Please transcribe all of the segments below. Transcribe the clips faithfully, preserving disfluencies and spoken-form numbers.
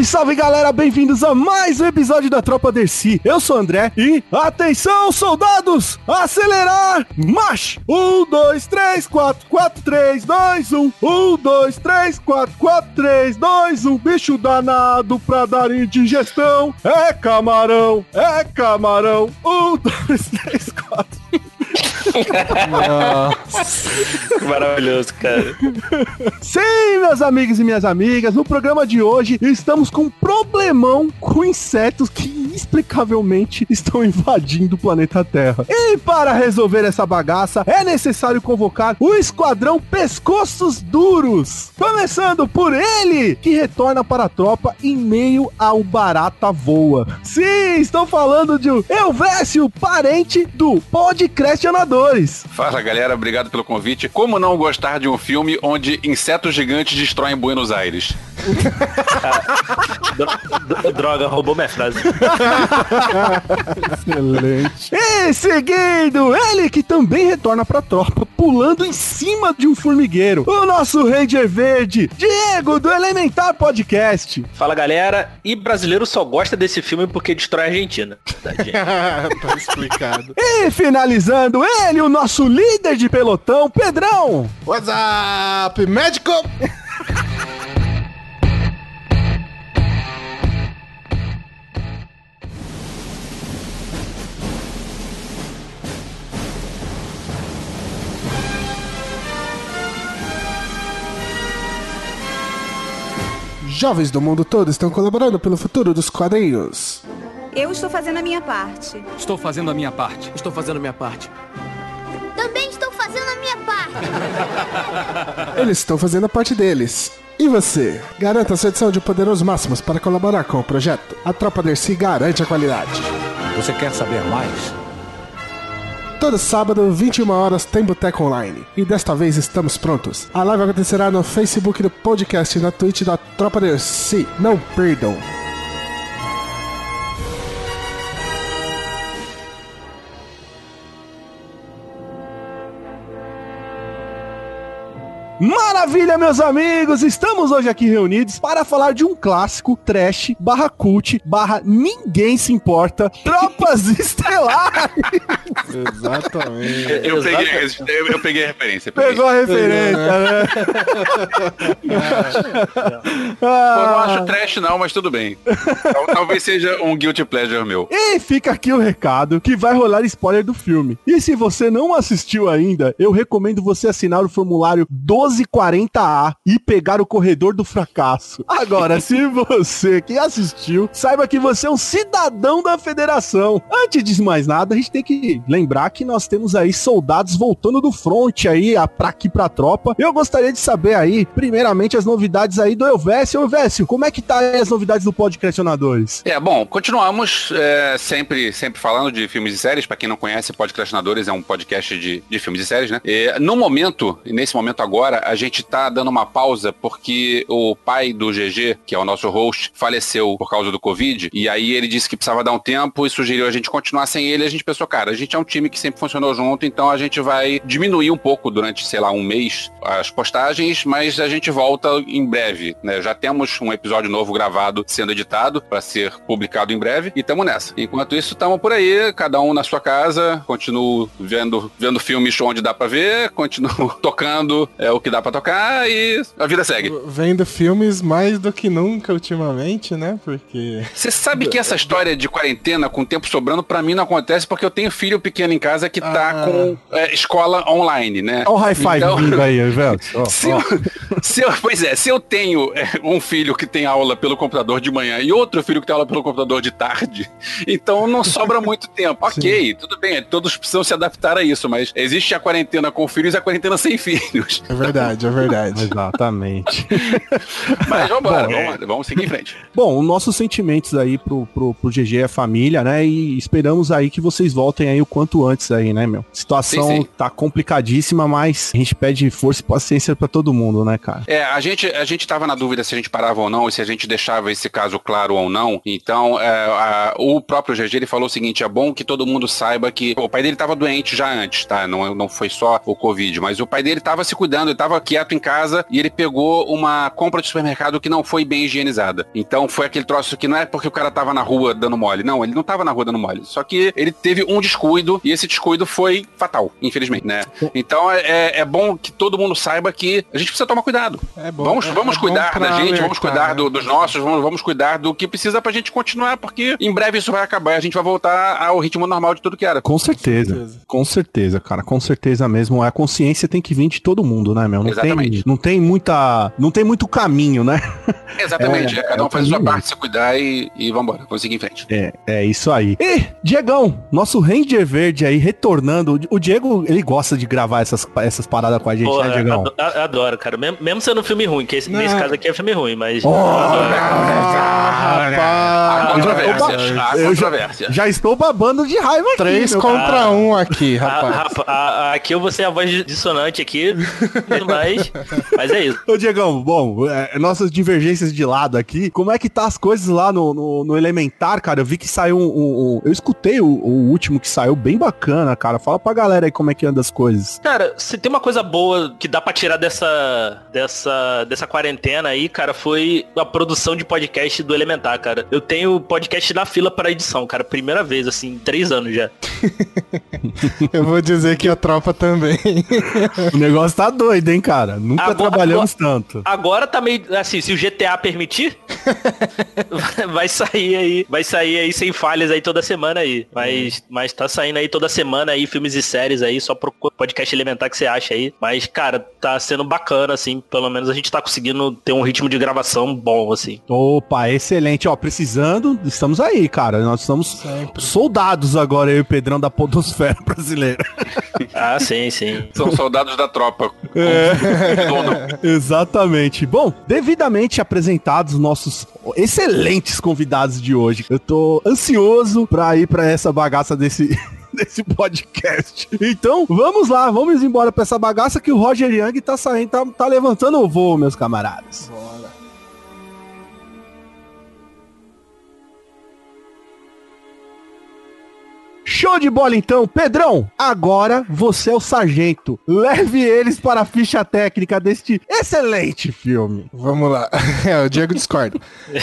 Salve, salve galera, bem-vindos a mais um episódio da Tropa Dercy. Eu sou o André e, atenção soldados, acelerar, marcha! Um, dois, três, quatro, quatro, três, dois, um. Um, dois, três, quatro, quatro, três, dois, um. Bicho danado pra dar indigestão. É camarão, é camarão. Um, dois, três, quatro. Nossa, que maravilhoso, cara. Sim, meus amigos e minhas amigas, no programa de hoje estamos com um problemão com insetos que inexplicavelmente estão invadindo o planeta Terra. E para resolver essa bagaça é necessário convocar o Esquadrão Pescoços Duros, começando por ele, que retorna para a tropa em meio ao Barata Voa. Sim, estou falando de Elvésio, parente do Podcastionadores. Fala galera, obrigado pelo convite. Como não gostar de um filme onde insetos gigantes destroem Buenos Aires? ah, droga, roubou minha frase. Excelente. E seguindo, ele que também retorna pra tropa, pulando em cima de um formigueiro, o nosso Ranger Verde, Diego do Elementar Podcast. Fala galera, e brasileiro só gosta desse filme porque destrói a Argentina. Tá explicado. E finalizando, ele, o nosso líder de pelotão, Pedrão. What's up, médico? Jovens do mundo todo estão colaborando pelo futuro dos quadrinhos. Eu estou fazendo a minha parte. Estou fazendo a minha parte. Estou fazendo a minha parte. Também estou fazendo a minha parte. Eles estão fazendo a parte deles. E você? Garanta a sua edição de Poderosos Máximos para colaborar com o projeto. A Tropa Dercy garante a qualidade. Você quer saber mais? Todo sábado, vinte e uma horas, tem Boteco Online. E desta vez estamos prontos. A live acontecerá no Facebook do podcast e na Twitch da Tropa Dercy. Não perdam. Maravilha, meus amigos! Estamos hoje aqui reunidos para falar de um clássico trash, barra cult, barra ninguém se importa, Tropas Estelares! Exatamente. Eu, eu, peguei, eu, eu peguei a referência. Peguei. Pegou a referência, né? Eu não acho trash não, mas tudo bem. Talvez seja um guilty pleasure meu. E fica aqui o recado que vai rolar spoiler do filme. E se você não assistiu ainda, eu recomendo você assinar o formulário doze quarenta A e pegar o corredor do fracasso. Agora, se você que assistiu, saiba que você é um cidadão da federação. Antes de mais nada, a gente tem que lembrar que nós temos aí soldados voltando do front aí, pra aqui pra tropa. Eu gostaria de saber aí, primeiramente, as novidades aí do Elvésio. Elvésio, como é que tá aí as novidades do Podcastionadores? É, bom, continuamos é, sempre, sempre falando de filmes e séries. Pra quem não conhece, Podcastionadores é um podcast de, de filmes e séries, né? E, no momento, e nesse momento agora, a gente tá dando uma pausa porque o pai do G G, que é o nosso host, faleceu por causa do Covid, e aí ele disse que precisava dar um tempo e sugeriu a gente continuar sem ele. A gente pensou, cara, a gente é um time que sempre funcionou junto, então a gente vai diminuir um pouco durante, sei lá, um mês as postagens, mas a gente volta em breve, né? Já temos um episódio novo gravado sendo editado para ser publicado em breve e tamo nessa. Enquanto isso, tamo por aí, cada um na sua casa, continuo vendo, vendo filmes onde dá pra ver, continuo tocando é, o que dá pra tocar e a vida segue. Vendo filmes mais do que nunca ultimamente, né? Porque... Você sabe que essa história de quarentena com tempo sobrando, pra mim não acontece porque eu tenho filho pequeno em casa que tá ah. com é, escola online, né? Olha o high five então, vindo aí, velho. Oh, se oh. eu, se eu, pois é, se eu tenho é, um filho que tem aula pelo computador de manhã e outro filho que tem aula pelo computador de tarde, então não sobra muito tempo. Ok, Sim. tudo bem, todos precisam se adaptar a isso, mas existe a quarentena com filhos e a quarentena sem filhos. É verdade, é verdade. Exatamente. Mas vambora, Bom, vamos, é... vamos seguir em frente. Bom, os nossos sentimentos aí pro, pro, pro G G é família, né? E e esperamos aí que vocês voltem aí o quanto antes aí, né, meu? A situação sim, sim. tá complicadíssima, mas a gente pede força e paciência pra todo mundo, né, cara? É, a gente, a gente tava na dúvida se a gente parava ou não, e se a gente deixava esse caso claro ou não. Então, é, a, o próprio G G, ele falou o seguinte, é bom que todo mundo saiba que o pai dele tava doente já antes, tá? Não, não foi só o Covid, mas o pai dele tava se cuidando, ele tava quieto em casa e ele pegou uma compra de supermercado que não foi bem higienizada. Então, foi aquele troço que não é porque o cara tava na rua dando mole. Não, ele não tava na rua dando mole. Só que ele teve um descuido e esse descuido foi fatal, infelizmente, né? Então, é, é bom que todo mundo saiba que a gente precisa tomar cuidado. É bom, vamos, é, vamos é cuidar da gente, alertar, vamos cuidar né? do, dos nossos, vamos, vamos cuidar do que precisa pra gente continuar, porque em breve isso vai acabar e a gente vai voltar ao ritmo normal de tudo que era. Com certeza, com certeza, com certeza, cara, com certeza mesmo. A consciência tem que vir de todo mundo, né, meu? Não Exatamente. Tem, não tem muita, não tem muito caminho, né? Exatamente, é, cada um é faz a sua parte, se cuidar e, e vambora, vamos seguir em frente. É, é isso aí. E, Diegão, nosso Ranger Verde aí, retornando, o Diego, ele gosta de gravar essas, essas paradas com a gente, Pô, né, Diegão? Adoro, adoro, cara, mesmo, mesmo sendo um filme ruim, que esse, nesse caso aqui é filme ruim, mas... Oh, Há controvérsias, há controvérsias. Já estou babando de raiva aqui. Três contra um um aqui, rapaz. A, a, a, aqui eu vou ser a voz dissonante aqui, mas, mas é isso. Ô, Diegão, bom, é, nossas divergências de lado aqui, como é que tá as coisas lá no, no, no Elementar, cara? Eu vi que saiu um... um, um eu escutei o, o último que saiu, bem bacana, cara. Fala pra galera aí como é que anda as coisas. Cara, se tem uma coisa boa que dá pra tirar dessa, dessa, dessa quarentena aí, cara, foi a produção de podcast do Elementar, cara. Eu tenho podcast na fila para edição, cara. Primeira vez, assim, três anos já. Eu vou dizer que a tropa também. O negócio tá doido, hein, cara? Nunca agora, trabalhamos agora, tanto. Agora tá meio, assim, se o G T A permitir, vai sair aí, vai sair aí sem falhas aí toda semana aí. Mas, hum. mas tá saindo aí toda semana aí, filmes e séries aí, só pro podcast Elementar que você acha aí. Mas, cara, tá sendo bacana, assim, pelo menos a gente tá conseguindo ter um ritmo de gravação bom, assim. Opa, excelente. Ó, precisando, estamos aí, cara. Nós estamos Sempre. soldados agora, eu e o Pedrão da podosfera brasileira. Ah, sim, sim. São soldados da tropa. É. Exatamente. Bom, devidamente apresentados nossos excelentes convidados de hoje. Eu tô ansioso pra ir pra essa bagaça desse... desse podcast. Então, vamos lá, vamos embora pra essa bagaça que o Roger Young tá saindo, tá, tá levantando o voo, meus camaradas. Bora. Show de bola então, Pedrão, agora você é o sargento, leve eles para a ficha técnica deste excelente filme. Vamos lá, é, o Diego discorda.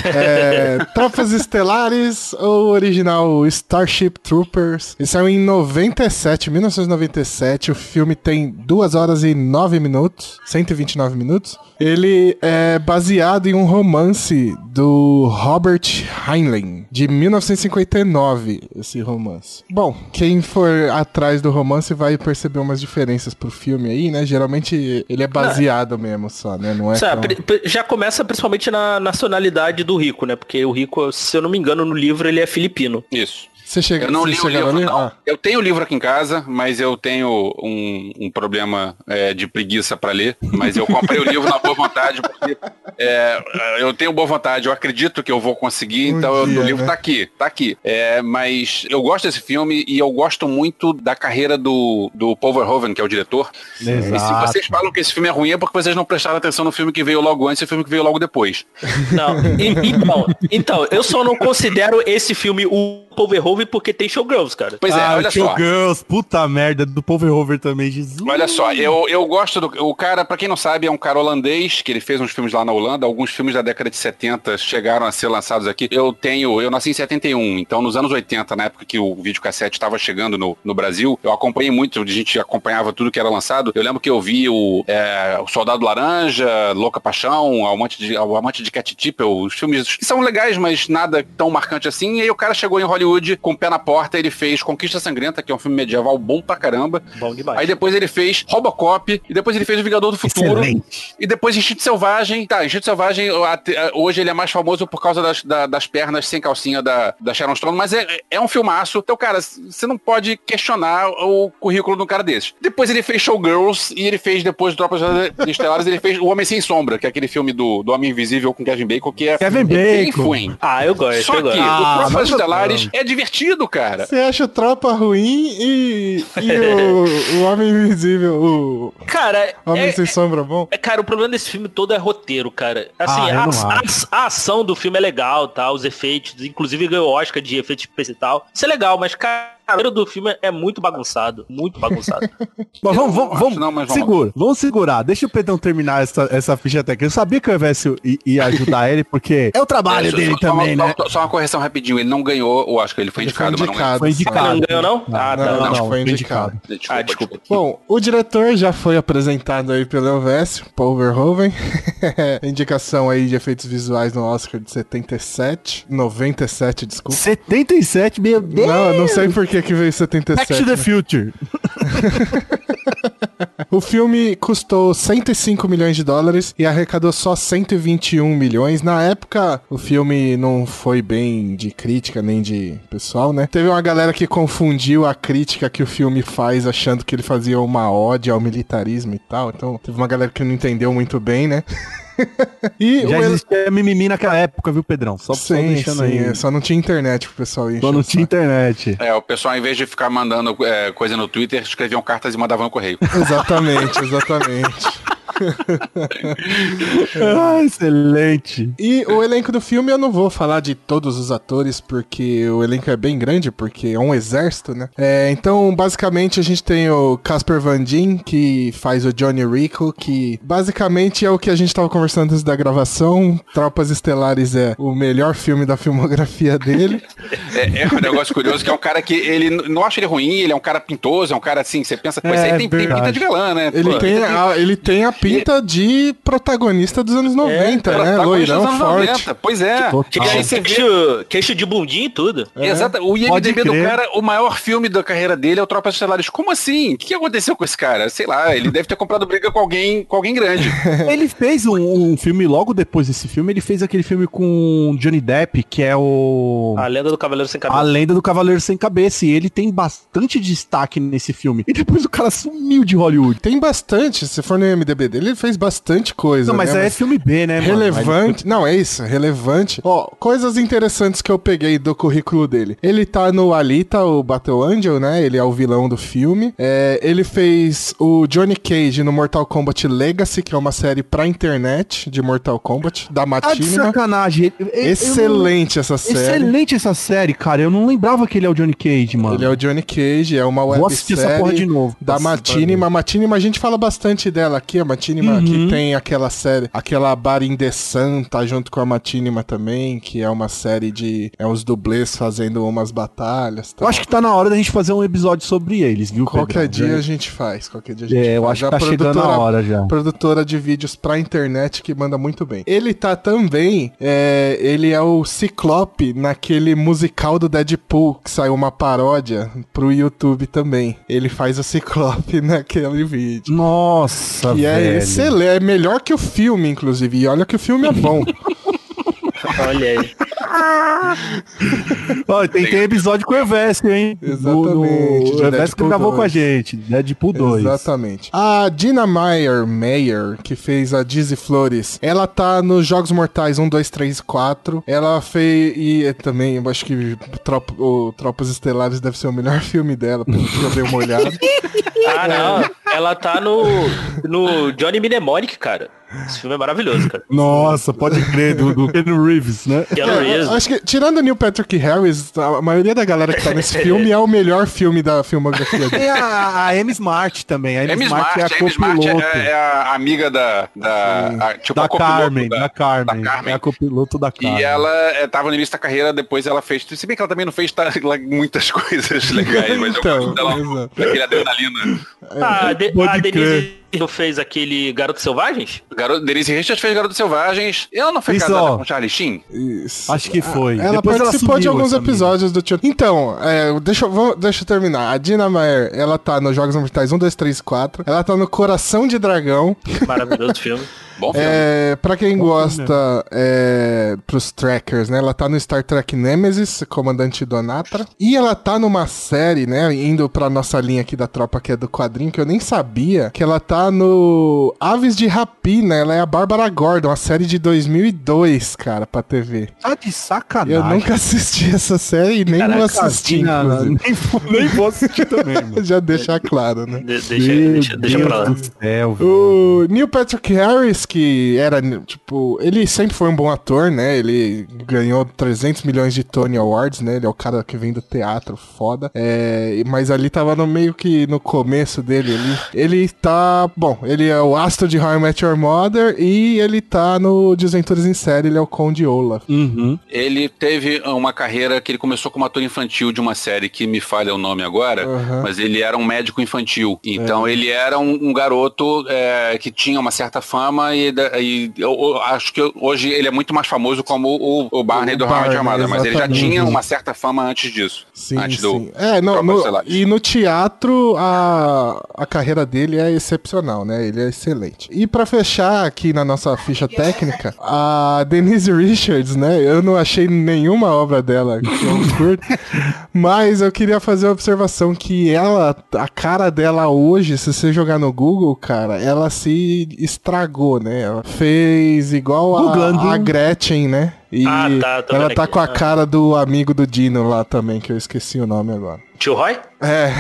É, Tropas Estelares ou original Starship Troopers, ele saiu em noventa e sete, mil novecentos e noventa e sete, o filme tem duas horas e nove minutos, cento e vinte e nove minutos. Ele é baseado em um romance do Robert Heinlein, de mil novecentos e cinquenta e nove, esse romance. Bom, quem for atrás do romance vai perceber umas diferenças pro filme aí, né? Geralmente ele é baseado não. mesmo só, né? Não é Sabe, tão... Já começa principalmente na nacionalidade do Rico, né? Porque o Rico, se eu não me engano, no livro ele é filipino. Isso. Você chega, eu não você li o livro, ali? não. Ah. Eu tenho o livro aqui em casa, mas eu tenho um, um problema é, de preguiça pra ler. Mas eu comprei o livro na boa vontade, porque é, eu tenho boa vontade, eu acredito que eu vou conseguir, um então dia, eu, o livro né? tá aqui, tá aqui. É, mas eu gosto desse filme e eu gosto muito da carreira do, do Paul Verhoeven, que é o diretor. Exato. E se vocês falam que esse filme é ruim, é porque vocês não prestaram atenção no filme que veio logo antes e o filme que veio logo depois. Não, então, então, eu só não considero esse filme o Paul Verhoeven porque tem Showgirls, cara. Pois é, ah, olha só. Showgirls, puta merda, do Paul Verhoeven também, Jesus. Olha só, eu, eu gosto do... O cara, pra quem não sabe, é um cara holandês, que ele fez uns filmes lá na Holanda, alguns filmes da década de setenta chegaram a ser lançados aqui. Eu tenho... Eu nasci em setenta e um, então nos anos oitenta, na época que o videocassete estava chegando no, no Brasil, eu acompanhei muito, a gente acompanhava tudo que era lançado. Eu lembro que eu vi o, é, o Soldado Laranja, Louca Paixão, o Amante de, o Amante de Cat Tippel, os filmes que são legais, mas nada tão marcante assim. E aí o cara chegou em Hollywood com o pé na porta, ele fez Conquista Sangrenta, que é um filme medieval bom pra caramba. Bom demais. Aí depois ele fez Robocop, e depois ele fez O Vingador do Futuro. Excelente. E depois Instinto Selvagem. Tá, Instinto Selvagem, hoje ele é mais famoso por causa das, das pernas sem calcinha da, da Sharon Stone, mas é, é um filmaço. Então, cara, você não pode questionar o currículo de um cara desses. Depois ele fez Showgirls, e ele fez, depois do Tropas Estelares, ele fez O Homem Sem Sombra, que é aquele filme do, do Homem Invisível com Kevin Bacon, que é Kevin bem Bacon. ruim. Ah, eu gosto, Só eu que gosto. ah, o Tropas Estelares não. é divertido. divertido, cara. Você acha o Tropa ruim e, e o, o Homem Invisível, o Cara, Homem é, Sem Sombra bom? é, cara, o problema desse filme todo é roteiro, cara. Assim, Ah, eu a, não a- acho. a ação do filme é legal, tá? Os efeitos, inclusive ganhou o Oscar de efeitos especiais e tal. Isso é legal, mas, cara, o roteiro do filme é muito bagunçado. Muito bagunçado. Mas vamos, Eu não vamos, acho, vamos, não, mas vamos segura, vamos segurar. Deixa o Pedrão terminar essa, essa ficha técnica. Eu sabia que o Evésio i- ia ajudar ele, porque é o trabalho Só- dele só, também, só, né? Só, só uma correção rapidinho, ele não ganhou o Oscar, ele foi Ele foi indicado, mas não indicado. Foi indicado. Não ganhou, não? Ah, Não, tá. não, não, foi foi indicado. ganhou. Desculpa, Ah, desculpa. Bom, o diretor já foi apresentado aí pelo Elvésio, Paul Verhoeven. Indicação aí de efeitos visuais no Oscar de setenta e sete. noventa e sete, desculpa. setenta e sete, meu Deus! Não, eu não sei por que que veio setenta e Back sete. to the né? Future. O filme custou cento e cinco milhões de dólares e arrecadou só cento e vinte e um milhões. Na época, o filme não foi bem de crítica nem de pessoal, né? Teve uma galera que confundiu a crítica que o filme faz, achando que ele fazia uma ode ao militarismo e tal. Então, teve uma galera que não entendeu muito bem, né? E Já o el- existia mimimi naquela época, viu, Pedrão? Só, só Sim, deixando sim, aí. é, só não tinha internet pro pessoal ir. Só não encher o tinha saco. internet. É, o pessoal, em vez de ficar mandando é, coisa no Twitter, escreviam cartas e mandavam no correio. Exatamente, exatamente. Ah, excelente. E o elenco do filme, eu não vou falar de todos os atores, porque o elenco é bem grande, porque é um exército, né? É, então, basicamente, a gente tem o Casper Van Dien, que faz o Johnny Rico, que basicamente é o que a gente tava conversando antes da gravação. Tropas Estelares é o melhor filme da filmografia dele. É, é um negócio curioso que é um cara que ele não acha ele ruim, ele é um cara pintoso, é um cara assim, você pensa, pô, esse aí É, tem, tem verdade. pinta de galã, né? Ele, Pô, tem a, ele tem a pinta de protagonista dos anos noventa, né? protagonista dos Loirão, anos forte. noventa. Pois é. Total. E aí você vê. Queixo, queixo de bundinha e tudo. Exato. O I M Pode D B do crer. cara, o maior filme da carreira dele é o Tropas Estelares. Como assim? O que que aconteceu com esse cara? Sei lá, ele deve ter comprado briga com alguém, com alguém grande. Ele fez um, um filme, logo depois desse filme, ele fez aquele filme com Johnny Depp, que é o... A Lenda do Cavaleiro Sem A Cabeça. Lenda do Cavaleiro Sem Cabeça. E ele tem bastante destaque nesse filme. E depois o cara sumiu de Hollywood. Tem bastante, se for no I M D B dele, ele fez bastante coisa. Não, mas né? é filme B, né, mano? Relevante. Não, é isso, relevante. Ó, coisas interessantes que eu peguei do currículo dele. Ele tá no Alita, o Battle Angel, né? Ele é o vilão do filme. É, ele fez o Johnny Cage no Mortal Kombat Legacy, que é uma série pra internet de Mortal Kombat, da Tá de Machinima. sacanagem. Eu- eu- Excelente essa eu não- série. Excelente essa série, cara. Eu não lembrava que ele é o Johnny Cage, mano. Ele é o Johnny Cage, é uma Vou assistir essa porra de websérie novo. da Nossa, Machinima. A Machinima, a gente fala bastante dela aqui. A Machinima Uhum. que tem aquela série, aquela Barin de Sun, tá junto com a Machinima também, que é uma série de... É uns dublês fazendo umas batalhas. Eu acho que tá na hora da gente fazer um episódio sobre eles, viu, Qualquer Pedrão? dia É, a gente faz, qualquer dia a gente É, eu faz. acho que A tá chegando a produtora- hora já. Produtora de vídeos pra internet que manda muito bem. Ele tá também, é, ele é o Ciclope naquele musical do Deadpool, que saiu uma paródia pro YouTube também. Ele faz o Ciclope naquele vídeo. Nossa, E é velho. excelente, é melhor que o filme, inclusive. E olha que o filme é bom. Olha aí. Ó, tem, tem episódio com o Evésio, hein? Exatamente, No, de no, o Evésio que Deadpool gravou dois. com a gente. Deadpool dois. Exatamente. A Dina Meyer, Meyer, que fez a Dizzy Flores, ela tá nos Jogos Mortais um, dois, três, quatro. Ela fez. E é também, eu acho que Trop, o Tropas Estelares deve ser o melhor filme dela, pelo que eu dei uma olhada. Ah, não. Ela tá no, no Johnny Mnemonic, cara. Esse filme é maravilhoso, cara. Nossa, pode crer, do, do Ken Reeves, né? Keanu É, Reeves. eu acho que, tirando o Neil Patrick Harris, a maioria da galera que tá nesse filme é o melhor filme da filmografia dele. Tem a, a Amy Smart também. A Amy, Amy Smart, Smart, é a Amy Smart copiloto. é, é a amiga da. Da, a, tipo, Da a copiloto Carmen, da, Carmen. da Carmen. É a copiloto da Carmen. E ela é, tava no início da carreira, depois ela fez. Se bem que ela também não fez tá, lá, muitas coisas legais, mas eu Então, gosto dela exato. daquele adrenalina. Ah, a, De- Pode a crer. Denise não fez aquele Garotos Selvagens? Garoto, Denise Richards fez Garotos Selvagens. Ela não foi Isso, casada ó. com Charlie Sheen? Isso. Acho que foi. Ela Depois participou ela de sumiu, alguns essa episódios do Tio. Então, é, deixa, eu- vamos, deixa eu terminar. A Dina Meyer, ela tá nos Jogos Mortais um, dois, três, quatro. Ela tá no Coração de Dragão. Maravilhoso filme. Bom filme. É, pra quem gosta, é, pros trackers, né? Ela tá no Star Trek Nemesis, Comandante Donatra. E ela tá numa série, né? Indo pra nossa linha aqui da tropa, que é do quadrinho, que eu nem sabia, que ela tá tá no Aves de Rapina, ela é a Bárbara Gordon, uma série de dois mil e dois, cara, pra T V. Tá de sacanagem. Eu nunca assisti essa série e nem Caraca, vou assistir, não, não, nem, nem vou assistir também, mano. Já deixar claro, né? De, deixa, deixa, deixa pra lá. Céu, o Neil Patrick Harris, que era, tipo, ele sempre foi um bom ator, né? Ele ganhou trezentos milhões de Tony Awards, né? Ele é o cara que vem do teatro, foda. É, mas ali tava no meio que no começo dele. Ele, ele tá... Bom, ele é o astro de How I Met Your Mother e ele tá no Desventuras em Série, ele é o Conde Olaf. Uhum. Ele teve uma carreira que ele começou como ator infantil de uma série que me falha o nome agora, uhum. mas ele era um médico infantil. Então é. ele era um, um garoto é, que tinha uma certa fama e, e eu, eu acho que hoje ele é muito mais famoso como o, o Barney o do How I Met Your Mother, mas ele já tinha uma certa fama antes disso. Sim, antes sim. do é, no, no, e no teatro a, a carreira dele é excepcional, né? Ele é excelente. E pra fechar aqui na nossa ficha técnica, a Denise Richards, né? Eu não achei nenhuma obra dela que eu curto, mas eu queria fazer a observação que ela, a cara dela hoje, se você jogar no Google, cara, ela se estragou, né? Ela fez igual a, a Gretchen, né? E ah, tá, ela tá aqui. com a cara do amigo do Dino lá também, que eu esqueci o nome agora. Tio Roy? É.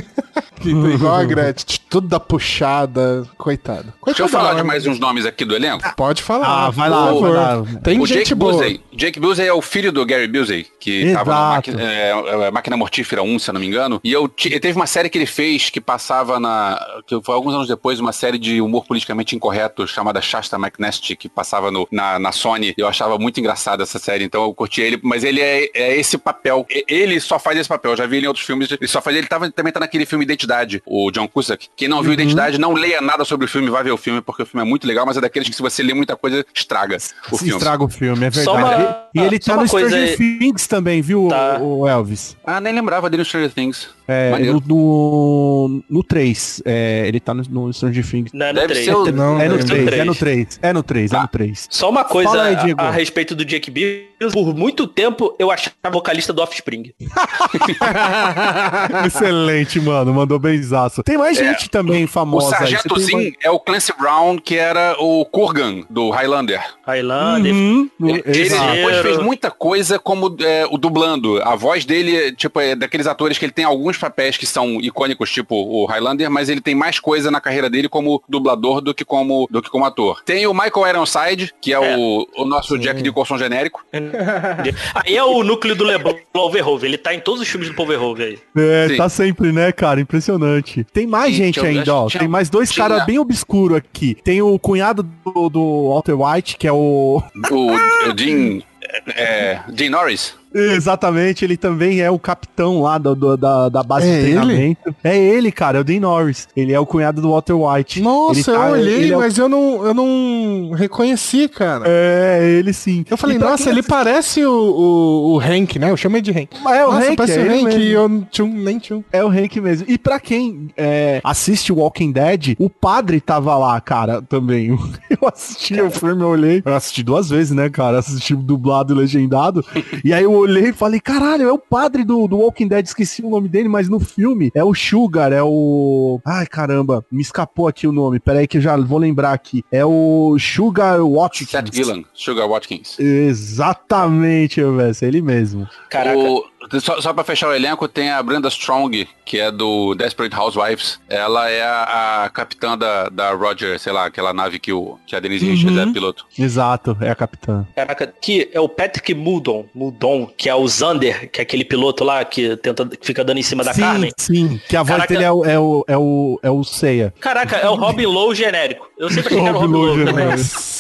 Que tá igual a Gretchen, toda puxada, coitado. Deixa eu falar de mais uns nomes aqui do elenco. Pode falar. Ah, vai lá, vai lá. Tem o gente Jake boa. Busey. Jake Busey é o filho do Gary Busey, que Exato. tava na máquina, é, Máquina Mortífera um, se eu não me engano. E eu t- teve uma série que ele fez que passava na... que foi alguns anos depois, uma série de humor politicamente incorreto chamada Shasta McNasty, que passava no, na, na Sony. Eu achava muito engraçada essa série, então eu curti ele. Mas ele é, é esse papel. Ele só faz esse papel. Eu já vi ele em outros filmes. Ele só faz... Ele tava, também tá naquele filme Identidade, o John Cusack. Quem não viu uhum. Identidade, não leia nada sobre o filme, vai ver o filme, porque o filme é muito legal, mas é daqueles que se você lê muita coisa, estraga o Se filme. Estraga o filme, é Só verdade. uma- E ele só tá uma no coisa- Stranger Things também, viu, Tá. o Elvis? Ah, nem lembrava dele no Stranger Things. É, Maneiro. no, no três. É, ele tá no, no Stranger Things. Não, é no Deve três. ser o- Não, É no lembro. três, três. é no três. É no três, é no três. Só uma coisa Fala aí, a- Diego. a, respeito do Jake Busey. Por muito tempo eu achava vocalista do Offspring. Excelente, mano. Mandou benzaço. Tem mais É, gente também O famosa aí. Você Sargento tem Zim mais- é o Clancy Brown, que era o Kurgan, do Highlander. Highlander. Uhum. Ele, ele Exato. depois fez muita coisa como é, o dublando. A voz dele, tipo, é daqueles atores que ele tem alguns papéis que são icônicos, tipo o Highlander, mas ele tem mais coisa na carreira dele como dublador do que como, do que como ator. Tem o Michael Ironside, que é, É. O, o nosso Jack Nicholson genérico. Aí é o núcleo do LeBron Verhoeven. Ele tá em todos os filmes do Paul Verhoeven aí. É, Sim. tá sempre, né, cara? Impressionante. Tem mais Sim, gente tinha- ainda, ó. tinha- Tem mais dois tinha- caras bem obscuros aqui. Tem o cunhado do, do Walter White, que é o... O, o Dean, é, Dean Norris. Exatamente, ele também é o capitão lá do, do- da, da base É de treinamento. É ele, cara, é o Dean Norris. Ele é o cunhado do Walter White. Nossa, Ele tá- eu olhei, ele é o- mas eu não, eu não reconheci, cara. É, ele sim. Eu falei, E pra nossa, quem ele assiste- parece o, o, o Hank, né? Eu chamei de Hank. Mas é o Nossa, Hank, parece é o ele Hank mesmo. e eu tchum, nem tchum. É o Hank mesmo. E pra quem é, assiste Walking Dead, o padre tava lá, cara, também. Eu assisti o filme, eu olhei. Eu assisti duas vezes, né, cara? Assisti dublado e legendado. E aí eu olhei e falei, caralho, é o padre do, do Walking Dead. Esqueci o nome dele, mas no filme é o Sugar, é o... Ai, caramba, me escapou aqui o nome. Pera aí que eu já vou lembrar aqui. É o Sugar Watkins. Seth Gillan, Sugar Watkins. Exatamente, velho. É ele mesmo. Caraca. O- só, só pra fechar o elenco, tem a Brenda Strong, que é do Desperate Housewives. Ela é a, a capitã da, da Roger, sei lá, aquela nave que, o, que a Denise Richards é piloto. Exato, é a capitã. Caraca, que é o Patrick Muldoon, Muldoon, que é o Xander, que é aquele piloto lá que tenta, que fica dando em cima da sim, Carmen. sim, que a voz Caraca. dele é o, é o, é o, é o Seiya. Caraca, é o Robin Lowe genérico. Eu sempre achei que era o Robin Lowe também.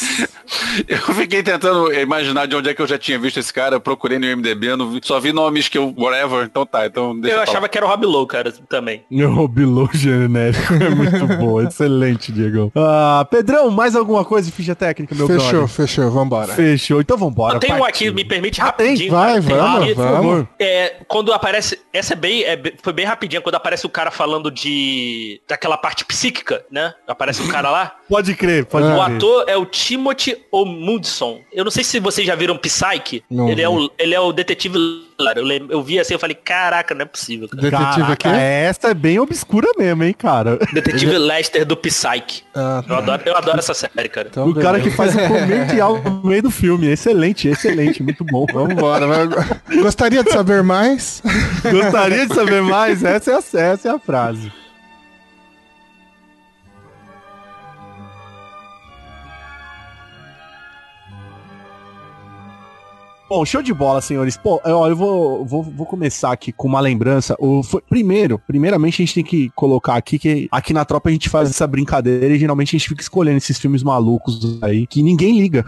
Eu fiquei tentando imaginar de onde é que eu já tinha visto esse cara, eu procurei no I M D B, não vi- só vi nomes que eu, whatever, então tá, então deixa Eu pra lá. achava que era o Robin Lowe, cara, também. O Bilou genérico. É muito bom, excelente, Diego. Ah, Pedrão, mais alguma coisa de ficha técnica, meu Fechou, brother? fechou, vambora. Fechou, então vambora. Eu tenho um partiu. aqui, me permite Ah, tem? rapidinho. Vai, cara. Tem vamos, aqui, vamos. É, quando aparece, essa é bem, é, bem- foi bem rapidinho, quando aparece o cara falando de, daquela parte psíquica, né? Aparece o cara lá. Pode crer, pode O crer. ator é o Timothy Omundson. Eu não sei se vocês já viram Psyche. Não Ele é, vi. o, ele é o detetive Estelar. Eu, lem... eu vi assim, eu falei, caraca, não é possível. Cara. Detetive aqui? Essa é bem obscura mesmo, hein, cara. Detetive Lester do Psyche. Ah, eu, adoro, eu adoro essa série, cara. Então, o beleza. cara que faz um comercial no meio do filme. Excelente, excelente, muito bom. Vambora. Mas... Gostaria de saber mais? Gostaria de saber mais? Essa é a, essa é a frase. Bom, show de bola, senhores. Pô, eu, eu vou, vou, vou começar aqui com uma lembrança. O, foi, primeiro, primeiramente a gente tem que colocar aqui que aqui na Tropa a gente faz essa brincadeira e geralmente a gente fica escolhendo esses filmes malucos aí que ninguém liga.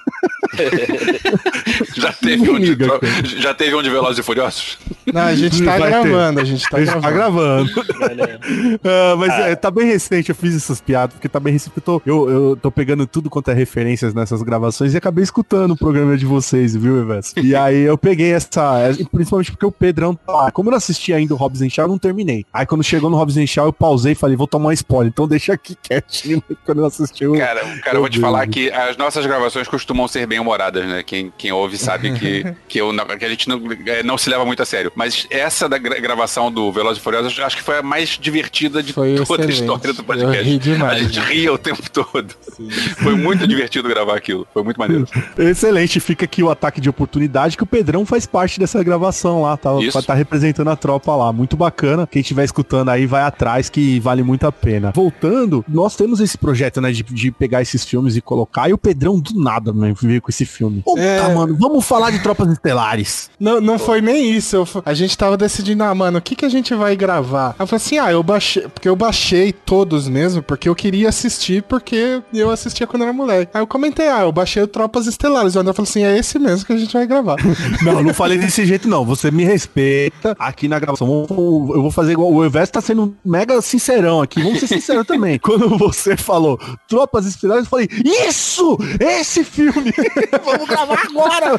já, teve um de, já teve um de Velozes e Furiosos? Não, a gente tá Vai gravando, ter. a gente tá a gente gravando. Tá gravando. uh, mas ah. é, tá bem recente, eu fiz essas piadas, porque tá bem recente, eu tô, eu, eu tô pegando tudo quanto é referências nessas gravações e acabei escutando o programa de vocês, viu, Everson? E aí eu peguei essa, principalmente porque o Pedrão tá lá. Como eu não assisti ainda o Hobbs and Shaw, eu não terminei. Aí quando chegou no Hobbs and Shaw, eu pausei e falei, vou tomar um spoiler, então deixa aqui quietinho quando eu assisti o... Cara, cara eu vou te falar que as nossas gravações costumam ser bem humoradas, né? Quem, quem ouve sabe que, que, eu, que a gente não, não se leva muito a sério. Mas essa da gra gravação do Velozes e Furiosos, acho que foi a mais divertida de foi toda excelente. a história do podcast. Eu ri demais, a gente né? ria o tempo todo. Sim. Foi muito divertido gravar aquilo. Foi muito maneiro. Excelente. Fica aqui o ataque de oportunidade que o Pedrão faz parte dessa gravação lá. Tá, tá representando a tropa lá. Muito bacana. Quem estiver escutando aí, vai atrás que vale muito a pena. Voltando, nós temos esse projeto, né, de, de pegar esses filmes e colocar. E o Pedrão do nada, né, veio com esse filme. Puta, é... mano, vamos falar de Tropas Estelares. Não, não foi nem isso. Eu, a gente tava decidindo, ah, mano, o que que a gente vai gravar? Aí eu falei assim, ah, eu baixei, porque eu baixei todos mesmo, porque eu queria assistir, porque eu assistia quando era moleque. Aí eu comentei, ah, eu baixei o Tropas Estelares. O André falou assim, é esse mesmo que a gente vai gravar. Não, não falei desse jeito não. Você me respeita aqui na gravação. Eu vou fazer igual, o Everson tá sendo mega sincerão aqui. Vamos ser sinceros também. Quando você falou Tropas Estelares, eu falei, isso! Esse filme! Vamos gravar agora!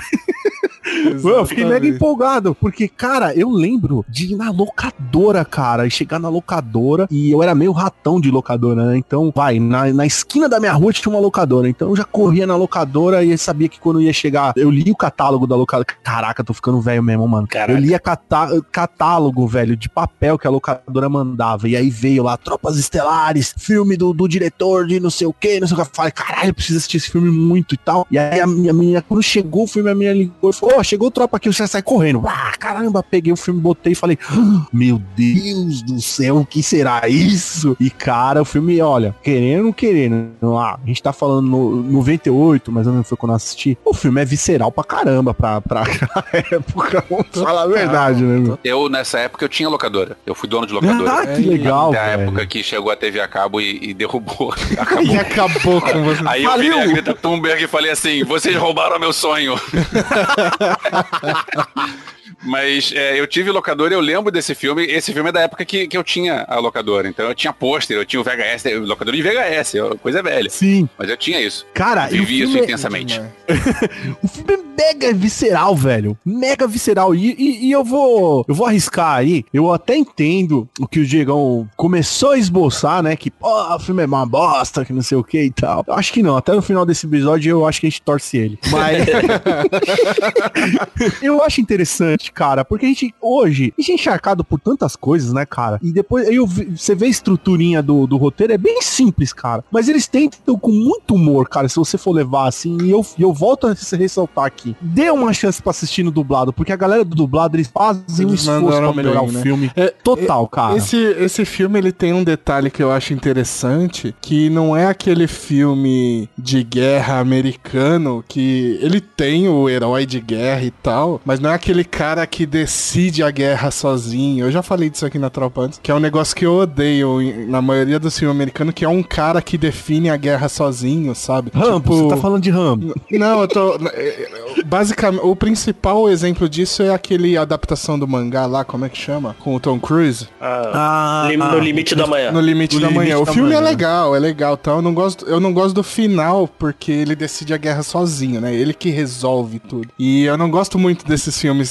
Eu fiquei mega empolgado, porque, cara, eu lembro de ir na locadora, cara, e chegar na locadora, e eu era meio ratão de locadora, né? Então, vai, na, na esquina da minha rua tinha uma locadora, então eu já corria na locadora e sabia que quando ia chegar, eu li o catálogo da locadora. Caraca, tô ficando velho mesmo, mano. Caraca. Eu lia catá catálogo, velho, de papel que a locadora mandava, e aí veio lá, Tropas Estelares, filme do, do diretor de não sei o que, não sei o que. Eu falei, caralho, eu preciso assistir esse filme muito e tal. E aí a minha menina, quando chegou o filme, a menina ligou e falou, ó, oh, chegou o Tropa aqui, você sai correndo. Ah, caramba, peguei o filme, botei e falei, ah, meu Deus do céu, o que será isso? E, cara, o filme, olha, querendo ou não querendo, ah, a gente tá falando no noventa e oito, mas não foi quando eu assisti, o filme é visceral pra caramba, pra, pra aquela época, vamos falar a verdade, né, meu? Eu, nessa época, eu tinha locadora. Eu fui dono de locadora. Ah, que legal, Na velho. época que chegou a T V a cabo e, e derrubou. Acabou. E acabou com você. Aí eu virei a Greta Thunberg e falei assim, vocês roubaram meu sonho. Mas é, eu tive locadora e eu lembro desse filme. Esse filme é da época que, que eu tinha a locadora. Então eu tinha pôster, eu tinha o V H S, locadora de V H S, coisa velha. Sim. Mas eu tinha isso. Cara, eu vivi isso é... intensamente. O filme é mega visceral, velho. Mega visceral. E, e, e eu vou eu vou arriscar aí. Eu até entendo o que o Diegão começou a esboçar, né? Que, pô, o filme é uma bosta, que não sei o que e tal. Eu acho que não. Até no final desse episódio eu acho que a gente torce ele. Mas... eu acho interessante, cara, porque a gente, hoje, a gente é encharcado por tantas coisas, né, cara? E depois, aí eu, você vê a estruturinha do, do roteiro, é bem simples, cara. Mas eles tentam com muito humor, cara, se você for levar assim, e eu, eu volto a ressaltar aqui. Dê uma chance pra assistir no dublado, porque a galera do dublado, eles fazem um Eles esforço mandaram pra melhorar bem, o né? filme. É, Total, cara. Esse, esse filme, ele tem um detalhe que eu acho interessante, que não é aquele filme de guerra americano, que ele tem o herói de guerra e tal, mas não é aquele cara que decide a guerra sozinho. Eu já falei disso aqui na Tropa antes, que é um negócio que eu odeio na maioria dos filmes americanos, que é um cara que define a guerra sozinho, sabe? Rambo, tipo... você tá falando de Rambo. Não, eu tô... Basicamente, o principal exemplo disso é aquele adaptação do mangá lá, como é que chama? Com o Tom Cruise. Ah, ah, no Limite da Manhã. No Limite No da Limite Manhã. O da filme Manhã. é legal, é legal, tá? Eu não gosto, eu não gosto do final, porque ele decide a guerra sozinho, né? Ele que resolve tudo. E eu não gosto muito desses filmes que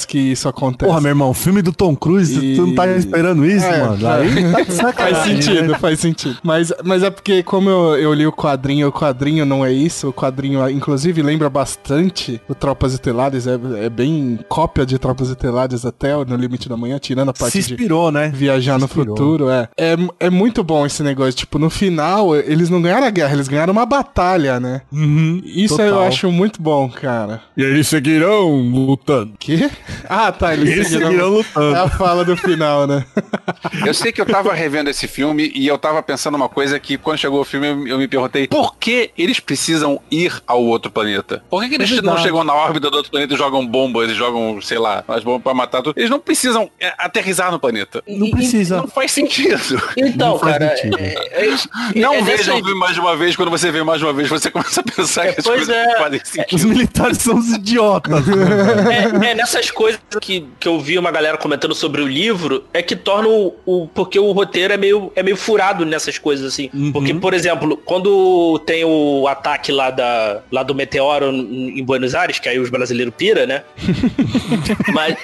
isso acontece. Porra, meu irmão, filme do Tom Cruise, e... tu não tá esperando isso, é, mano? Aí tá de sacanagem. Faz sentido, né? faz sentido. Mas, mas é porque, como eu, eu li o quadrinho, o quadrinho não é isso, o quadrinho, inclusive, lembra bastante o Tropas Estelares, é, é bem cópia de Tropas Estelares até No Limite da Manhã, tirando a parte Se inspirou, de né? viajar Se no inspirou. futuro, é. é. É muito bom esse negócio, tipo, no final, eles não ganharam a guerra, eles ganharam uma batalha, né? Uhum, isso total. eu acho muito bom, cara. E eles seguirão lutando. Que? Ah, tá, eles, eles seguirão, seguirão lutando. É a fala do final, né? Eu sei que eu tava revendo esse filme e eu tava pensando uma coisa que quando chegou o filme eu, eu me perguntei por que eles precisam ir ao outro planeta? Por que, que eles é não chegam na órbita do outro planeta e jogam bombas e jogam, sei lá, as bombas pra matar tudo? Eles não precisam é, aterrissar no planeta. Não precisa. Não faz sentido. Então, não faz cara, sentido. É, é, não é vejam dessa... o filme mais de uma vez, quando você vê mais de uma vez, você começa a pensar é, que as pois coisas é. não fazem sentido. Os militares são os idiotas. é, é nessas coisas que, que eu vi uma galera comentando sobre o livro, é que torna o, o porque o roteiro é meio, é meio furado nessas coisas, assim. Uhum. Porque, por exemplo, quando tem o ataque lá, da, lá do meteoro em Buenos Aires, que aí os brasileiros pira, né? Mas...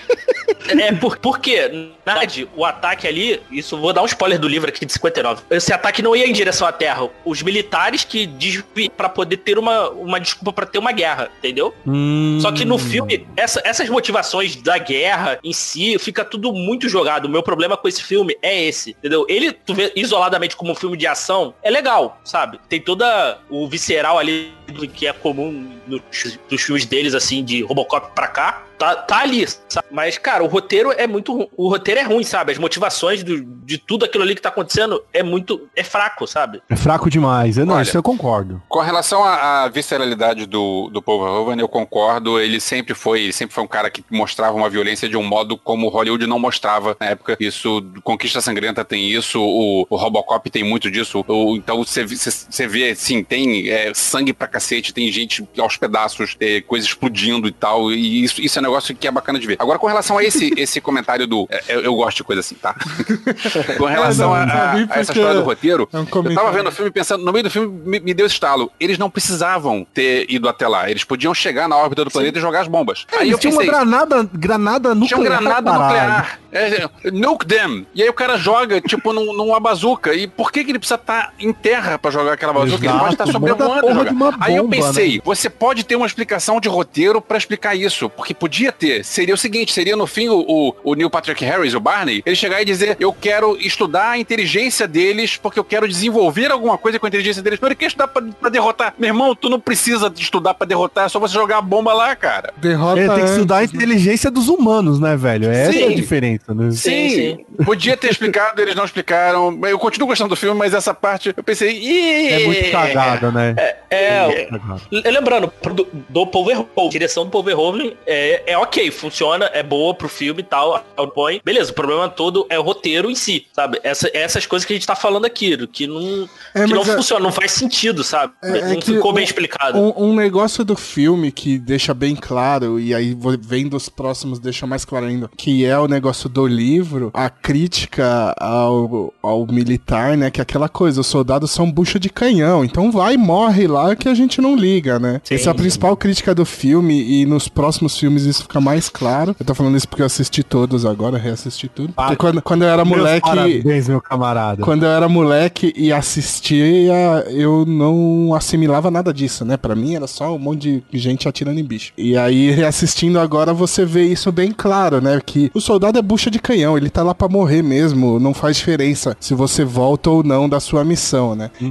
É, por, porque, na verdade, o ataque ali, isso vou dar um spoiler do livro aqui de cinquenta e nove. Esse ataque não ia em direção à Terra. Os militares que desviam pra poder ter uma, uma desculpa pra ter uma guerra, entendeu? Hum. Só que no filme, essa, essas motivações da guerra em si, fica tudo muito jogado. O meu problema com esse filme é esse, entendeu? Ele, tu vê isoladamente como um filme de ação, é legal, sabe? Tem toda o visceral ali que é comum nos, nos filmes deles, assim, de Robocop pra cá. Tá, tá ali, sabe? Mas, cara, o roteiro é muito... O roteiro é ruim, sabe? As motivações do, de tudo aquilo ali que tá acontecendo é muito... É fraco, sabe? É fraco demais. Eu, não, Olha, isso eu concordo. Com relação à, à visceralidade do, do Paul Verhoeven, eu concordo. Ele sempre foi... Ele sempre foi um cara que mostrava uma violência de um modo como Hollywood não mostrava na época. Isso, Conquista Sangrenta tem isso, o, o Robocop tem muito disso. O, então, você vê, sim, tem é, sangue pra cacete, tem gente aos pedaços, é, coisa explodindo e tal. E isso, isso é negócio que é bacana de ver. Agora, com relação a esse, esse comentário do... Eu, eu gosto de coisa assim, tá? Com relação a, a, a essa história do roteiro, é um eu tava vendo o filme pensando... No meio do filme, me, me deu esse estalo. Eles não precisavam ter ido até lá. Eles podiam chegar na órbita do Sim. planeta e jogar as bombas. É, aí eu tinha pensei... uma granada, granada nuclear. Tinha uma granada nuclear. É, nuke them. E aí o cara joga, tipo, num, numa bazuca. E por que que ele precisa estar em terra pra jogar aquela bazuca? Exato. Ele pode estar sobrevoando e jogar. Bomba, aí eu pensei, né? Você pode ter uma explicação de roteiro pra explicar isso. Porque podia ter. Seria o seguinte, seria no fim o, o, o Neil Patrick Harris, o Barney, ele chegar e dizer, eu quero estudar a inteligência deles, porque eu quero desenvolver alguma coisa com a inteligência deles. Não, ele quer estudar pra, pra derrotar. Meu irmão, tu não precisa de estudar pra derrotar, é só você jogar a bomba lá, cara. Derrota ele tem que estudar a inteligência dos humanos, né, velho? Essa sim. é a diferença, né? Sim, sim. Podia ter explicado, eles não explicaram. Eu continuo gostando do filme, mas essa parte eu pensei... Ih, é muito cagada, né? É, é, é lembrando, do, do Paul Verhoeven, direção do Paul Verhoeven é, é ok, funciona, é boa pro filme e tal, põe. Beleza, o problema todo é o roteiro em si, sabe? Essa, essas coisas que a gente tá falando aqui, que não, é, que não é, funciona, não faz sentido, sabe? É, não é ficou um, bem explicado. Um, um negócio do filme que deixa bem claro, e aí vendo os próximos deixa mais claro ainda, que é o negócio do livro, a crítica ao, ao militar, né? Que é aquela coisa, os soldados são bucha de canhão, então vai e morre lá que a gente não liga, né? Sim, essa é a principal sim. crítica do filme, e nos próximos filmes isso fica mais claro. Eu tô falando isso porque eu assisti todos agora, reassisti tudo. Ah, porque quando, quando eu era meus moleque... Parabéns, meu camarada. Quando eu era moleque e assistia, eu não assimilava nada disso, né? Pra mim era só um monte de gente atirando em bicho. E aí, reassistindo agora, você vê isso bem claro, né? Que o soldado é bucha de canhão, ele tá lá pra morrer mesmo, não faz diferença se você volta ou não da sua missão, né? Uhum.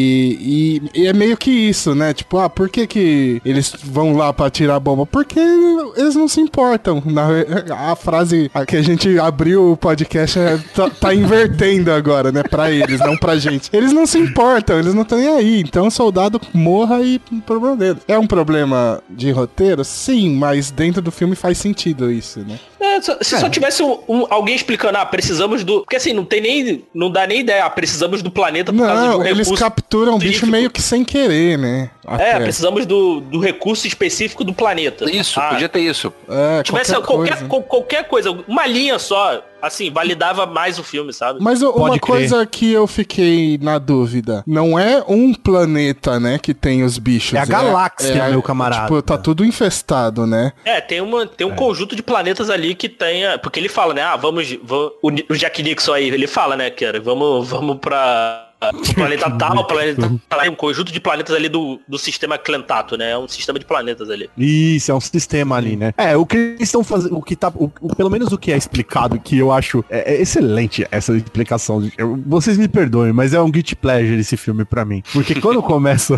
E, e, e é meio que isso, né? Tipo, ah, por que que eles vão lá pra atirar a bomba? Porque eles não se importam. Na, a frase que a gente abriu o podcast é, tá, tá invertendo agora, né? Pra eles, não pra gente. Eles não se importam, eles não estão nem aí. Então o soldado morra e problema dele. É um problema de roteiro? Sim, mas dentro do filme faz sentido isso, né? É, se é. só tivesse um, um, alguém explicando, ah, precisamos do... Porque assim, não tem nem... Não dá nem ideia, ah, precisamos do planeta por não, causa de um eles capturam o bicho meio que sem querer, né? Até. É, precisamos do, do recurso específico do planeta. Isso, Ah, podia ter isso. É, tivesse qualquer qualquer, coisa. co- qualquer coisa, uma linha só, assim, validava mais o filme, sabe? Mas o- uma Pode crer. coisa que eu fiquei na dúvida, não é um planeta, né, que tem os bichos. É a galáxia, meu camarada. Tipo, tá tudo infestado, né? É, tem, uma, tem um conjunto de planetas ali que tenha. Porque ele fala, né? Ah, vamos. vamos o, o Jack Nixon aí, ele fala, né, cara? Vamos, vamos pra. O planeta tal, planeta tal, um conjunto de planetas ali do, do sistema Clentato, né? É um sistema de planetas ali. Isso, é um sistema ali, né? É, o que eles estão fazendo, o que tá, o, o- pelo menos o que é explicado, que eu acho é, é excelente essa explicação. Eu- vocês me perdoem, mas é um guilty pleasure esse filme pra mim. Porque quando começa,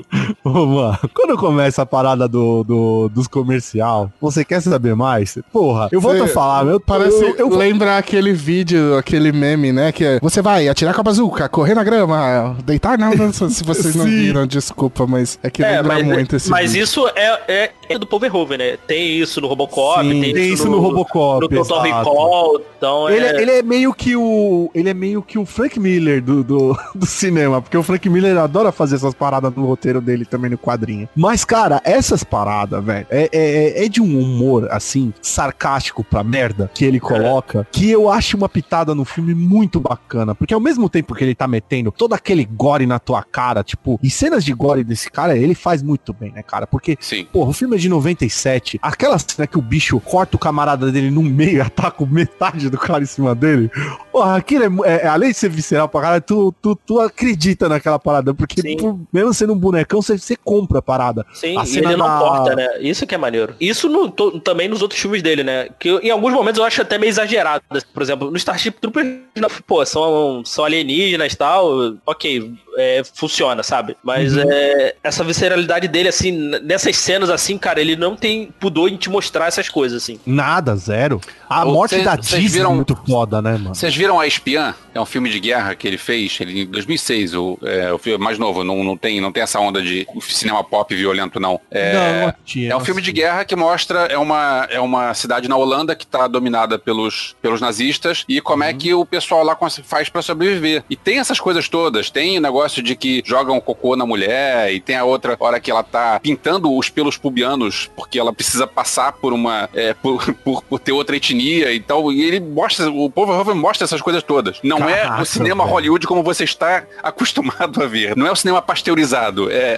vamos lá, quando começa a parada do, do, dos comercial, você quer saber mais? Porra, eu volto Cê- a falar, meu, Parece eu, eu, eu, lembrar aquele vídeo, aquele meme, né? Que é, você vai atirar com a bazuca, correr na grama, deitar não, não se vocês não Sim. viram, desculpa, mas é que É, lembra mas, muito esse mas vídeo. isso é, é, é do Paul Verhoeven, né? Tem isso no Robocop, Sim, tem, tem isso no Robocop, no Total exato. Recall, então Ele, é... é- ele é meio que o. Ele é meio que o Frank Miller do, do, do cinema. Porque o Frank Miller adora fazer essas paradas no roteiro dele também no quadrinho. Mas, cara, essas paradas, velho, é, é, é de um humor, assim, sarcástico pra merda que ele coloca. Que eu acho uma pitada no filme muito bacana. Porque ao mesmo tempo que ele tá metendo todo aquele gore na tua cara, tipo, e cenas de gore desse cara, ele faz muito bem, né, cara? Porque Sim. porra, o filme é de noventa e sete. Aquela cena que o bicho corta o camarada dele no meio e ataca metade do cara em cima dele. Porra, aquilo é, mu- é- é- além de ser visceral pra caralho, tu, tu, tu acredita naquela parada. Porque Sim. por- mesmo sendo um bonecão, você, você compra a parada. Sim, A e cena ele não da- corta, né? Isso que é maneiro. Isso no- to- também nos outros filmes dele, né? Que eu- em alguns momentos eu acho até meio exagerado. Por exemplo, no Starship Troopers, não, pô, são, são alienígenas e tal, ok, é, funciona, sabe? Mas Uhum. é, essa visceralidade dele, assim, n- nessas cenas, assim, cara, ele não tem pudor em te mostrar essas coisas, assim. Nada, zero. A Ô, morte cês- da cês Disney viram- é muito foda, né, mano? Vocês viram A Espiã? É um filme de guerra que ele fez ele, em dois mil e seis, o, é, o filme mais novo, não, não, tem, não tem essa onda de cinema pop violento, não. É, Não, não tinha, é um não filme de tinha. guerra que mostra, é uma, é uma cidade na Holanda que está dominada pelos, pelos nazistas e como Uhum. é que o pessoal lá cons- faz para sobreviver. E tem essas coisas todas, tem o negócio de que jogam cocô na mulher e tem a outra hora que ela tá pintando os pelos pubianos porque ela precisa passar por uma, é, por, por, por ter outra etnia e tal, e ele mostra, o povo mostra essas coisas todas. Não é Caraca, o cinema velho. Hollywood como você está acostumado a ver. Não é o cinema pasteurizado. É...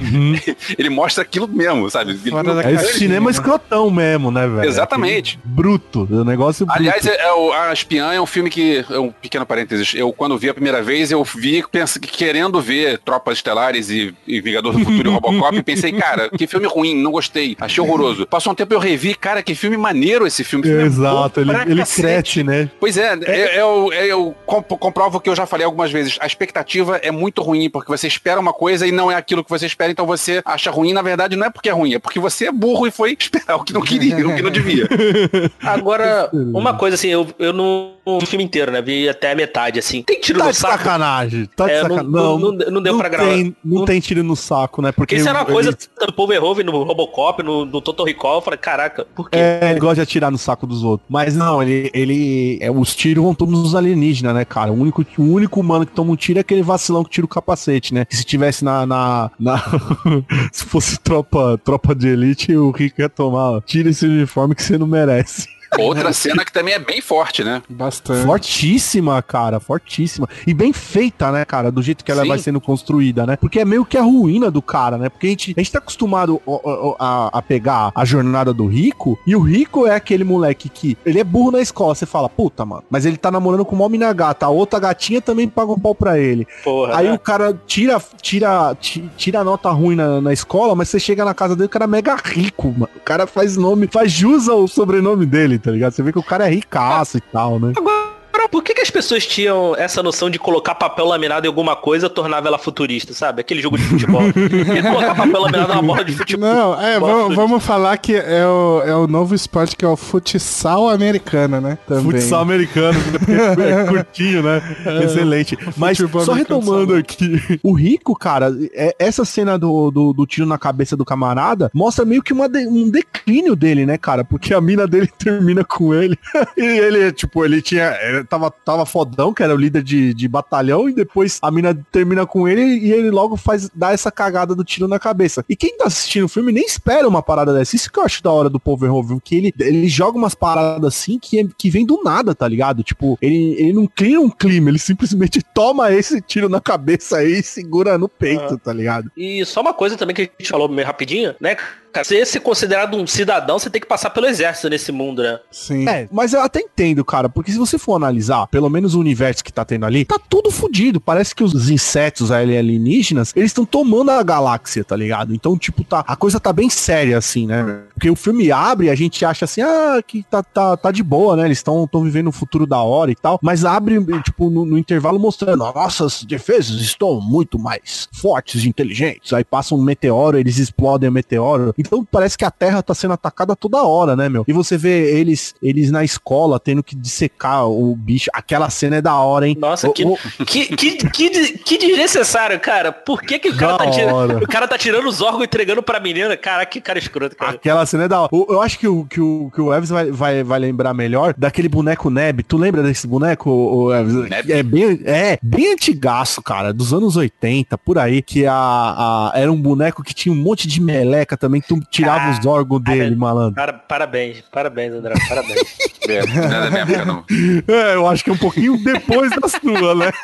ele mostra aquilo mesmo, sabe? Ele Fora não- da É esse cinema escrotão mesmo, né, velho? Exatamente. Aquele bruto, o negócio bruto. Aliás, é, é o, A Espiã é um filme que, é um pequeno parênteses, eu quando vi a primeira vez, eu vi penso, querendo ver Tropas Estelares e, e Vingador do Futuro e Robocop, e pensei, cara, que filme ruim, não gostei, achei horroroso. Passou um tempo eu revi, cara, que filme maneiro esse filme. filme é Exato, bom ele, pra ele cacete. cresce, né? Pois é, é, é, o- é, eu comp- comprovo o que eu já falei algumas vezes. A expectativa é muito ruim, porque você espera uma coisa e não é aquilo que você espera, então você acha ruim. Na verdade, não é porque é ruim, é porque você é burro e foi esperar o que não queria, o que não devia. Agora, uma coisa assim, eu, eu não vi o filme inteiro, né? Vi até a metade, assim. Tem tiro Tá no de saco? sacanagem. Tá de É, não- sacanagem. não- não- não deu pra gravar. Tem, não, Não- tem tiro no saco, né? Porque Porque isso era uma ele- coisa do Paul Verhoeven no Robocop, no, no Total Recall, eu falei, caraca, por quê? É, ele gosta de atirar no saco dos outros. Mas não, ele. ele é, os tiros vão todos nos alienígenas, né, cara? O único, o único humano que toma um tiro é aquele vacilão que tira o capacete, né? Que se tivesse na. na, na- se fosse tropa, tropa de elite, o Rico ia tomar. Ó, tira esse uniforme que você não merece. Outra cena que também é bem forte, né? Bastante. Fortíssima, cara, fortíssima. E bem feita, né, cara, do jeito que ela Sim. vai sendo construída, né? Porque é meio que a ruína do cara, né? Porque a gente, a gente tá acostumado ó, ó, a, a pegar a jornada do Rico, e o Rico é aquele moleque que, ele é burro na escola, você fala, puta, mano, mas ele tá namorando com uma mina gata, a outra gatinha também paga um pau pra ele. Porra, Aí né? o cara tira, tira, ti- tira a nota ruim na, na escola, mas você chega na casa dele, o cara é mega rico, mano. O cara faz nome, faz jus ao sobrenome dele, tá ligado? Você vê que o cara é ricaço e tal, né? Agora, por que, que as pessoas tinham essa noção de colocar papel laminado em alguma coisa tornava ela futurista, sabe? Aquele jogo de futebol. E colocar papel laminado numa bola de futebol. Não, é, Bola vamos, de vamos falar que é o, é o novo esporte que é o futsal americano, né? Também. Futsal americano, porque é curtinho, né? Excelente. Mas futebol só americano retomando aqui, o Rico, cara, é- essa cena do, do, do tiro na cabeça do camarada mostra meio que uma de- um declínio dele, né, cara? Porque a mina dele termina com ele. E ele, tipo, ele tinha. Ele tava tava, tava fodão, que era o líder de, de batalhão, e depois a mina termina com ele e ele logo faz, dá essa cagada do tiro na cabeça. E quem tá assistindo o filme nem espera uma parada dessa. Isso que eu acho da hora do Paul Verhoeven, que ele, ele joga umas paradas assim que, que vem do nada, tá ligado? Tipo, ele, ele não cria um clima, ele simplesmente toma esse tiro na cabeça aí e segura no peito, ah. tá ligado? E só uma coisa também que a gente falou meio rapidinho, né? Cara, você ser considerado um cidadão, você tem que passar pelo exército nesse mundo, né? Sim. É, mas eu até entendo, cara, porque se você for analisar, pelo menos o universo que tá tendo ali, tá tudo fodido. Parece que os insetos alienígenas, eles estão tomando a galáxia, tá ligado? Então, tipo, tá, a coisa tá bem séria, assim, né? Porque o filme abre e a gente acha assim, ah, que tá, tá, tá de boa, né? Eles estão vivendo um futuro da hora e tal, mas abre, tipo, no, no intervalo mostrando, nossas defesas estão muito mais fortes e inteligentes. Aí passa um meteoro, eles explodem o meteoro. Então parece que a Terra tá sendo atacada toda hora, né, meu? E você vê eles, eles na escola tendo que dissecar o bicho. Aquela cena é da hora, hein? Nossa, o, que, o... que, que, que, que desnecessário, cara. Por que, que o, cara tá tirando, o cara tá tirando os órgãos e entregando pra menina? Caraca, que cara escroto, cara. Aquela cena é da hora. Eu acho que o, que o, que o Elvis vai, vai, vai lembrar melhor daquele boneco Neb. Tu lembra desse boneco, o Elvis? Neb? É bem, é bem antigaço, cara. Dos anos oitenta, por aí. Que a, a, era um boneco que tinha um monte de meleca também. Que tu tirava ah, os órgãos dele, cara, malandro. Para, parabéns, parabéns, André, parabéns. É, nada minha época, não. É, eu acho que é um pouquinho depois da sua, né?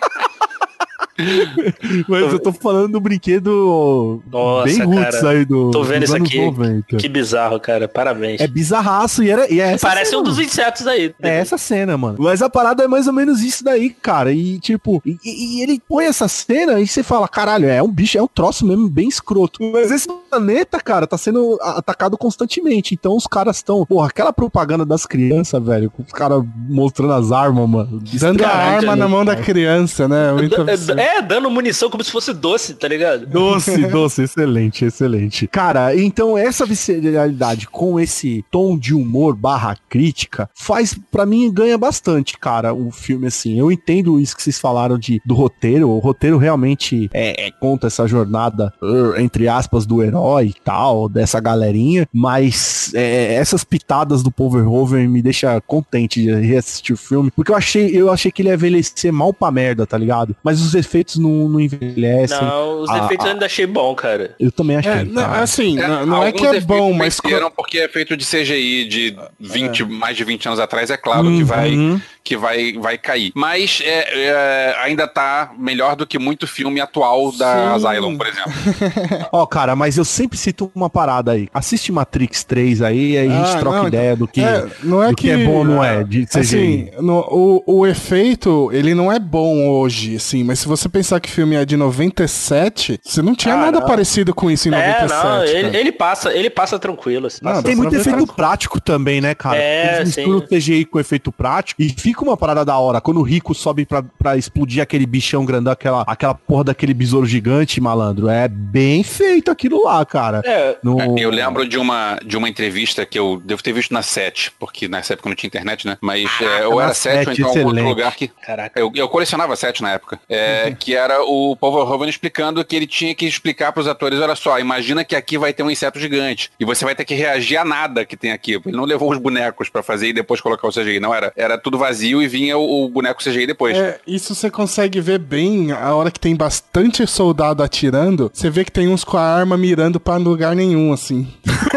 Mas eu tô falando do brinquedo Nossa, bem roots cara, aí do tô vendo isso aqui, noventa. Que bizarro, cara, parabéns. É bizarraço e, era, e é essa Parece cena, um dos insetos aí. É essa cena, mano. Mas a parada é mais ou menos isso daí, cara. E tipo, e, e ele põe essa cena e você fala, caralho, é um bicho, é um troço mesmo bem escroto. Mas esse planeta, cara, tá sendo atacado constantemente. Então os caras estão, porra, aquela propaganda das crianças, velho, com os caras mostrando as armas, mano. Dando a arma na mão da criança, né? Muito absurdo. É, dando munição como se fosse doce, tá ligado? Doce, doce, excelente, excelente. Cara, então essa visceralidade com esse tom de humor barra crítica faz, pra mim, ganha bastante, cara, o filme, assim. Eu entendo isso que vocês falaram de, do roteiro. O roteiro realmente é, é, conta essa jornada, uh, entre aspas, do herói e tal, dessa galerinha, mas é, essas pitadas do Paul Verhoeven me deixa contente de reassistir o filme, porque eu achei, eu achei que ele ia envelhecer mal pra merda, tá ligado? Mas os efeitos não, não envelhecem. Não, os ah, efeitos ah, eu ainda achei bom, cara. Eu também achei. É, não, assim, é, não, não é que é bom, mas... porque é feito de C G I de vinte, é. mais de vinte anos atrás, é claro uhum. que vai... que vai, vai cair. Mas é, é, ainda tá melhor do que muito filme atual da Sim. Asylum, por exemplo. Ó, oh, cara, mas eu sempre cito uma parada aí. Assiste Matrix três aí, aí a gente ah, troca não, ideia do que é, não é, do que, que é bom ou não é, de C G I. Assim, no, o, o efeito, ele não é bom hoje, assim, mas se você pensar que o filme é de noventa e sete, você não tinha ah, nada não. parecido com isso em noventa e sete. É, não, ele, ele, passa, ele passa tranquilo. Assim, não, passa tem muito efeito prático também, né, cara? É, Eles misturam o C G I com efeito prático e fica uma parada da hora. Quando o Rico sobe pra, pra explodir aquele bichão grandão, aquela, aquela porra daquele besouro gigante, malandro, é bem feito aquilo lá, cara. É. No... Eu lembro de uma, de uma entrevista que eu devo ter visto na sete, porque nessa época não tinha internet, né? Mas ah, é, ou era sete ou então algum outro lugar que... Caraca. Eu, eu colecionava sete na época. É, uhum. Que era o Paul Verhoeven explicando que ele tinha que explicar pros atores, olha só, imagina que aqui vai ter um inseto gigante e você vai ter que reagir a nada que tem aqui. Ele não levou os bonecos pra fazer e depois colocar o C G I, não era. Era tudo vazio e vinha o, o boneco C G I depois. É, isso você consegue ver bem a hora que tem bastante soldado atirando, você vê que tem uns com a arma mirando pra lugar nenhum, assim.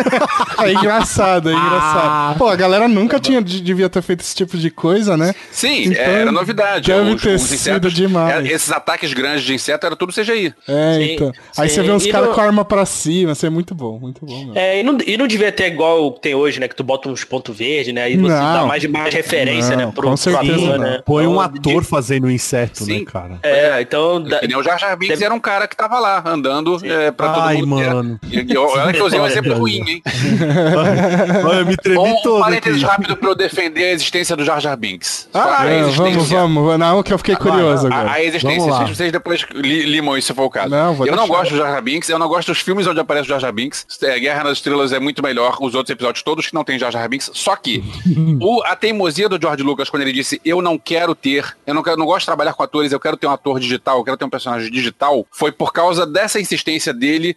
É engraçado, é engraçado. Ah, Pô, a galera nunca tinha, devia ter feito esse tipo de coisa, né? Sim, então, era novidade. Deve os, ter os insetos, sido demais. Esses ataques grandes de inseto era tudo C G I. É, sim, então. Aí sim. Você vê uns caras não... com a arma pra cima, isso é muito bom, muito bom. Mesmo. É, e não, e não devia ter igual tem hoje, né? Que tu bota uns pontos verdes, né? Aí você não, dá mais, mais referência, não, né? Pro, com certeza pro ator, não. né? Põe um então, ator de... fazendo o inseto, sim. né, cara? É, então... Da... Que nem o Jar Jar Binks deve... era um cara que tava lá, andando é, pra todo Ai, mundo. Ai, mano. E, olha que eu usei um exemplo ruim, hein? Olha, eu me tremi um, todo Um parênteses aqui. rápido pra eu defender a existência do Jar Jar Binks. Ah, a existência... vamos, vamos. Não, que eu fiquei curioso a, agora. A, a existência, se vocês depois li, limam isso se for o caso. Não, eu deixar. não gosto do Jar Jar Binks, eu não gosto dos filmes onde aparece o Jar Jar Binks. É, Guerra nas Estrelas é muito melhor, os outros episódios todos que não tem Jar Jar Binks. Só que o, a teimosia do George Lucas, quando ele disse, eu não quero ter, eu não, quero, não gosto de trabalhar com atores, eu quero ter um ator digital, eu quero ter um personagem digital, foi por causa dessa insistência dele que hoje a gente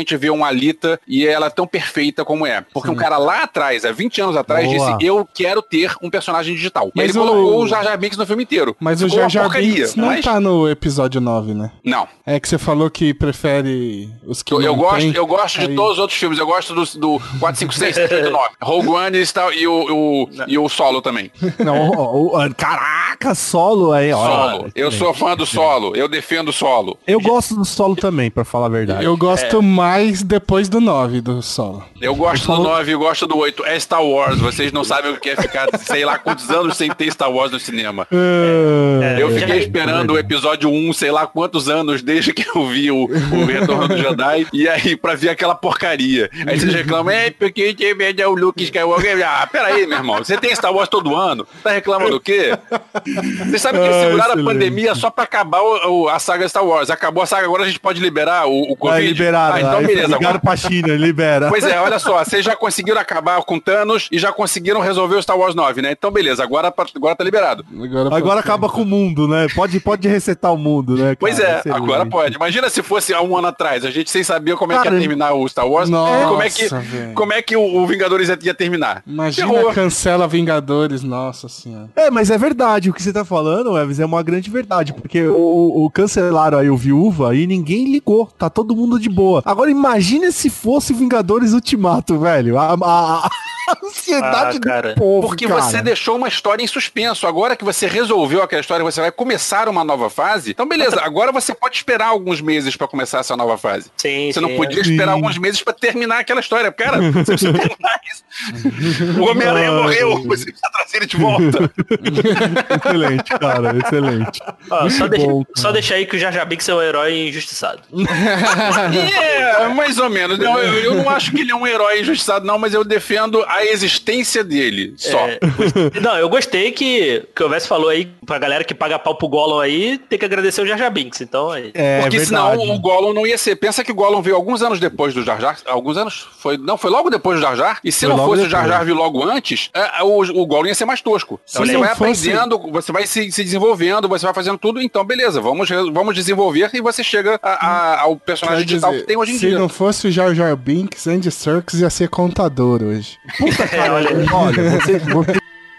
gente vê uma Alita e ela é tão perfeita como é. Porque Sim. um cara lá atrás, há vinte anos atrás, Boa. disse, eu quero ter um personagem digital. Mas ele o... colocou o Jar Jar Binks no filme inteiro. Mas Ficou o Jar Jar Binks não mas... tá no episódio nove, né? Não. É que você falou que prefere os que Eu, não eu gosto, tem, eu gosto aí... de todos os outros filmes. Eu gosto do, do quatro, cinco, seis, sete, oito, nove. Rogue One e, tal, e, o, o, e o Solo também. Não, o, o, caraca, Solo aí, ó. Solo. Eu sou fã do Solo. Eu defendo o Solo. Eu gosto do Solo também, pra falar a verdade. Eu gosto é. mais depois do nove do Solo. Eu gosto do nove e gosto do oito. É Star Wars. Vocês não sabem o que é ficar, sei lá, quantos anos sem ter Star Wars no cinema. É, eu fiquei esperando o episódio um, sei lá quantos anos, desde que eu vi o, o Retorno do Jedi, e aí pra ver aquela porcaria. Aí vocês reclamam, é porque tem medo é o Luke Skywalker. Ah, peraí, meu irmão, você tem Star Wars todo ano? Tá reclamando o quê? Você sabe que eles seguraram a pandemia só pra acabar o, o, a saga Star Wars. Acabou a saga, agora a gente pode liberar o, o Covid? É, liberaram. Ah, então beleza. Ligaram agora... pra China, libera. Pois é, olha só, vocês já conseguiram acabar com Thanos e já conseguiram resolver o Star Wars nove, né? Então beleza, agora, agora tá liberado. Agora, agora acaba com o mundo, né? Pode, pode resetar o mundo, né? Cara? Pois é, agora pode. Imagina se fosse há um ano atrás, a gente sem saber como é que ia terminar o Star Wars, nossa, como é que, como é que o, o Vingadores ia, ia terminar. Imagina, Ferrou. cancela Vingadores, nossa senhora. É, mas é verdade, o que você tá falando, Elvis, é uma grande verdade, porque o, o cancelaram aí o Viúva e ninguém ligou, tá todo mundo de boa. Agora imagine se fosse Vingadores Ultimato, velho, a, a, a ansiedade ah, cara. do povo, Porque cara. você deixou uma história em suspenso, agora que você resolveu aquela história, você vai começar uma nova fase, então beleza, agora você pode esperar alguns meses pra começar essa nova fase. Sim, você sim, não podia sim. esperar alguns meses pra terminar aquela história. Cara, você precisa terminar isso. O Homem-Aranha morreu, você precisa trazer ele de volta. Excelente, cara, excelente. Ó, só, deixa, bom, só deixar aí que o Jar Jar Binks é um herói injustiçado. É, mais ou menos. Eu, eu não acho que ele é um herói injustiçado, não, mas eu defendo a existência dele, só. É, não, eu gostei que, que o Vess falou aí, pra galera que paga pau pro Gollum aí, tem que agradecer o Jar Jar Binks, então aí. É, porque verdade. Senão o Gollum não ia ser. Pensa que o Gollum veio alguns anos depois do Jar Jar. Alguns anos? Foi, não, foi logo depois do Jar Jar. E se foi não fosse depois. O Jar Jar vir logo antes, é, o, o Gollum ia ser mais tosco. Então, você vai fosse... aprendendo, você vai se, se desenvolvendo, você vai fazendo tudo, então beleza, vamos, vamos desenvolver e você chega a, a, ao personagem digital dizer, que tem hoje em se dia. Se não fosse o Jar Jar Binks, Andy Serkis ia ser contador hoje. Puta cara, olha, olha, você... você...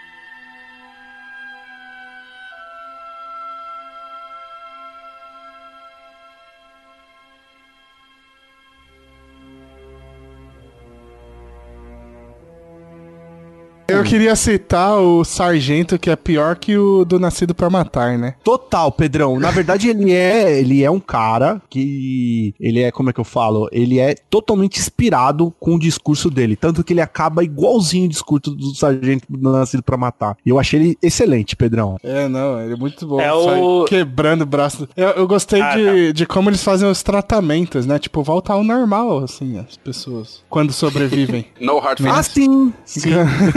Eu queria citar o Sargento, que é pior que o do Nascido pra Matar, né? Total, Pedrão. Na verdade, ele é, ele é um cara que... Ele é, como é que eu falo? Ele é totalmente inspirado com o discurso dele. Tanto que ele acaba igualzinho o discurso do Sargento do Nascido pra Matar. E eu achei ele excelente, Pedrão. É, não, ele é muito bom. É o... Quebrando o braço. Eu, eu gostei ah, de, de como eles fazem os tratamentos, né? Tipo, volta ao normal, assim, as pessoas. Quando sobrevivem. No hard feelings. Ah, sim! Sim.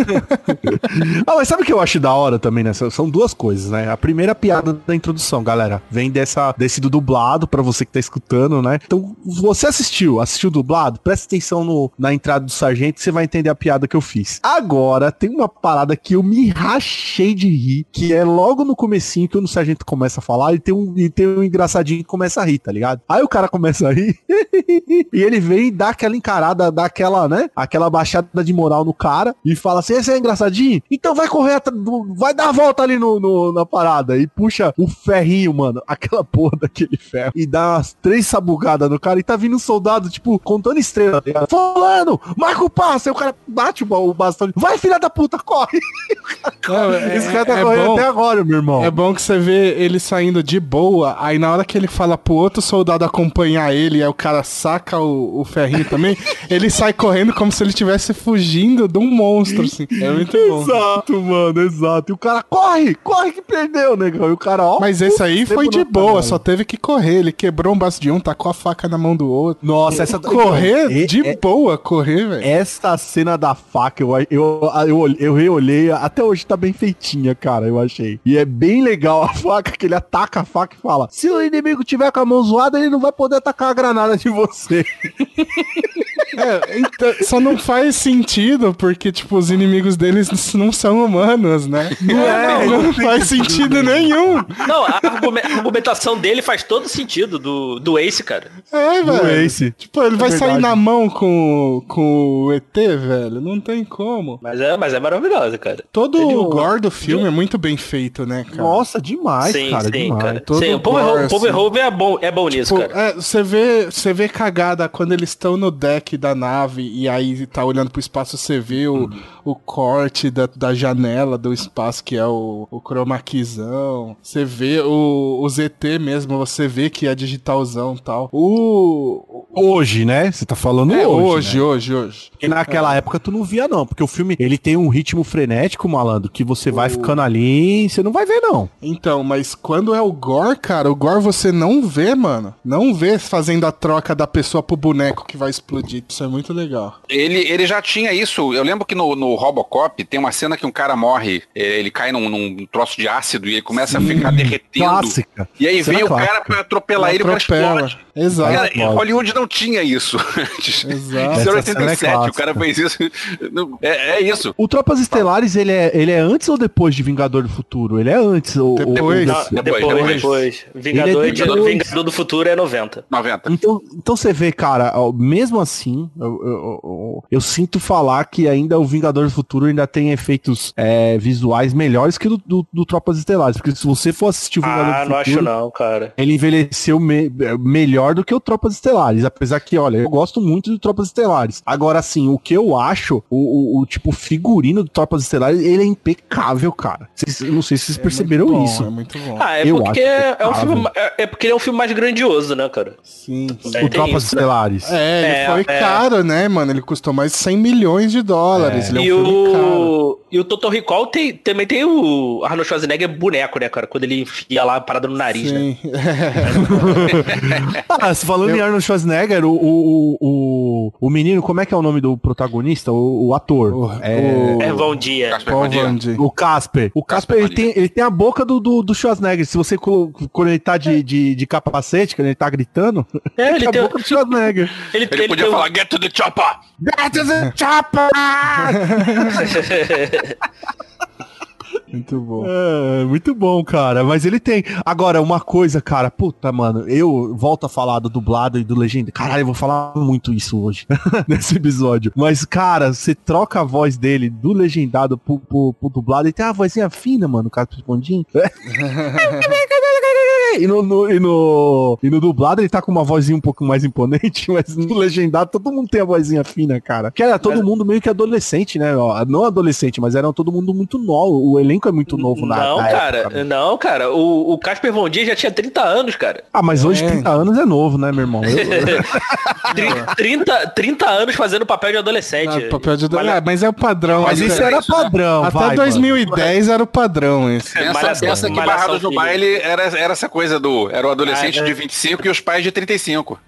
Ah, mas sabe o que eu acho da hora também, né? São duas coisas, né? A primeira piada da introdução, galera, vem dessa, desse do dublado, pra você que tá escutando, né? Então, você assistiu, assistiu dublado? Presta atenção no, na entrada do Sargento que você vai entender a piada que eu fiz. Agora, tem uma parada que eu me rachei de rir, que é logo no comecinho, que o Sargento começa a falar, e tem um, e tem um engraçadinho que começa a rir, tá ligado? Aí o cara começa a rir, e ele vem e dá aquela encarada, dá aquela, né? Aquela baixada de moral no cara, e fala assim, esse é engraçadinho? Então vai correr, vai dar a volta ali no, no, na parada. E puxa o ferrinho, mano, aquela porra daquele ferro. E dá umas três sabugadas no cara. E tá vindo um soldado, tipo, contando estrela. Tá Fulano, marca o passo. Aí o cara bate o, o bastão. Vai, filha da puta, corre. Não, é, esse cara tá é correndo bom, até agora, meu irmão. É bom que você vê ele saindo de boa. Aí na hora que ele fala pro outro soldado acompanhar ele, aí o cara saca o, o ferrinho também, ele sai correndo como se ele estivesse fugindo de um monstro, assim. É muito bom. Exato, mano, exato. E o cara, corre, corre que perdeu, negão. E o cara, ó. Mas esse aí foi de boa, só teve que correr. Ele quebrou um braço de um, tacou a faca na mão do outro. Nossa, essa... Correr, de é, boa, correr, velho. Essa cena da faca, eu, eu, eu, eu reolhei, até hoje tá bem feitinha, cara, eu achei. E é bem legal a faca, que ele ataca a faca e fala, se o inimigo tiver com a mão zoada, ele não vai poder atacar a granada de você. É, então, só não faz sentido, porque, tipo, os inimigos deles não são humanos, né? Não, é, não, não faz sentido nenhum. Não, a argume- a argumentação dele faz todo sentido, do, do Ace, cara. É, Do velho. Ace. Tipo, ele É vai verdade. sair na mão com, com o E T, velho? Não tem como. Mas é, mas é maravilhoso, cara. Todo É de o um- gore do filme é muito bem feito, né, cara? Nossa, demais, sim, cara, sim, demais. cara. Todo Sim, o Paul gore, Verhoeven- assim. Paul Verhoeven é bom, é bom nisso, Tipo, cara. é, você vê, você vê cagada quando eles estão no deck da nave e aí tá olhando pro espaço, você vê o, o corte da, da janela do espaço, que é o, o chroma keyzão. Você vê o, o Z T mesmo, você vê que é digitalzão e tal. O... Hoje, né? Você tá falando É, hoje, hoje, né? hoje, hoje. E naquela época tu não via, não. Porque o filme, ele tem um ritmo frenético, malandro, que você vai ficando ali e você não vai ver, não. Então, mas quando é o gore, cara, o gore você não vê, mano. Não vê fazendo a troca da pessoa pro boneco que vai explodir. Isso é muito legal. Ele, ele já tinha isso. Eu lembro que no, no Robocop tem uma cena que um cara morre, eh, ele cai num, num troço de ácido e ele começa a ficar derretendo. Clássica. E aí Cena vem o clássica. cara pra atropelar ele, o cara Atropela. explode. Exato. Cara, em Hollywood não tinha isso antes. Exato. Isso era Essa cena é oitenta e sete, o clássica. cara fez isso. Não, É, é isso. O Tropas Estelares, ele é, ele é antes ou depois de Vingador do Futuro? Ele é antes. Ou, Depois. ou- Não, depois, depois, depois. depois. Vingador, Ele é de- depois. Vingador do Futuro é noventa. noventa. Então, então você vê, cara, ó, mesmo assim, eu, eu- eu- eu sinto falar que ainda o Vingador do Futuro ainda tem efeitos é, visuais melhores que do, do, do Tropas Estelares. Porque se você for assistir o Vingador Ah, do não Futuro, acho não, cara. ele envelheceu me- melhor do que o Tropas Estelares. Apesar que, olha, eu gosto muito de Tropas Estelares. Agora, assim, o que eu acho, o, o, o tipo figurino do Tropas Estelares, ele é impecável, cara. Vocês- eu não sei se vocês perceberam Muito bom, isso. É muito bom. Ah, é Eu porque acho é, um impecável. filme, ma- é, é porque ele é um filme mais grandioso, né, cara? Sim. sim. É, O tem Tropas isso, né? Estelares. É, ele É, foi é. caro, né, mano? Ele custou mais de cem milhões de dólares. Ele é um E filme caro. o, e o Total Recall tem, também tem o Arnold Schwarzenegger boneco, né, cara? Quando ele enfia lá a parada no nariz, né? Sim. Ah, falando em Arnold Schwarzenegger, o, o, o, o menino, como é que é o nome do protagonista? O, o ator. O- é, o- É bom dia. Casper Paul Van Dien. Van Dien. o Casper. O Casper, ele tem, ele tem a boca do, do, do Schwarzenegger. Se você, colo- quando ele tá de, de, de capacete, quando ele tá gritando, É, ele tem a tem- boca do Schwarzenegger. Ele, Ele, ele podia tem um- falar, get to the chopper! That is a chopper! Muito bom. É, muito bom, cara. Mas ele tem. Agora, uma coisa, cara, puta, mano, eu volto a falar do dublado e do legenda. Caralho, eu vou falar muito isso hoje, nesse episódio. Mas, cara, você troca a voz dele do legendado pro, pro, pro dublado e tem uma vozinha fina, mano, o cara respondinho. E no, no- e, no, e no dublado ele tá com uma vozinha um pouco mais imponente, mas no legendado todo mundo tem a vozinha fina, cara. Que era todo Mas- mundo meio que adolescente, né? Ó, não adolescente, mas eram todo mundo muito novo. O elenco é muito novo na, Não, na cara, época, né? não, cara. O, o Casper Von Dien já tinha trinta anos, cara. Ah, mas hoje É. trinta anos é novo, né, meu irmão? Eu- Tri- trinta, trinta anos fazendo papel de adolescente. Ah, papel de... Malha- Ah, mas é o padrão. mas até, isso era padrão, até vai, dois mil e mano. dez era o padrão esse. Pensa, Malhação- pensa que Malhação Barrados no Filho. Baile era, era essa coisa do... Era o adolescente Ah, é. de vinte e cinco e os pais de trinta e cinco.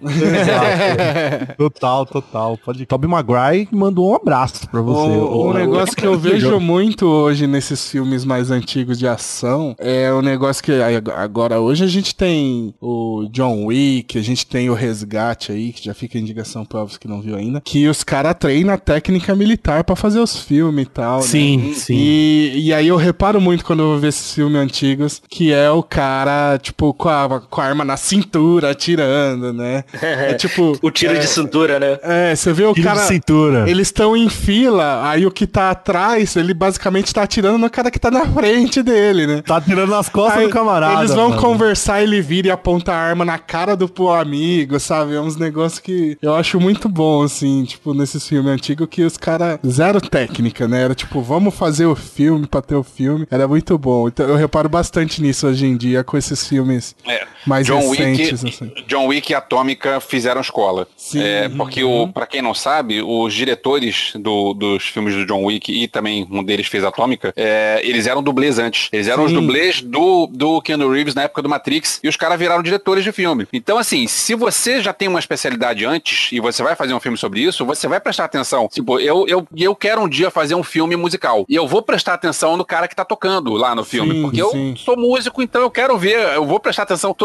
Exato. Total, total. Pode... Tobey Maguire mandou um abraço pra você. Um, um Ô, negócio que eu vejo muito hoje nesses filmes mais antigos de ação é o negócio que ag- agora hoje a gente tem o John Wick, a gente tem o Resgate aí, que já fica a indicação pra os que não viu ainda, que os caras treinam a técnica militar pra fazer os filmes e tal, né? Sim, sim. E, e aí eu reparo muito quando eu vou ver esses filmes antigos, que é o cara, tipo, com a, com a arma na cintura, atirando, né? É tipo... O tiro é, de cintura, né? É, você vê o Tiro de cara... cintura. Eles estão em fila, aí o que tá atrás, ele basicamente tá atirando no cara que tá na frente dele, né? Tá tirando nas costas Aí do camarada. eles vão mano. conversar, ele vira e aponta a arma na cara do pô amigo, sabe? É uns negócios que eu acho muito bom, assim, tipo, nesses filmes antigos, que os caras, zero técnica, né? Era tipo, vamos fazer o filme pra ter o filme. Era muito bom. Então eu reparo bastante nisso hoje em dia, com esses filmes É. mais John recentes, Wick, assim. John Wick e Atômica fizeram escola. Sim. É, porque, o, pra quem não sabe, os diretores do- dos filmes do John Wick, e também um deles fez Atômica, é, eles eram dublês antes. Eles eram Sim. os dublês do, do Keanu Reeves na época do Matrix, e os caras viraram diretores de filme. Então, assim, se você já tem uma especialidade antes, e você vai fazer um filme sobre isso, você vai prestar atenção. Tipo, eu, eu, eu quero um dia fazer um filme musical, e eu vou prestar atenção no cara que tá tocando lá no filme, Sim, porque sim. eu sou músico, então eu quero ver, eu vou prestar atenção. Todo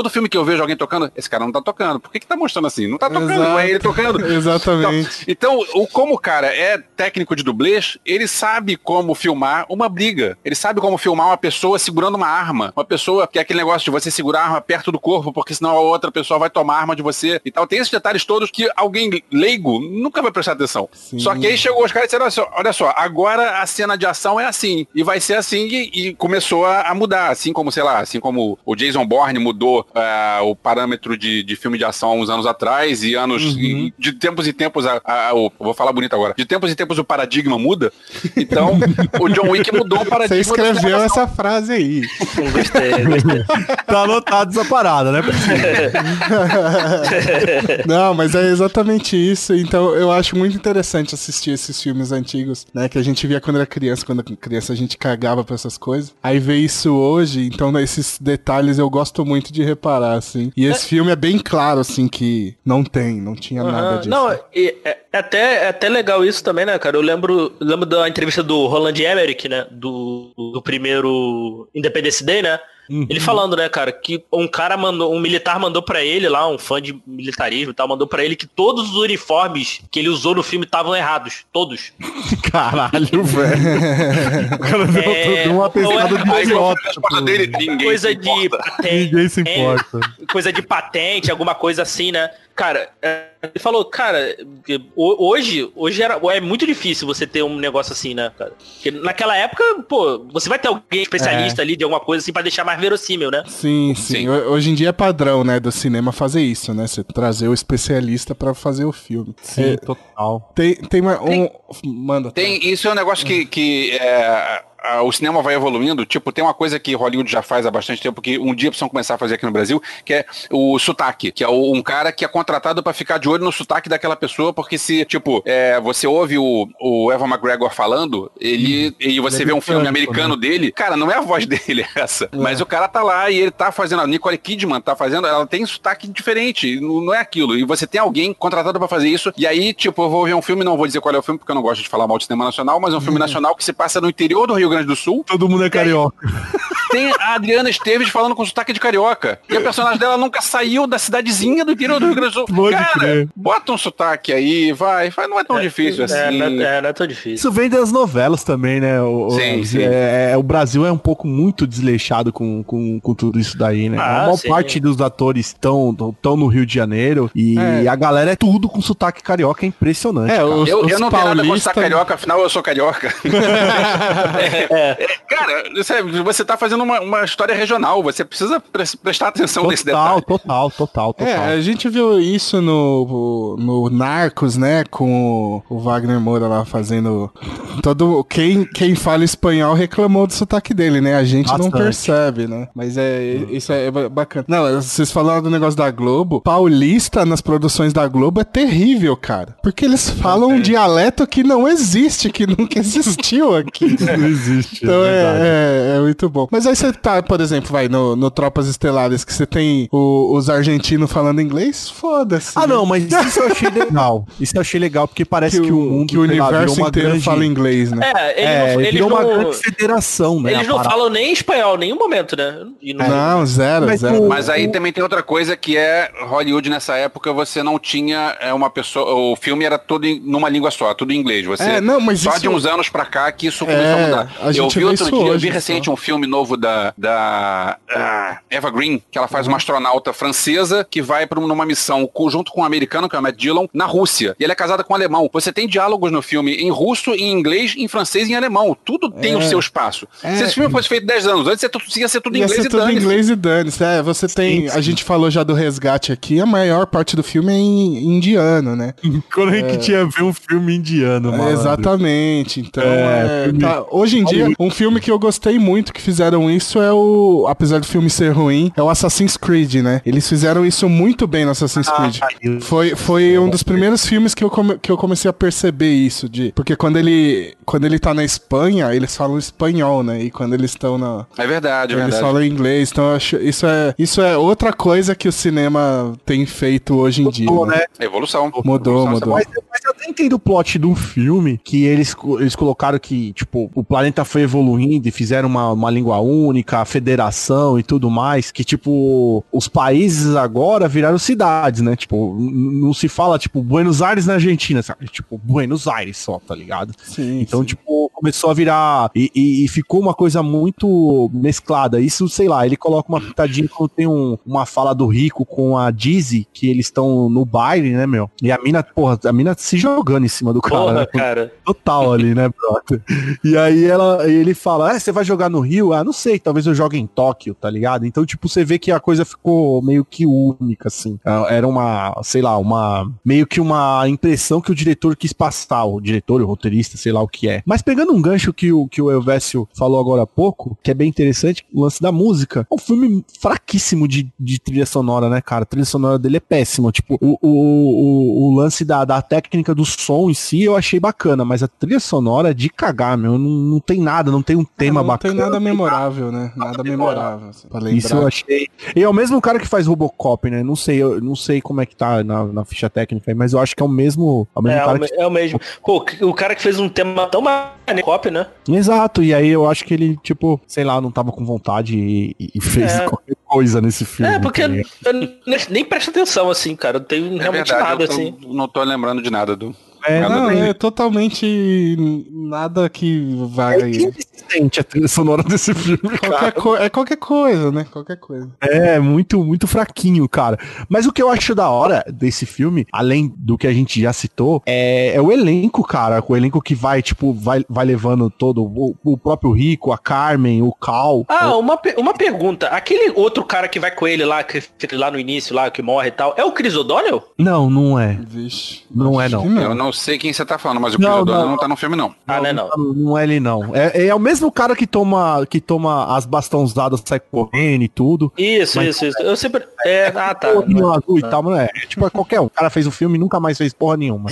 todo filme que eu vejo alguém tocando, esse cara não tá tocando. Por que que tá mostrando assim? Não tá tocando, Exato. não é ele tocando. Exatamente. Então, então o, como o cara é técnico de dublês, ele sabe como filmar uma briga. Ele sabe como filmar uma pessoa segurando uma arma. Uma pessoa que é aquele negócio de você segurar a arma perto do corpo, porque senão a outra pessoa vai tomar a arma de você e tal. Tem esses detalhes todos que alguém leigo nunca vai prestar atenção. Sim. Só que aí chegou os caras e disseram, olha só, olha só, agora a cena de ação é assim. E vai ser assim e, e começou a, a mudar. Assim como, sei lá, assim como o Jason Bourne mudou uh, o parâmetro de, de filme de ação há uns anos atrás e anos, Uhum. e, de tempos em tempos, a, a, a, o, vou falar bonito agora, de tempos em tempos o paradigma muda. Então, o John Wick mudou o paradigma. Você escreveu essa frase aí. Gostei, gostei. Tá anotado essa parada, né? Não, mas é exatamente isso. Então eu acho muito interessante assistir esses filmes antigos, né? Que a gente via quando era criança. Quando era criança a gente cagava pra essas coisas. Aí ver isso hoje, então esses detalhes eu gosto muito de reparar, assim. E esse é... filme é bem claro, assim, que não tem, não tinha uhum. nada disso. Não, é, é, até, é até legal isso também, né, cara? Eu lembro, lembro da entrevista do Roland Emmerich, né? Do, do primeiro Independence Day, né? Uhum. Ele falando, né, cara, que um cara mandou, um militar mandou pra ele lá, um fã de militarismo e tal, mandou pra ele que todos os uniformes que ele usou no filme estavam errados. Todos. Caralho, velho. O cara deu, é, deu uma pescada de idiota. Coisa de patente. Ninguém se importa. É, coisa de patente, alguma coisa assim, né? Cara, é, ele falou, cara, hoje, hoje era, é muito difícil você ter um negócio assim, né, cara? Porque naquela época, pô, você vai ter alguém especialista é. ali de alguma coisa assim pra deixar mais verossímil, né? Sim, sim, sim. Hoje em dia é padrão, né, do cinema fazer isso, né? Você trazer o especialista pra fazer o filme. Sim, é, total. Tem, tem uma, um... Tem, Manda. Tem, tá. Isso é um negócio que... que é... o cinema vai evoluindo, tipo, tem uma coisa que Hollywood já faz há bastante tempo, que um dia precisam começar a fazer aqui no Brasil, que é o sotaque, que é um cara que é contratado pra ficar de olho no sotaque daquela pessoa, porque se, tipo, é, você ouve o, o Evan McGregor falando, ele, hum, e você ele vê um filme canto, americano né? dele, cara, não é a voz dele essa, é. mas o cara tá lá e ele tá fazendo, a Nicole Kidman tá fazendo, ela tem sotaque diferente, não, não é aquilo, e você tem alguém contratado pra fazer isso, e aí, tipo, eu vou ver um filme, não vou dizer qual é o filme, porque eu não gosto de falar mal de cinema nacional, mas é um filme hum. nacional que se passa no interior do Rio Grande do Sul. Todo mundo é carioca. Tem a Adriana Esteves falando com sotaque de carioca. E a personagem dela nunca saiu da cidadezinha do interior do Rio Grande do Sul. Pode Cara, crer. Bota um sotaque aí, vai. Não é tão é, difícil é, assim. Não é, não é tão difícil. Isso vem das novelas também, né? O, sim, o, sim. É, é, o Brasil é um pouco muito desleixado com, com, com tudo isso daí, né? Ah, a maior sim. parte dos atores estão no Rio de Janeiro e é. a galera é tudo com sotaque carioca, é impressionante. É, os, eu, os eu não paulista... tenho nada com sotaque carioca, afinal eu sou carioca. é, é, cara, sabe, você tá fazendo uma, uma história regional, você precisa pre prestar atenção total, nesse detalhe. Total, total, total. É, a gente viu isso no, no Narcos, né, com o Wagner Moura lá fazendo todo... Quem, quem fala espanhol reclamou do sotaque dele, né, a gente Bastante. não percebe, né, mas é, hum. isso é bacana. Não, vocês falaram do negócio da Globo, paulista nas produções da Globo é terrível, cara, porque eles falam um dialeto que não existe, que nunca existiu aqui. Não existe, então é, é, é, é muito bom. Mas aí você tá, por exemplo, vai no, no Tropas Estelares, que você tem o, os argentinos falando inglês, foda-se. Ah, não, mas isso eu achei legal. Isso eu achei legal, porque parece que, que o mundo... Que o universo inteiro grande... fala inglês, né? É, ele é, não, ele virou não... uma grande federação, né? Eles não falam nem espanhol em nenhum momento, né? E não, não, zero, mas zero. O... Mas aí também tem outra coisa que é Hollywood nessa época, você não tinha é, uma pessoa... O filme era todo em, numa língua só, tudo em inglês. Você, é, não, mas só isso... de uns anos pra cá que isso começou é, a mudar. A eu vi outro dia, hoje, eu vi recente só. um filme novo da, da uh, Eva Green, que ela faz uhum. uma astronauta francesa que vai pra numa missão junto com um americano, que é o Matt Dillon, na Rússia. E ela é casada com um alemão. Você tem diálogos no filme em russo, em inglês, em francês e em alemão. Tudo é. tem o seu espaço. É. Se esse filme fosse feito dez anos antes, ia ser tudo em inglês ser e tudo dane-se. inglês e dane-se. É, você tem... Sim, sim. A gente falou já do Resgate aqui, a maior parte do filme é em indiano, né? Quando a gente é... tinha ver um filme indiano, mano. É, exatamente. Então, é, é, tá. Hoje em dia, um filme que eu gostei muito que fizeram isso é o... Apesar do filme ser ruim, é o Assassin's Creed, né? Eles fizeram isso muito bem no Assassin's Creed. Ah, foi foi um dos primeiros filmes que eu, come, que eu comecei a perceber isso. De, porque quando ele, quando ele tá na Espanha, eles falam espanhol, né? E quando eles estão na... É verdade, é eles verdade. falam inglês. Então, eu acho, isso, é, isso é outra coisa que o cinema tem feito hoje em dia. Mudou, né? Evolução. Mudou, Evolução, mudou. Mas, mas não entendo o plot de um filme que eles, eles colocaram que, tipo, o planeta foi evoluindo e fizeram uma, uma língua única, a federação e tudo mais, que, tipo, os países agora viraram cidades, né? Tipo, não se fala, tipo, Buenos Aires na Argentina, sabe? Tipo, Buenos Aires só, tá ligado? Sim, então, sim. tipo, começou a virar e, e, e ficou uma coisa muito mesclada. Isso, sei lá, ele coloca uma pitadinha quando tem um, uma fala do Rico com a Dizzy, que eles estão no baile, né, meu? E a mina, porra, a mina se jogando em cima do cara. Porra, né? cara. Total ali, né, brother? E aí ela, ele fala, ah, você vai jogar no Rio? Ah, não sei, talvez eu jogue em Tóquio, tá ligado? Então, tipo, você vê que a coisa ficou meio que única, assim. Era uma, sei lá, uma, meio que uma impressão que o diretor quis passar, o diretor, o roteirista, sei lá o que é. Mas pegando um gancho que o, que o Elvésio falou agora há pouco, que é bem interessante, o lance da música, é um filme fraquíssimo de, de trilha sonora, né, cara? A trilha sonora dele é péssima, tipo, o, o, o, o lance da, da técnica do som em si eu achei bacana, mas a trilha sonora é de cagar, meu, não, não tem nada, não tem um tema é, não bacana. Não tem nada memorável, né? Nada memorável, assim, pra lembrar. Isso eu achei. E é o mesmo cara que faz Robocop, né? Não sei, eu não sei como é que tá na, na ficha técnica aí, mas eu acho que é o mesmo, é o mesmo é, cara o, que... é o mesmo. Pô, o cara que fez um tema tão Robocop, né? Exato, e aí eu acho que ele, tipo, sei lá, não tava com vontade e, e fez É. qualquer coisa nesse filme. É, porque eu, eu nem, nem presta atenção, assim, cara. Não tenho É realmente verdade, nada, eu tô- assim. não tô lembrando de nada do... É, nada Não, do- é totalmente nada que vai... É inconsistente a trilha sonora desse filme, Qualquer cara. co- é qualquer coisa, né? Qualquer coisa. É, muito, muito fraquinho, cara. Mas o que eu acho da hora desse filme, além do que a gente já citou, é, é o elenco, cara. O elenco que vai, tipo, vai, vai levando todo, o, o próprio Rico, a Carmen, o Cal. Ah, uma, pe- uma pergunta. Aquele outro cara que vai com ele lá, que fica lá no início, lá, que morre e tal, é o Chris O'Donnell? Não, não é. Vixe. Não é, acho não. que Eu não sei quem você tá falando, mas o Não, Chris O'Donnell não. não tá no filme, não. Ah, não é não. Não, não é ele, não. É, é o mesmo cara que toma, que toma as bastãozadas, sai correndo e tudo. Isso, Mas- isso, isso. Eu sempre... É, ah, tá. Porrinho azul e tal, mas é, é tipo, é qualquer um. O cara fez o filme e nunca mais fez porra nenhuma.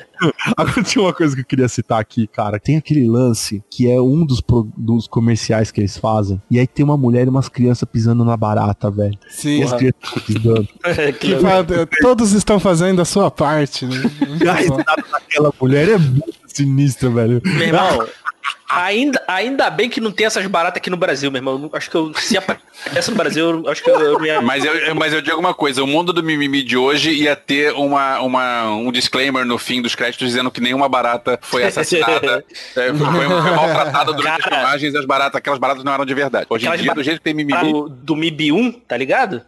Agora tinha uma coisa que eu queria citar aqui, cara. Tem aquele lance que é um dos, pro- dos comerciais que eles fazem. E aí tem uma mulher e umas crianças pisando na barata, velho. Sim. E as crianças pisando. Que fala, todos estão fazendo a sua parte, né? E a risada daquela mulher é muito sinistra, velho. Meu irmão, ainda, ainda bem que não tem essas baratas aqui no Brasil, meu irmão. Acho que eu, se aparece no Brasil, eu acho que eu, eu não ia... Mas eu, mas eu digo uma coisa, o mundo do mimimi de hoje ia ter uma, uma, um disclaimer no fim dos créditos dizendo que nenhuma barata foi assassinada, é, foi, foi maltratada durante Cara, as filmagens, as baratas, aquelas baratas não eram de verdade. Hoje em aquelas dia, ba- do jeito que tem mimimi... do, do M I B um, tá ligado?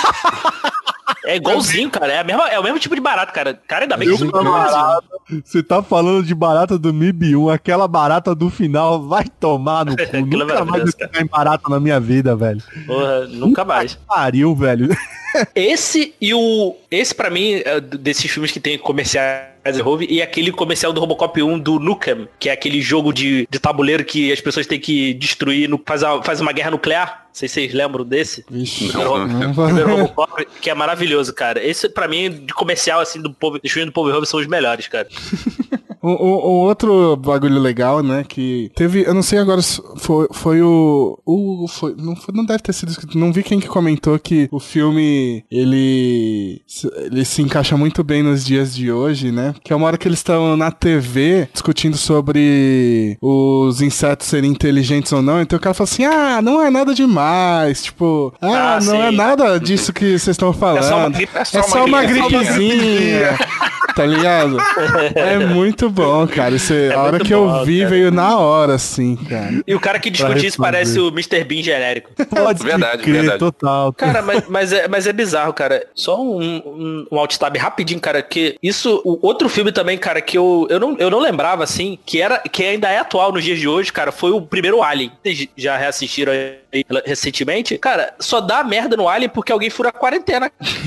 É igualzinho, cara. É, a mesma, é o mesmo tipo de barato, cara. Cara, ainda bem que Eu isso não com a tem no Brasil. barata, você tá falando de barata do M I B um, aquela barata do final vai tomar no cu. Aquilo é Nunca mais maravilhoso, eu ficar em barata na minha vida, velho. Porra, nunca mais. Pariu, velho. Esse e o... Esse pra mim, é desses filmes que tem comerciais de Hove, e aquele comercial do Robocop um do Nukem, que é aquele jogo de, de tabuleiro que as pessoas têm que destruir, no, faz, a- faz uma guerra nuclear. Não sei se vocês lembram desse. Vixe. Não, não O vou- primeiro Robocop, que é maravilhoso, cara. Esse, pra mim, de comercial, assim, do povo, dos filmes do Povo Hove são os melhores, cara. Um, um- um outro bagulho legal, né, que teve, eu não sei agora se foi, foi o, o foi, não, foi, não deve ter sido escrito, não vi quem que comentou que o filme, ele, se- ele se encaixa muito bem nos dias de hoje, né, que é uma hora que eles estão na T V discutindo sobre os insetos serem inteligentes ou não, então o cara fala assim, ah, não é nada demais, tipo, ah, Ah, não sim. é nada disso que vocês estão falando, É só uma gripe- é só uma gripe- gripezinha, tá ligado? É muito bom, cara. Isso, É a hora muito que eu bom, vi cara. veio na hora, assim, cara. E o cara que discute isso responder. parece o mister Bean genérico. Pode Verdade, crer, verdade. total. Cara, mas, mas, é, mas é bizarro, cara. Só um, um, um alt-tab rapidinho, cara, que isso, o outro filme também, cara, que eu, eu, não, eu não lembrava, assim, que, era, que ainda é atual nos dias de hoje, cara, foi o primeiro Alien. Vocês já reassistiram aí recentemente? Cara, só dá merda no Alien porque alguém fura a quarentena.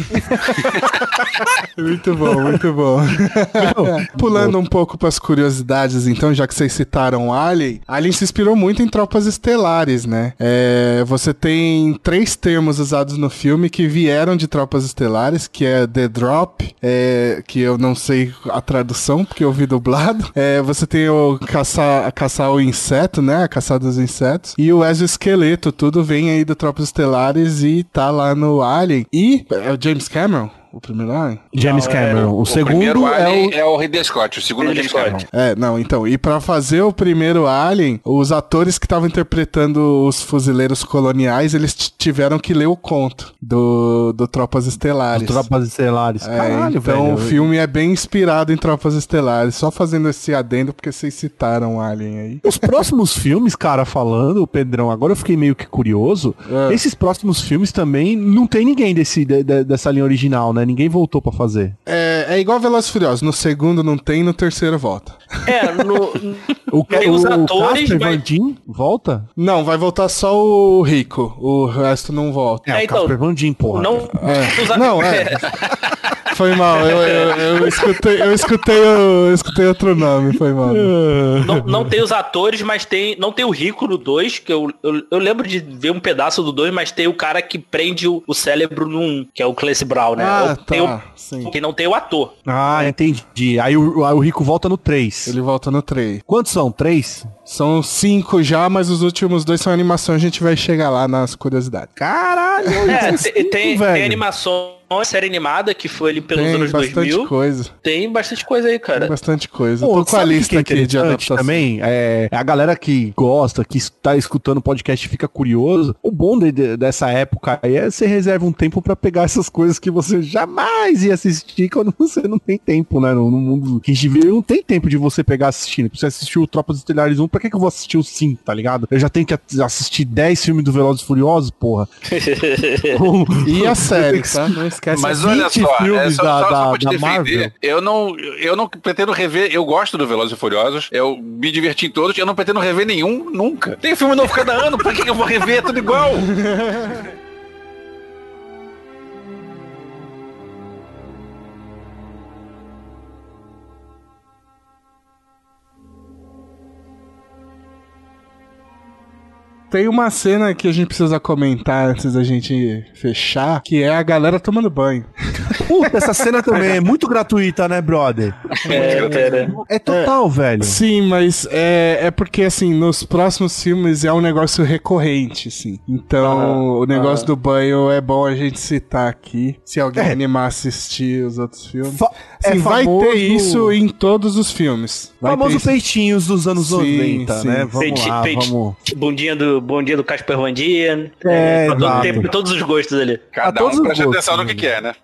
Muito bom, muito bom. Pulando um pouco pras curiosidades, então, já que vocês citaram Alien, Alien se inspirou muito em Tropas Estelares, né? É, você tem três termos usados no filme que vieram de Tropas Estelares, que é The Drop, é, que eu não sei a tradução, porque eu vi dublado. É, você tem o caçar, caçar o inseto, né? A caçada dos insetos. E o exoesqueleto, tudo vem aí do Tropas Estelares e tá lá no Alien. E é o James Cameron, O primeiro Alien? James Não, Cameron. é- O, O segundo primeiro é Alien o... é o Ridley Scott, o segundo é o Ridley James Scott. Cameron. É, não, então, e pra fazer o primeiro Alien, os atores que estavam interpretando os fuzileiros coloniais, eles t- tiveram que ler o conto do, do Tropas Estelares. Tropas Estelares. É, Caralho, então velho. o filme é bem inspirado em Tropas Estelares, só fazendo esse adendo porque vocês citaram Alien aí. Os próximos filmes, cara, falando, Pedrão, agora eu fiquei meio que curioso. É. Esses próximos filmes também não tem ninguém desse, de- de- dessa linha original, né? Ninguém voltou pra fazer. É, é igual Velozes e Furiosos, no segundo não tem, no terceiro volta. É, no, O, Tem o, os o atores, Casper mas- Van Dien volta? Não, vai voltar só o Rico, o resto não volta. É, o então, Casper Van Dien, porra. não, É. os a- Não, é. Foi mal, eu, eu, eu escutei, eu escutei, eu escutei outro nome, foi mal. não, não tem os atores, mas tem. Não tem o Rico no dois, que eu, eu, eu lembro de ver um pedaço do dois, mas tem o cara que prende o, o cérebro num. Que é o Clancy Brown, né? Ah, Tem o- tá, sim. que não tem o ator. Ah, entendi. Aí o, aí o Rico volta no três. Ele volta no três. Quantos são? Três? São cinco já, mas os últimos dois são animação, a gente vai chegar lá nas curiosidades. Caralho! É, isso tem, tem, velho. tem animação, série animada que foi ali pelos Tem anos dois bastante mil. coisa, Tem bastante coisa aí, tem cara. bastante coisa. Pô, Tô com a sabe o que lista que é aqui de interessante adaptação. também, é a galera que gosta, que está escutando o podcast e fica curioso. O bom de- de- dessa época aí é você reserva um tempo pra pegar essas coisas que você jamais ia assistir quando você não tem tempo, né? No, no mundo que a gente vive, não tem tempo de você pegar assistindo. Você assistiu o Tropas Estelares um, pra que, que eu vou assistir o cinco, tá ligado? Eu já tenho que a- assistir dez filmes do Velozes e Furiosos, porra. E a série, tá? Não esquece. Mas a- olha vinte só, é filmes só, da- só, da- só pra te da defender, Marvel. eu não, eu não pretendo rever, eu gosto do Velozes e Furiosos, eu me diverti em todos, eu não pretendo rever nenhum, nunca. Tem filme novo cada ano, pra que que eu vou rever? É tudo igual. Tem uma cena que a gente precisa comentar antes da gente fechar, que é a galera tomando banho. Puta, essa cena também é muito gratuita, né, brother? É, cara. É total, velho. Sim, mas é, é porque, assim, nos próximos filmes é um negócio recorrente, assim. Então, o negócio do banho é bom a gente citar aqui, se alguém É. animar a assistir os outros filmes. Fa- Assim, é vai famoso- ter isso em todos os filmes. Vai ter famoso isso. peitinhos dos anos Sim, noventa, sim. né? Vamos Peiti- lá, peiti- vamos. Bundinha do, bundinha do Casper Van Dien. É, pra todo exato. tempo, todos os gostos ali. Cada todos um os presta gostos, atenção no que que é, né?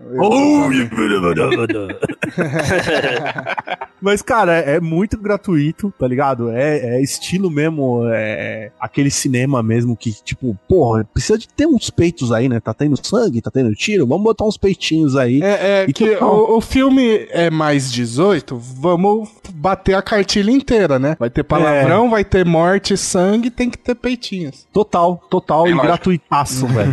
Mas, cara, é, é muito gratuito, tá ligado? É, é estilo mesmo, é aquele cinema mesmo que, tipo, porra, precisa de ter uns peitos aí, né? Tá tendo sangue, tá tendo tiro, vamos botar uns peitinhos aí. É, é E que total. o, o filme é mais dezoito, vamos bater a cartilha inteira, né? Vai ter palavrão, vai ter morte, sangue, tem que ter peitinhos. Total, total É e lógico. gratuitaço, velho.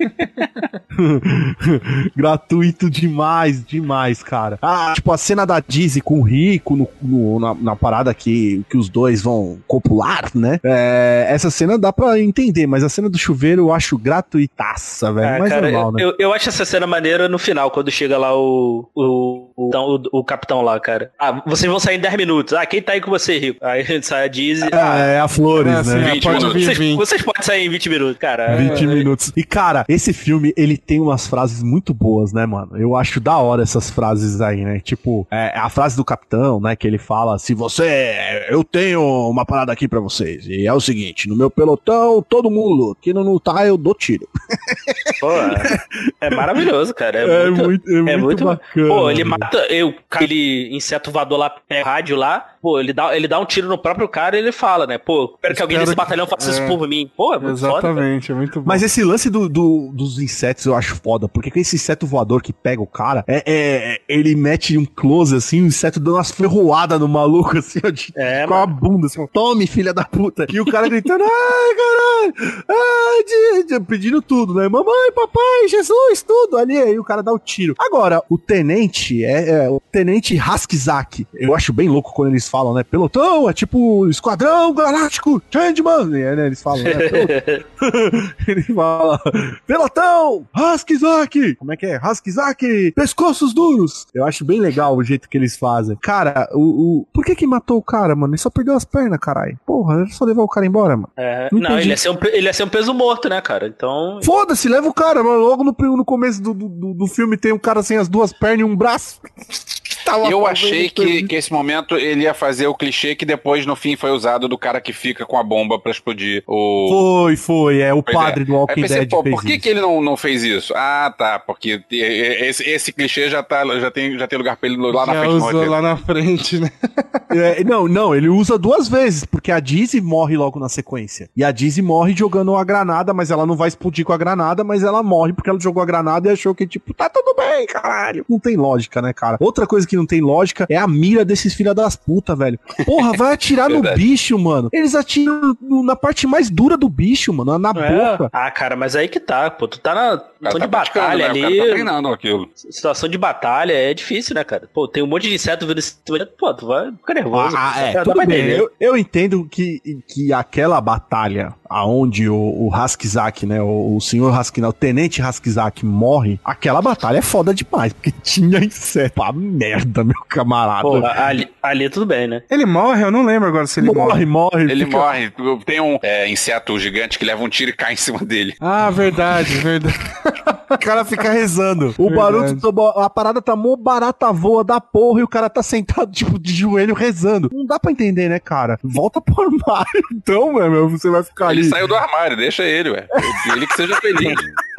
Gratuito demais, demais, cara. Ah, tipo, a cena da Dizzy com o Rico no, no- na, na parada que, que os dois vão copular, né? É, essa cena dá pra entender, mas a cena do chuveiro eu acho gratuitaça, velho. Ah, Mas cara, normal, né? eu, eu acho essa cena maneira no final, quando chega lá o, o, o, o, o capitão lá, cara. Ah, vocês vão sair em dez minutos. Ah, quem tá aí com você, Rico? Aí a gente sai a Dizzy. Ah, É, a Flores, É, assim, né? é, vinte pode minutos. vir, vocês, vir. vocês podem sair em vinte minutos, cara. vinte É, minutos. E, cara, esse filme, ele tem umas frases muito boas, né, mano? Eu acho da hora essas frases aí, né? Tipo, é, a frase do capitão, né? Que ele fala, se você... Eu tenho uma parada aqui pra vocês. E é o seguinte, no meu pelotão, todo mundo luta. Quem não lutar, eu dou tiro. Pô, é, é maravilhoso, cara. É, É muito, muito- é é muito muito bacana, Pô, ele velho. mata eu, aquele inseto voador lá, pé rádio lá. Pô, ele dá, ele dá um tiro no próprio cara e ele fala, né? Pô, espero que alguém Espero desse batalhão faça isso é. por mim. Pô, é muito foda, cara. Exatamente, é muito bom. Mas esse lance do, do- dos insetos eu acho foda, porque com esse inseto voador que pega o cara, é, é- ele mete um close assim, o inseto dando umas ferroadas no maluco, assim, ó, de, É, com a bunda, assim, ó, tome, filha da puta. E o cara gritando, ai, caralho, ai, de- de- pedindo tudo, né? Mamãe, papai, Jesus, tudo ali. Aí o cara dá o tiro. Agora, o tenente, é, é o tenente Haskizaki. Eu acho bem louco quando eles falam, né? Pelotão, é tipo esquadrão galáctico, Changeman. É, né? Eles falam, né? Ele fala, pelotão, Haskizaki. Como é que é? Haskizaki, pescoços duros. Eu acho bem legal o jeito que eles fazem. Cara, o, o... por que que matou o cara, mano? Ele só perdeu as pernas, caralho. Porra, ele só levar o cara embora, mano. É, Não não, entendi. ele ia, ser um, pe- ele ia ser um peso morto, né, cara? Então. Foda-se, leva o cara, mano, logo no, no começo do, do, do filme tem um cara sem as duas pernas e um braço? Eu achei que, que esse momento ele ia fazer o clichê que depois no fim foi usado do cara que fica com a bomba pra explodir o... Foi, foi, é o pois padre é. do Walking pensei, Dead pô, fez por que isso. que ele não, não fez isso? Ah, tá, porque esse, esse clichê já, tá, já, tem, já tem lugar pra ele lá Já na frente. usou lá na frente, né? É, não, não, ele usa duas vezes, porque a Dizzy morre logo na sequência. E a Dizzy morre jogando a granada, mas ela não vai explodir com a granada, mas ela morre porque ela jogou a granada e achou que, tipo, tá tudo bem, caralho. Não tem lógica, né, cara? Outra coisa que não tem lógica é a mira desses filha das putas, velho. Porra, vai atirar no bicho, mano. Eles atiram no, na parte mais dura do bicho, mano, na É. boca. Ah, cara, mas aí que tá, pô. Tu tá na situação tá de batalha, né? ali. O cara tá treinando aquilo. Situação de batalha é difícil, né, cara? Pô, tem um monte de inseto vindo. Pô, tu vai ficar nervoso. Ah, é, Dá tudo pra bem. entender. Eu, eu entendo que, que aquela batalha aonde o, o Haskizak, né, o, o senhor Haskizak, o tenente Haskizak morre, aquela batalha é foda demais, porque tinha inseto. Ah, merda, meu camarada. Pô, ali, ali tudo bem, né? Ele morre? Eu não lembro agora se ele morre. morre, morre. Ele fica- morre. Tem um é, inseto gigante que leva um tiro e cai em cima dele. Ah, verdade, verdade. O cara fica rezando. O Verdade. barulho, a parada tá mó barata voa da porra e o cara tá sentado, tipo, de joelho rezando. Não dá pra entender, né, cara? Volta pro armário, então, meu, você vai ficar Ele ali. saiu do armário, deixa ele, ué. Ele que seja feliz.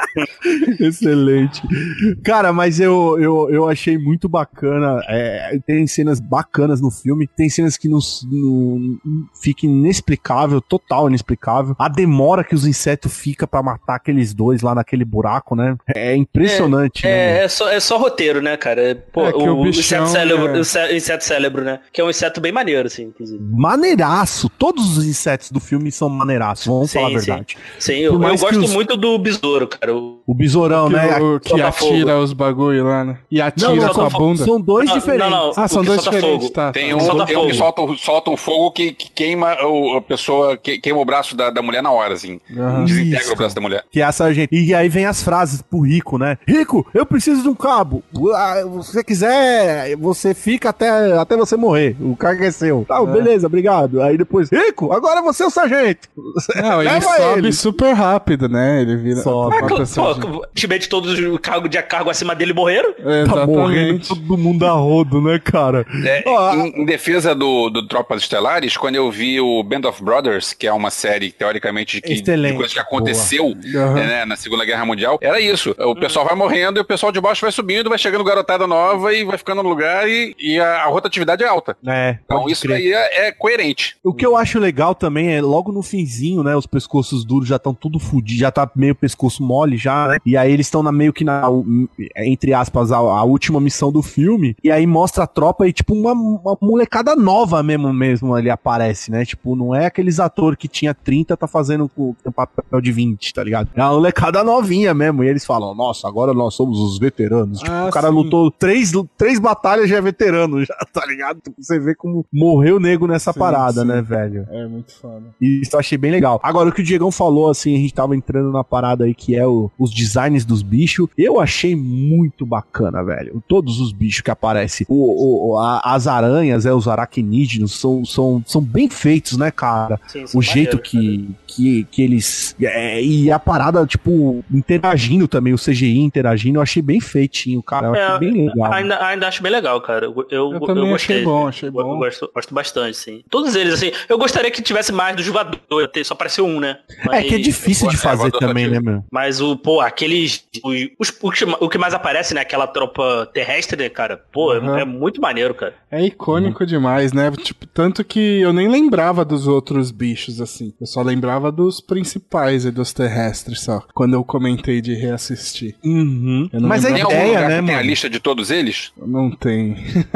Excelente. Cara, mas eu, eu, eu achei muito bacana. É, tem cenas bacanas no filme. Tem cenas que nos, no, fica inexplicável, total inexplicável. A demora que os insetos ficam pra matar aqueles dois lá naquele buraco, né? É impressionante. né, É, meu? é, só, é só roteiro, né, cara? Pô, É que o, o o bichão inseto cérebro, é- o ce- inseto cérebro, né? Que é um inseto bem maneiro, assim, inclusive. Maneiraço. Todos os insetos do filme são maneiraços, vamos Sim, falar a sim. verdade. Sim, eu, Por eu mais que gosto os- muito do besouro, cara. O- O besourão, Que, né? o, que solta atira fogo. os bagulho lá, né? E atira Não, não, com a são, bunda. são dois Não, diferentes. não, não. Ah, o são que dois solta diferentes, fogo. tá. Tem tá. um, Solta tem um que fogo. solta, um- solta um fogo que, que queima o, a pessoa, que, queima o braço da, da mulher na hora, assim. Aham. Desintegra Isso. o braço da mulher. Que é a sargento. E aí vem as frases pro Rico, né? Rico, eu preciso de um cabo. Ah, Se você quiser, você fica até, até você morrer. O cargo é seu. Tá, beleza, obrigado. Aí depois, Rico, agora você é o sargento. Não, ele Leva sobe ele. super rápido, né? Ele vira. Sobe. bota Pô, assim, gente. ultimamente todos os cargos de cargo acima dele morreram. Tá morrendo Exatamente. todo mundo a rodo, né, cara? É, Ó, em, em defesa do, do Tropas Estelares, quando eu vi o Band of Brothers, que é uma série, teoricamente, que, de Excelente. coisas que aconteceu Aham. né, na Segunda Guerra Mundial, era isso. O pessoal vai morrendo e o pessoal de baixo vai subindo, vai chegando garotada nova e vai ficando no lugar e, e a, a rotatividade é alta. É, Então pode isso crer. aí é, é coerente. O que eu acho legal também é logo no finzinho, né? Os pescoços duros já estão tudo fudidos, já tá meio pescoço mole já, né? E aí eles estão na meio que na, entre aspas, a, a última missão do filme. E aí mostra a tropa e tipo uma, uma molecada nova mesmo, mesmo ali aparece, né? Tipo, não é aqueles atores que tinha trinta, tá fazendo com um papel de vinte, tá ligado? É uma molecada novinha mesmo. E eles falam, nossa, agora nós somos os veteranos. Tipo, Ah, o cara sim. lutou três, três batalhas já é veterano, já, tá ligado? Tipo, você vê como morreu o nego nessa Sim, parada, sim. né, velho? É muito foda. E isso eu achei bem legal. Agora, o que o Diegão falou, assim, a gente tava entrando na parada aí que é o- os designs dos bichos. Eu achei muito bacana, velho. Todos os bichos que aparecem. O, o- a- as aranhas, é, os aracnídeos, são, são, são bem feitos, né, cara? Sim, são O jeito maneiros, que, que, que eles. É, e a parada, tipo, interagindo também, o C G I interagindo, eu achei bem feitinho, cara. Eu achei É, bem legal. Ainda, ainda acho bem legal, cara. Eu, eu, Eu também gostei. achei bom, achei Eu- bom. Eu gosto, gosto bastante, sim. Todos eles, assim. Eu gostaria que tivesse mais dos voadores. Só apareceu um, né? É que é difícil de É, fazer voador também, né, ativo. meu? Mas o, pô, aqueles. Os, os- o, que, o que mais aparece, né? Aquela tropa terrestre, né, cara? Pô, é- Uhum. é, muito maneiro, cara. É icônico demais, né? Tipo, tanto que eu nem lembrava dos outros bichos, assim. Eu só lembrava dos principais e dos terrestres, só. Quando eu comentei de reassistir. Uhum. Eu não Mas a Tem algum ideia, lugar né, que tem a mano? lista de todos eles? Não tem.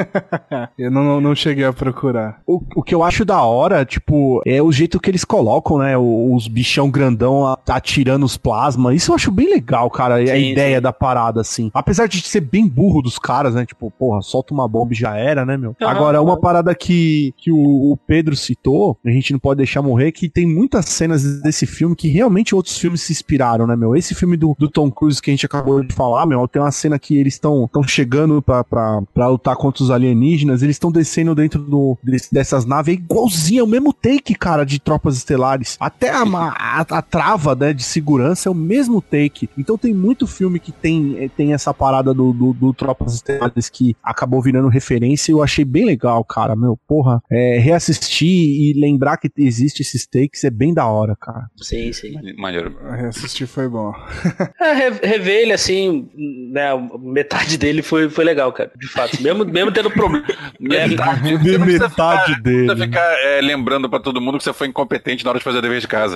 eu não, não cheguei a procurar. O, o que eu acho da hora, tipo, é o jeito que eles colocam, né? o- Os bichão grandão a- atirando os plasmas. Isso eu acho bem legal, cara. a Sim, ideia sim. da parada, assim. Apesar de ser bem burro dos caras, né? Tipo, porra, solta uma bomba e já era, né, meu? Aham. Agora, uma parada que, que o, o Pedro citou, a gente não pode deixar morrer, que tem muitas cenas desse filme que realmente outros filmes se inspiraram, né, meu? Esse filme do, do Tom Cruise que a gente acabou de falar, meu, tem uma cena que eles estão chegando pra, pra, pra lutar contra os alienígenas, eles estão descendo dentro do, dessas naves, é igualzinho, é o mesmo take, cara, de Tropas Estelares. Até a, a, a trava, né, de segurança é o mesmo take. Então tem muito filme que tem, tem essa parada do, do, do Tropas Estelares que acabou virando referência e eu achei bem legal, cara, meu, porra, é, reassistir e lembrar que existe esses takes é bem da hora, cara. Sim, sim. Maneiro. Reassistir foi bom. É, rever ele assim, né, metade dele foi, foi legal, cara, de fato. Mesmo, mesmo tendo problema. Metade, De metade ficar, dele. Não precisa ficar é, lembrando pra todo mundo que você foi incompetente na hora de fazer o dever de casa.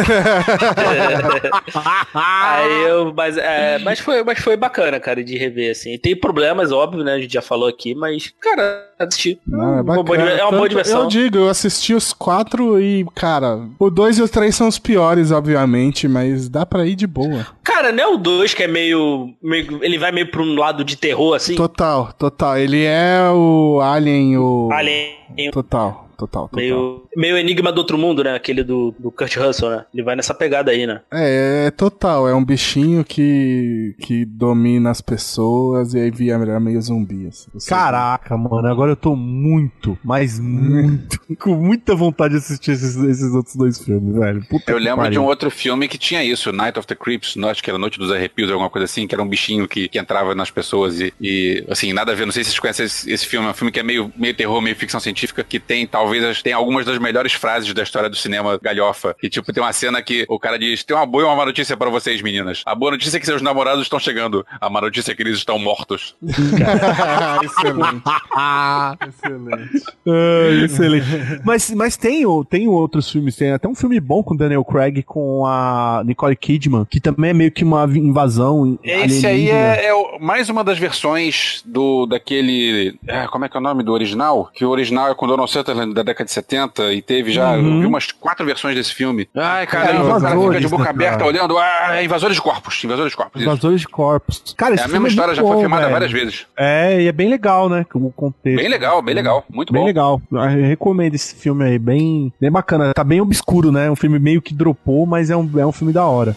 Aí eu, mas, é, mas, foi, mas foi bacana, cara, de rever, assim. Tem problemas, óbvio, né, a gente já falou aqui, mas, cara, assisti. Não, é, uma boa, é uma Tanto, boa diversão. Eu digo, eu assisti os quatro e, cara, o dois e o três são os piores, obviamente, mas dá pra ir de boa. Cara, não é o dois que é meio, meio... Ele vai meio pra um lado de terror, assim? Total, total. Ele é o Alien, o... Alien. Total. Total, total. Meio, meio Enigma do Outro Mundo, né? Aquele do, do Kurt Russell, né? Ele vai nessa pegada aí, né? É, é total. É um bichinho que, que domina as pessoas e aí vira meio zumbi. Assim. Caraca, mano. Agora eu tô muito, mas muito, com muita vontade de assistir esses, esses outros dois filmes, velho. Puta eu que lembro pariu. de um outro filme que tinha isso, Night of the Creeps, não, acho que era Noite dos Arrepios, alguma coisa assim, que era um bichinho que, que entrava nas pessoas e, e, assim, nada a ver. Não sei se vocês conhecem esse, esse filme. É um filme que é meio, meio terror, meio ficção científica, que tem, talvez, tem algumas das melhores frases da história do cinema galhofa. E, tipo, tem uma cena que o cara diz: tem uma boa e uma má notícia pra vocês, meninas. A boa notícia é que seus namorados estão chegando. A má notícia é que eles estão mortos. Excelente. Excelente. Ah, excelente. Mas, mas tem, tem outros filmes, tem até um filme bom com Daniel Craig, com a Nicole Kidman, que também é meio que uma invasão. Esse aí é, é o, mais uma das versões do daquele... É, como é que é o nome do original? Que o original é com Donald Sutherland da década de setenta e teve já... Uhum. Eu vi umas quatro versões desse filme. Ai, cara, É, o cara fica de boca né, aberta cara? olhando. Ah, é Invasores de Corpos. Invasores de Corpos. isso. Invasores de Corpos. Cara, É esse a filme mesma história, muito já foi bom, filmada velho. várias vezes. É, e é bem legal, né? O contexto. Bem legal, bem legal. Muito Bem bom. legal. Eu recomendo esse filme aí, bem, bem bacana. Tá bem obscuro, né? Um filme meio que dropou, mas é um, é um filme da hora.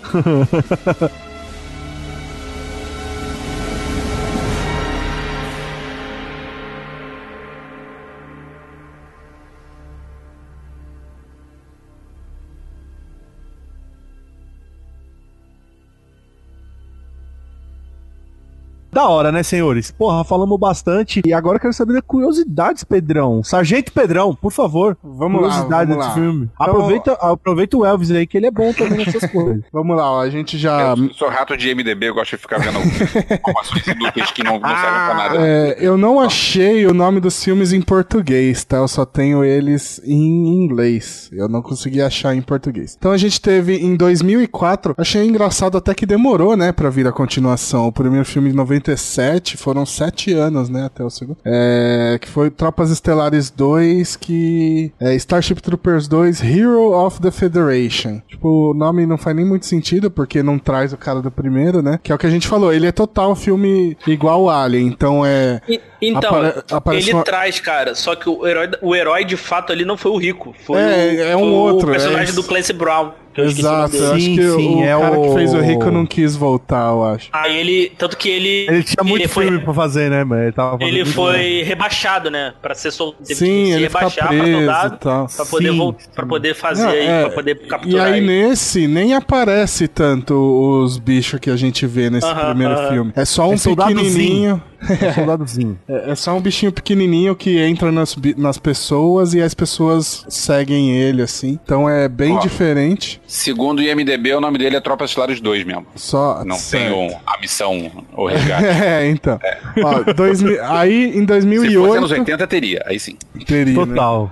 Da hora, né, senhores? Porra, falamos bastante. E agora eu quero saber curiosidades, Pedrão. Sargento Pedrão, por favor. Vamos lá, curiosidades vamos lá. desse filme. Então- Aproveita, aproveita o Elvis aí, que ele é bom também nessas coisas. Vamos lá, ó, a gente já... Eu sou rato de M D B, eu gosto de ficar vendo informações inúteis que não, não servem pra nada. É, eu não achei o nome dos filmes em português, tá? Eu só tenho eles em inglês. Eu não consegui achar em português. Então a gente teve em dois mil e quatro, achei engraçado até que demorou, né, pra vir a continuação. O primeiro filme de noventa e sete, foram sete anos, né, até o segundo. É, que foi Tropas Estelares dois, que é Starship Troopers dois, Hero of the Federation. Tipo, o nome não faz nem muito sentido, porque não traz o cara do primeiro, né? Que é o que a gente falou, ele é total filme igual o Alien, então é... E- Então, Apare- aparece ele uma- traz, cara, só que o herói, o herói de fato ali não foi o Rico, foi, É, o, é um foi outro, o personagem é esse. do Clancy Brown. Que eu esqueci o nome Exato, dele. eu acho Sim, que sim, o é cara o- que fez o Rico não quis voltar, eu acho. Aí ele, tanto que ele... Ele tinha muito ele foi, filme pra fazer, né, mano? Ele, tava fazendo ele muito foi rebaixado, né, pra ser soldado. Teve Sim, que se ele fica rebaixar pra preso soldado, e tal. pra poder, Sim, voltar, pra poder fazer Não, aí, é, pra poder E capturar aí ele. nesse nem aparece tanto os bichos que a gente vê nesse Aham, primeiro aham. filme. É só um É soldadozinho. pequenininho. É um soldadozinho. É é só um bichinho pequenininho que entra nas, bi- nas pessoas e as pessoas seguem ele, assim. Então é bem Ó. diferente. Segundo o I M D B, o nome dele é Tropas Estelares dois mesmo. Só Não certo. tem um, a missão, o resgate. É, então. Ó, dois mil- aí em dois mil Se e fosse anos oito oitenta, teria. Aí sim. teria, né? Total.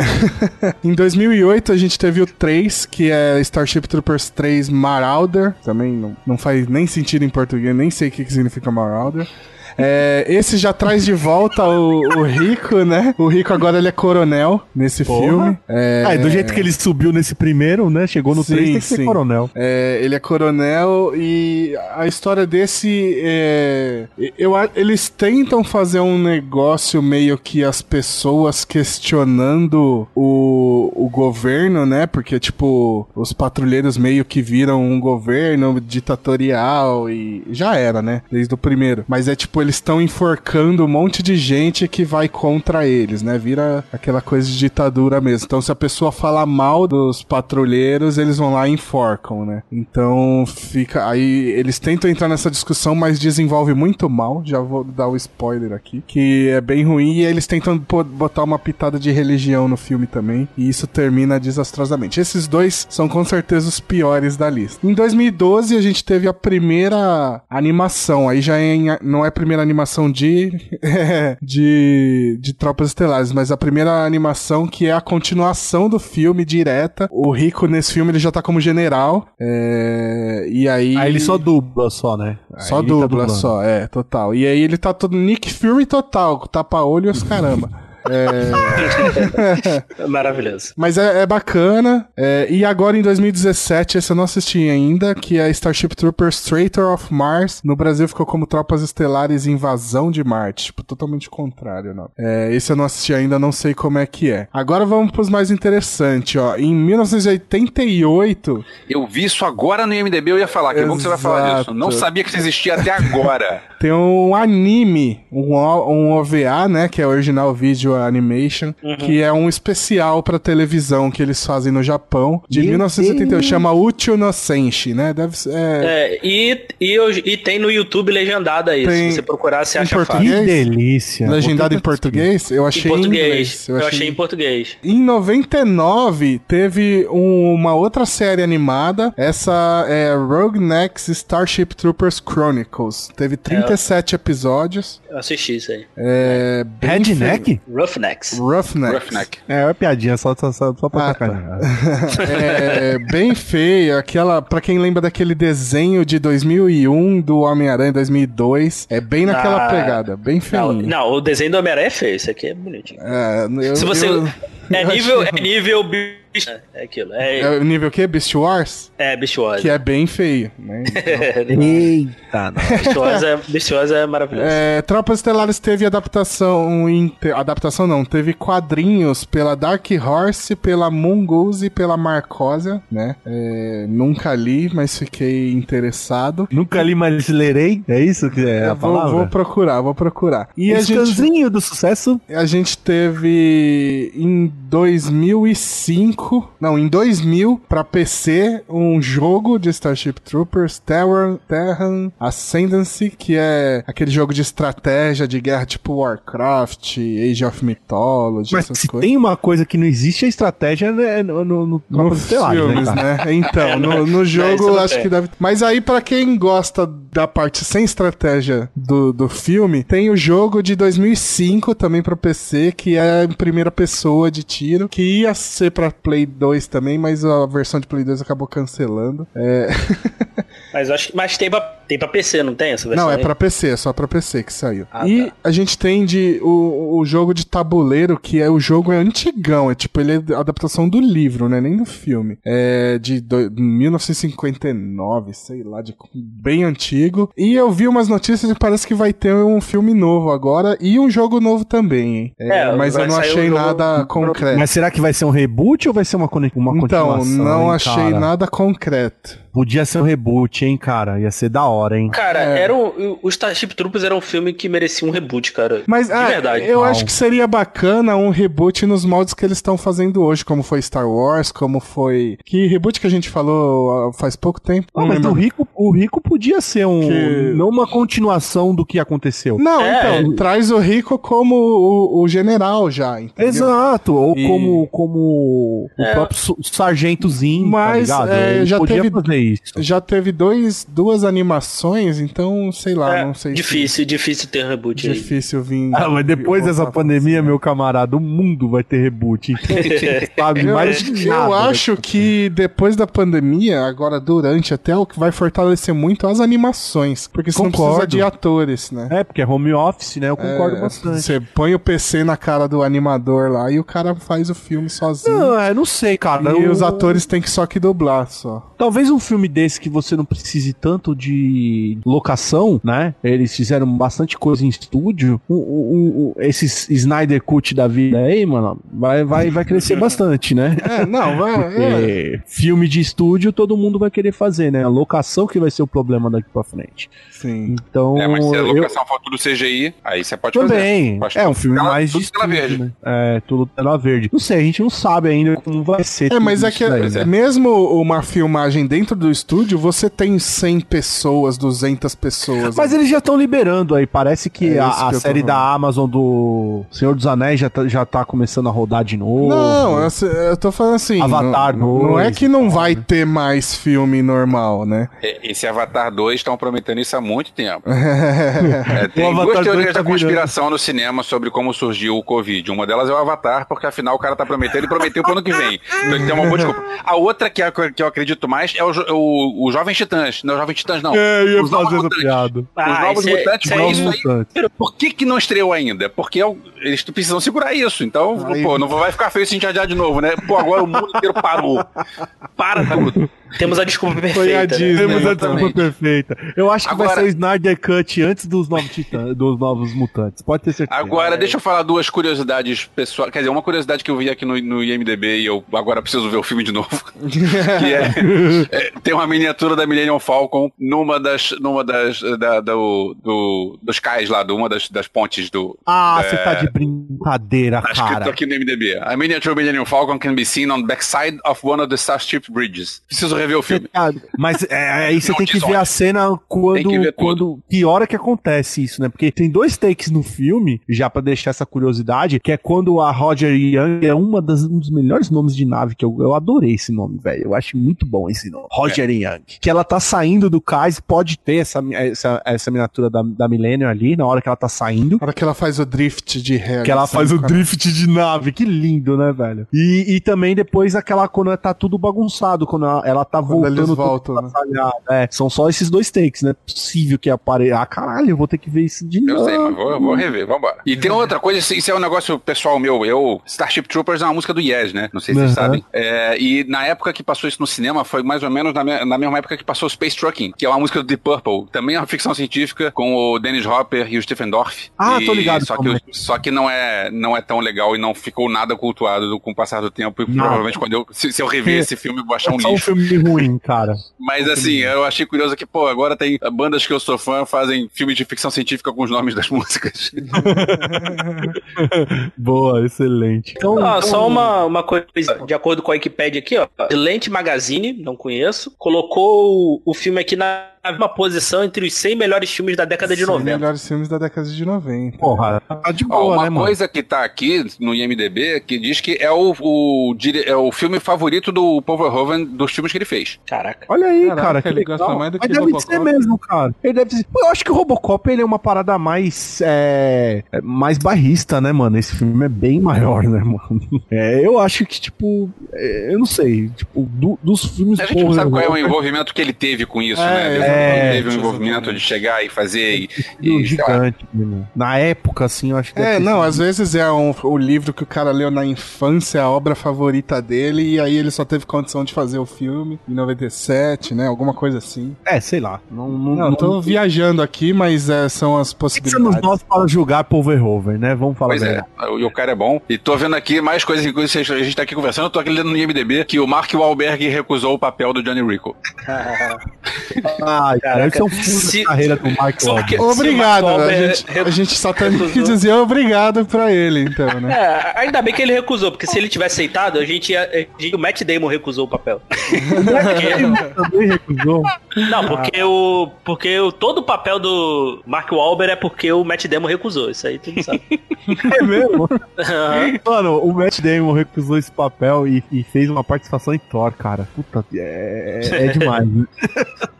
Em dois mil e oito a gente teve o três, que é Starship Troopers três Marauder. Também não, não faz nem sentido em português, nem sei o que, que significa Marauder. É, esse já traz de volta o, o Rico, né? O Rico agora ele é coronel nesse Porra. filme. É... Ah, do jeito que ele subiu nesse primeiro, né? Chegou no três, tem que sim. ser coronel. É, ele é coronel e a história desse é... Eu, eles tentam fazer um negócio meio que as pessoas questionando o, o governo, né? Porque, tipo, os patrulheiros meio que viram um governo ditatorial e já era, né? Desde o primeiro. Mas é tipo, eles estão enforcando um monte de gente que vai contra eles, né? Vira aquela coisa de ditadura mesmo. Então, se a pessoa falar mal dos patrulheiros, eles vão lá e enforcam, né? Então, fica... Aí, eles tentam entrar nessa discussão, mas desenvolve muito mal. Já vou dar o spoiler aqui. Que é bem ruim e eles tentam botar uma pitada de religião no filme também. E isso termina desastrosamente. Esses dois são com certeza os piores da lista. Em dois mil e doze, a gente teve a primeira animação. Aí já é em, não é a primeira animação de, de, de Tropas Estelares, mas a primeira animação que é a continuação do filme direta. O Rico, nesse filme, ele já tá como general. É, e aí... Aí ele só dubla só, né? Só aí dubla tá só, é, total. E aí ele tá todo Nick Fury total, tapa-olho e os caramba. É... Maravilhoso. Mas é, é bacana. É, e agora em dois mil e dezessete, esse eu não assisti ainda, que é Starship Troopers Traitor of Mars. No Brasil ficou como Tropas Estelares Invasão de Marte. Tipo, totalmente contrário, não. É, esse eu não assisti ainda, não sei como é que é. Agora vamos pros mais interessantes, ó. Em mil novecentos e oitenta e oito... Eu vi isso agora no I M D B, eu ia falar. Que bom que você vai falar disso. Não sabia que isso existia até agora. Tem um anime, um, um O V A, né, que é Original Video Animation, uhum. que é um especial pra televisão que eles fazem no Japão, de Meu mil novecentos e oitenta e oito, chama Uchi no Senshi, né? Deve ser... É... É, e, e, e tem no YouTube legendado aí, tem... se você procurar, você acha fácil. Que delícia. Legendado em português? Eu achei em, em português. inglês. Eu, eu achei... achei em português. Em noventa e nove, teve um, uma outra série animada, essa é Rogue Next Starship Troopers Chronicles. Teve trinta e sete é, episódios. Eu assisti isso aí. É... Redneck? Roughnecks. Roughnecks. Roughneck. É, é uma piadinha, só, só, só, só pra ah, sacanear. Tá. É bem feia, aquela, pra quem lembra daquele desenho de dois mil e um do Homem-Aranha dois mil e dois, é bem naquela ah, pegada, bem feio. Não, não, o desenho do Homem-Aranha é feio, esse aqui é bonitinho. É, eu, Se você... Eu, é, eu nível, achei... é nível... É aquilo. É, é o nível o quê? Beast Wars? É, Beast Wars. Que é bem feio, né? Então... Eita, não. Beast Wars é, Beast Wars é maravilhoso. É, Tropas Estelares teve adaptação... Em, adaptação não, teve quadrinhos pela Dark Horse, pela Mongoose e pela Marcosia, né? É, nunca li, mas fiquei interessado. Nunca li, mas lerei? É isso que é a vou, palavra? Vou procurar, vou procurar. E Esse a gente, do sucesso? A gente teve em dois mil e cinco, não, em dois mil, pra P C, um jogo de Starship Troopers, Terran, Terran Ascendancy, que é aquele jogo de estratégia de guerra tipo Warcraft, Age of Mythology, mas essas se coisas. Tem uma coisa que não existe, a estratégia né, no, no, no, no filmes, né, né? Então, é, no, no jogo, acho é. que deve... Mas aí, pra quem gosta da parte sem estratégia do, do filme, tem o jogo de dois mil e cinco, também pra P C, que é em primeira pessoa de tiro, que ia ser pra Play dois também, mas a versão de Play dois acabou cancelando. É... mas acho mas tem pra, tem pra P C, não tem essa versão? Não, é aí? pra P C, é só pra P C que saiu. Ah, e tá. a gente tem de, o, o jogo de tabuleiro, que é o jogo é antigão, é tipo, ele é adaptação do livro, né, nem do filme. É de do, mil novecentos e cinquenta e nove, sei lá, de bem antigo. E eu vi umas notícias e parece que vai ter um filme novo agora e um jogo novo também, hein? É, é, mas eu não achei um nada concreto. Mas será que vai ser um reboot ou vai ser uma, uma então, continuação? Então, não hein, achei cara? nada concreto. Podia ser um reboot, hein, cara? Ia ser da hora, hein? Cara, é. era um, o Starship Troopers era um filme que merecia um reboot, cara. Mas, de ah, verdade. eu Não. acho que seria bacana um reboot nos moldes que eles estão fazendo hoje, como foi Star Wars, como foi... Que reboot que a gente falou faz pouco tempo? Não, mas o Rico, o Rico podia ser um... Que... Não uma continuação do que aconteceu. Não, é. então, traz o Rico como o, o general já, entendeu? Exato, ou E- como, como É. o próprio su- sargentozinho, Mas, tá ligado? é, Ele já podia teve- fazer isso. Já teve dois, duas animações, então, sei lá, É, não sei difícil, se... difícil ter reboot aí. Difícil vir... Ah, mas depois dessa pandemia, meu camarada, o mundo vai ter reboot. Então, sabe, Eu, mais eu acho que depois da pandemia, agora durante, até o que vai fortalecer muito as animações. Porque você não precisa Concordo. de atores, né? É, porque é home office, né? Eu concordo É, bastante. Você põe o P C na cara do animador lá e o cara faz o filme sozinho. Não, é, não sei, cara. E Eu- os atores têm que só que dublar, só. Talvez um filme desse que você não precise tanto de locação, né? Eles fizeram bastante coisa em estúdio. O, o, o, esses Snyder Cut da vida aí, mano, vai, vai, vai crescer bastante, né? É, não, vai... É. Porque filme de estúdio todo mundo vai querer fazer, né? A locação que vai ser o problema daqui pra frente. Sim. Então, É, mas se a eu- locação for tudo C G I, aí você pode também. fazer. É um filme Tela- mais de tudo tela estúdio, verde. né? É, tudo tela verde. Não sei, a gente não sabe ainda como vai ser. É, mas tudo é que isso daí, né? mesmo uma filmagem dentro do estúdio, você tem cem pessoas, duzentas pessoas. Mas eles já estão liberando aí. Parece que É a, isso a que eu tô série falando. da Amazon do Senhor dos Anéis já tá, já tá começando a rodar de novo. Não, eu, eu tô falando assim. Avatar não, não é dois que não vai ter mais filme normal, né? É, esse Avatar dois estão prometendo isso há muito tempo. É, tem O Avatar duas teorias dois tá da conspiração no cinema sobre como surgiu o Covid. Uma delas é o Avatar, porque afinal o cara tá prometendo e prometeu pro ano que vem. Então ele tem uma boa desculpa. A outra que, é, que eu acredito mais é o, jo- o, o Jovens Titãs. Não, Jovens Titãs não. É, eu ia Os Novos fazer essa Mutantes. piada. Os Ah, Novos esse é- Mutantes, esse é mas Novos isso aí. Mutantes. Por que que não estreou ainda? Porque é o- eles precisam segurar isso. Então, Aí- pô, não vai ficar feio se a gente adiar de novo, né? Pô, agora o mundo inteiro parou. Para tudo. Temos a desculpa perfeita. Foi a né? Disney. Temos a Exatamente. desculpa perfeita. Eu acho que vai Agora- ser o Snyder Cut antes dos novos titãs, dos novos mutantes. Pode ter certeza. Agora, deixa eu falar duas curiosidades pessoais. Quer dizer, uma curiosidade que eu vi aqui no, no I M D B e eu agora preciso ver o filme de novo. que é, é, tem uma miniatura da Millennium Falcon numa das. numa das. Da, do, do- dos cais lá, de uma das, das pontes do. Ah, é, você tá de brincadeira, Tá escrito cara. aqui no I M D B. A miniature Millennium Falcon can be seen on the backside of one of the Starship Bridges. Preciso rever o filme. Ah, Mas é, aí você Não tem que diz ver onde. a cena quando, Tem que ver quando que hora que acontece isso, né? Porque tem dois takes no filme, já pra deixar essa curiosidade, que é quando a Roger Young é uma das, um dos melhores nomes de nave, que eu, eu adorei esse nome, velho. Eu acho muito bom esse nome. Roger Young. Que ela tá saindo do cais, pode ter essa, essa, essa miniatura da, da Millennium ali, na hora que ela tá saindo. Na hora que ela faz o drift de ré. Que ela assim, faz o com a- drift de nave, que lindo, né, velho? E, e também depois aquela, quando tá tudo bagunçado, quando ela, ela tá Quando eles voltando voltam, tudo né? atrapalhado. É, são só esses dois takes, né? Possível que apareça. Ah, caralho, eu vou ter que ver isso de Eu novo. sei, mas vou, vou rever, vambora. E tem outra coisa, isso isso é um negócio pessoal meu. Eu, Starship Troopers é uma música do Yes, né? Não sei se vocês Uhum. sabem. É, e na época que passou isso no cinema, foi mais ou menos na, me- na mesma época que passou Space Trucking, que é uma música do Deep Purple. Também é uma ficção científica com o Dennis Hopper e o Stephen Dorff. Ah, E tô ligado Só que, também. o- só que não, é, não é tão legal e não ficou nada cultuado do- com o passar do tempo. E Nada. provavelmente quando eu, se, se eu rever esse filme, eu vou achar um É só um lixo. filme ruim, cara. Mas assim, eu achei curioso que, pô, agora tem bandas que eu sou fã fazem filmes de ficção científica com os nomes das músicas. Boa, excelente. Então, Ah, então- só uma, uma coisa, de acordo com a Wikipedia aqui, ó. Lente Magazine, não conheço, colocou o, o filme aqui na mesma posição entre os cem melhores filmes da década de Sim, noventa. melhores filmes da década de noventa. Porra, tá de Ó, boa, uma né, mano? coisa que tá aqui no I M D B que diz que é o, o, dire- é o filme favorito do Paul Verhoeven dos filmes que ele fez. Caraca. Olha aí, Caraca, cara, que ele legal. gosta mais do Mas que deve Robocop. ser mesmo, cara. Ele deve ser... Pô, eu acho que o Robocop ele é uma parada mais é, é, mais barrista, né, mano? Esse filme é bem maior, né, mano? É, eu acho que, tipo, é, eu não sei, tipo, do- dos filmes... A gente não sabe qual é o Verhoeven, envolvimento que ele teve com isso, É, né? Ele é, teve um envolvimento exatamente. de chegar e fazer e, um e sei lá. gigante, né? Na época, assim, eu acho que... deve É, ter não, sido- às vezes é um, o livro que o cara leu na infância, a obra favorita dele, e aí ele só teve condição de fazer o filme em noventa e sete, né? Alguma coisa assim. É, sei lá. Não, não, Não, tô viajando aqui, mas é, são as Somos possibilidades. nós para julgar Paul Verhoeven, né? Vamos falar Pois é, verdade. e o cara é bom. E tô vendo aqui mais coisas, inclusive a gente tá aqui conversando, eu tô aqui lendo no I M D B que o Mark Wahlberg recusou o papel do Johnny Rico. Ah, cara, esse é um fundo Se- da carreira do Mark Só Wahlberg. que- Obrigado, Se o Mark a Wahlberg gente, a gente só tem que recusou. dizer obrigado pra ele, então, né? É, ainda bem que ele recusou, porque se ele tivesse aceitado, a gente ia. a gente- O Matt Damon recusou o papel. Também recusou. Não, porque o. Porque o, todo o papel do Mark Wahlberg é porque o Matt Damon recusou. Isso aí tu não sabe. É mesmo? Aham. Mano, o Matt Damon recusou esse papel e, e fez uma participação em Thor, cara. Puta, é, é demais. Né? Vai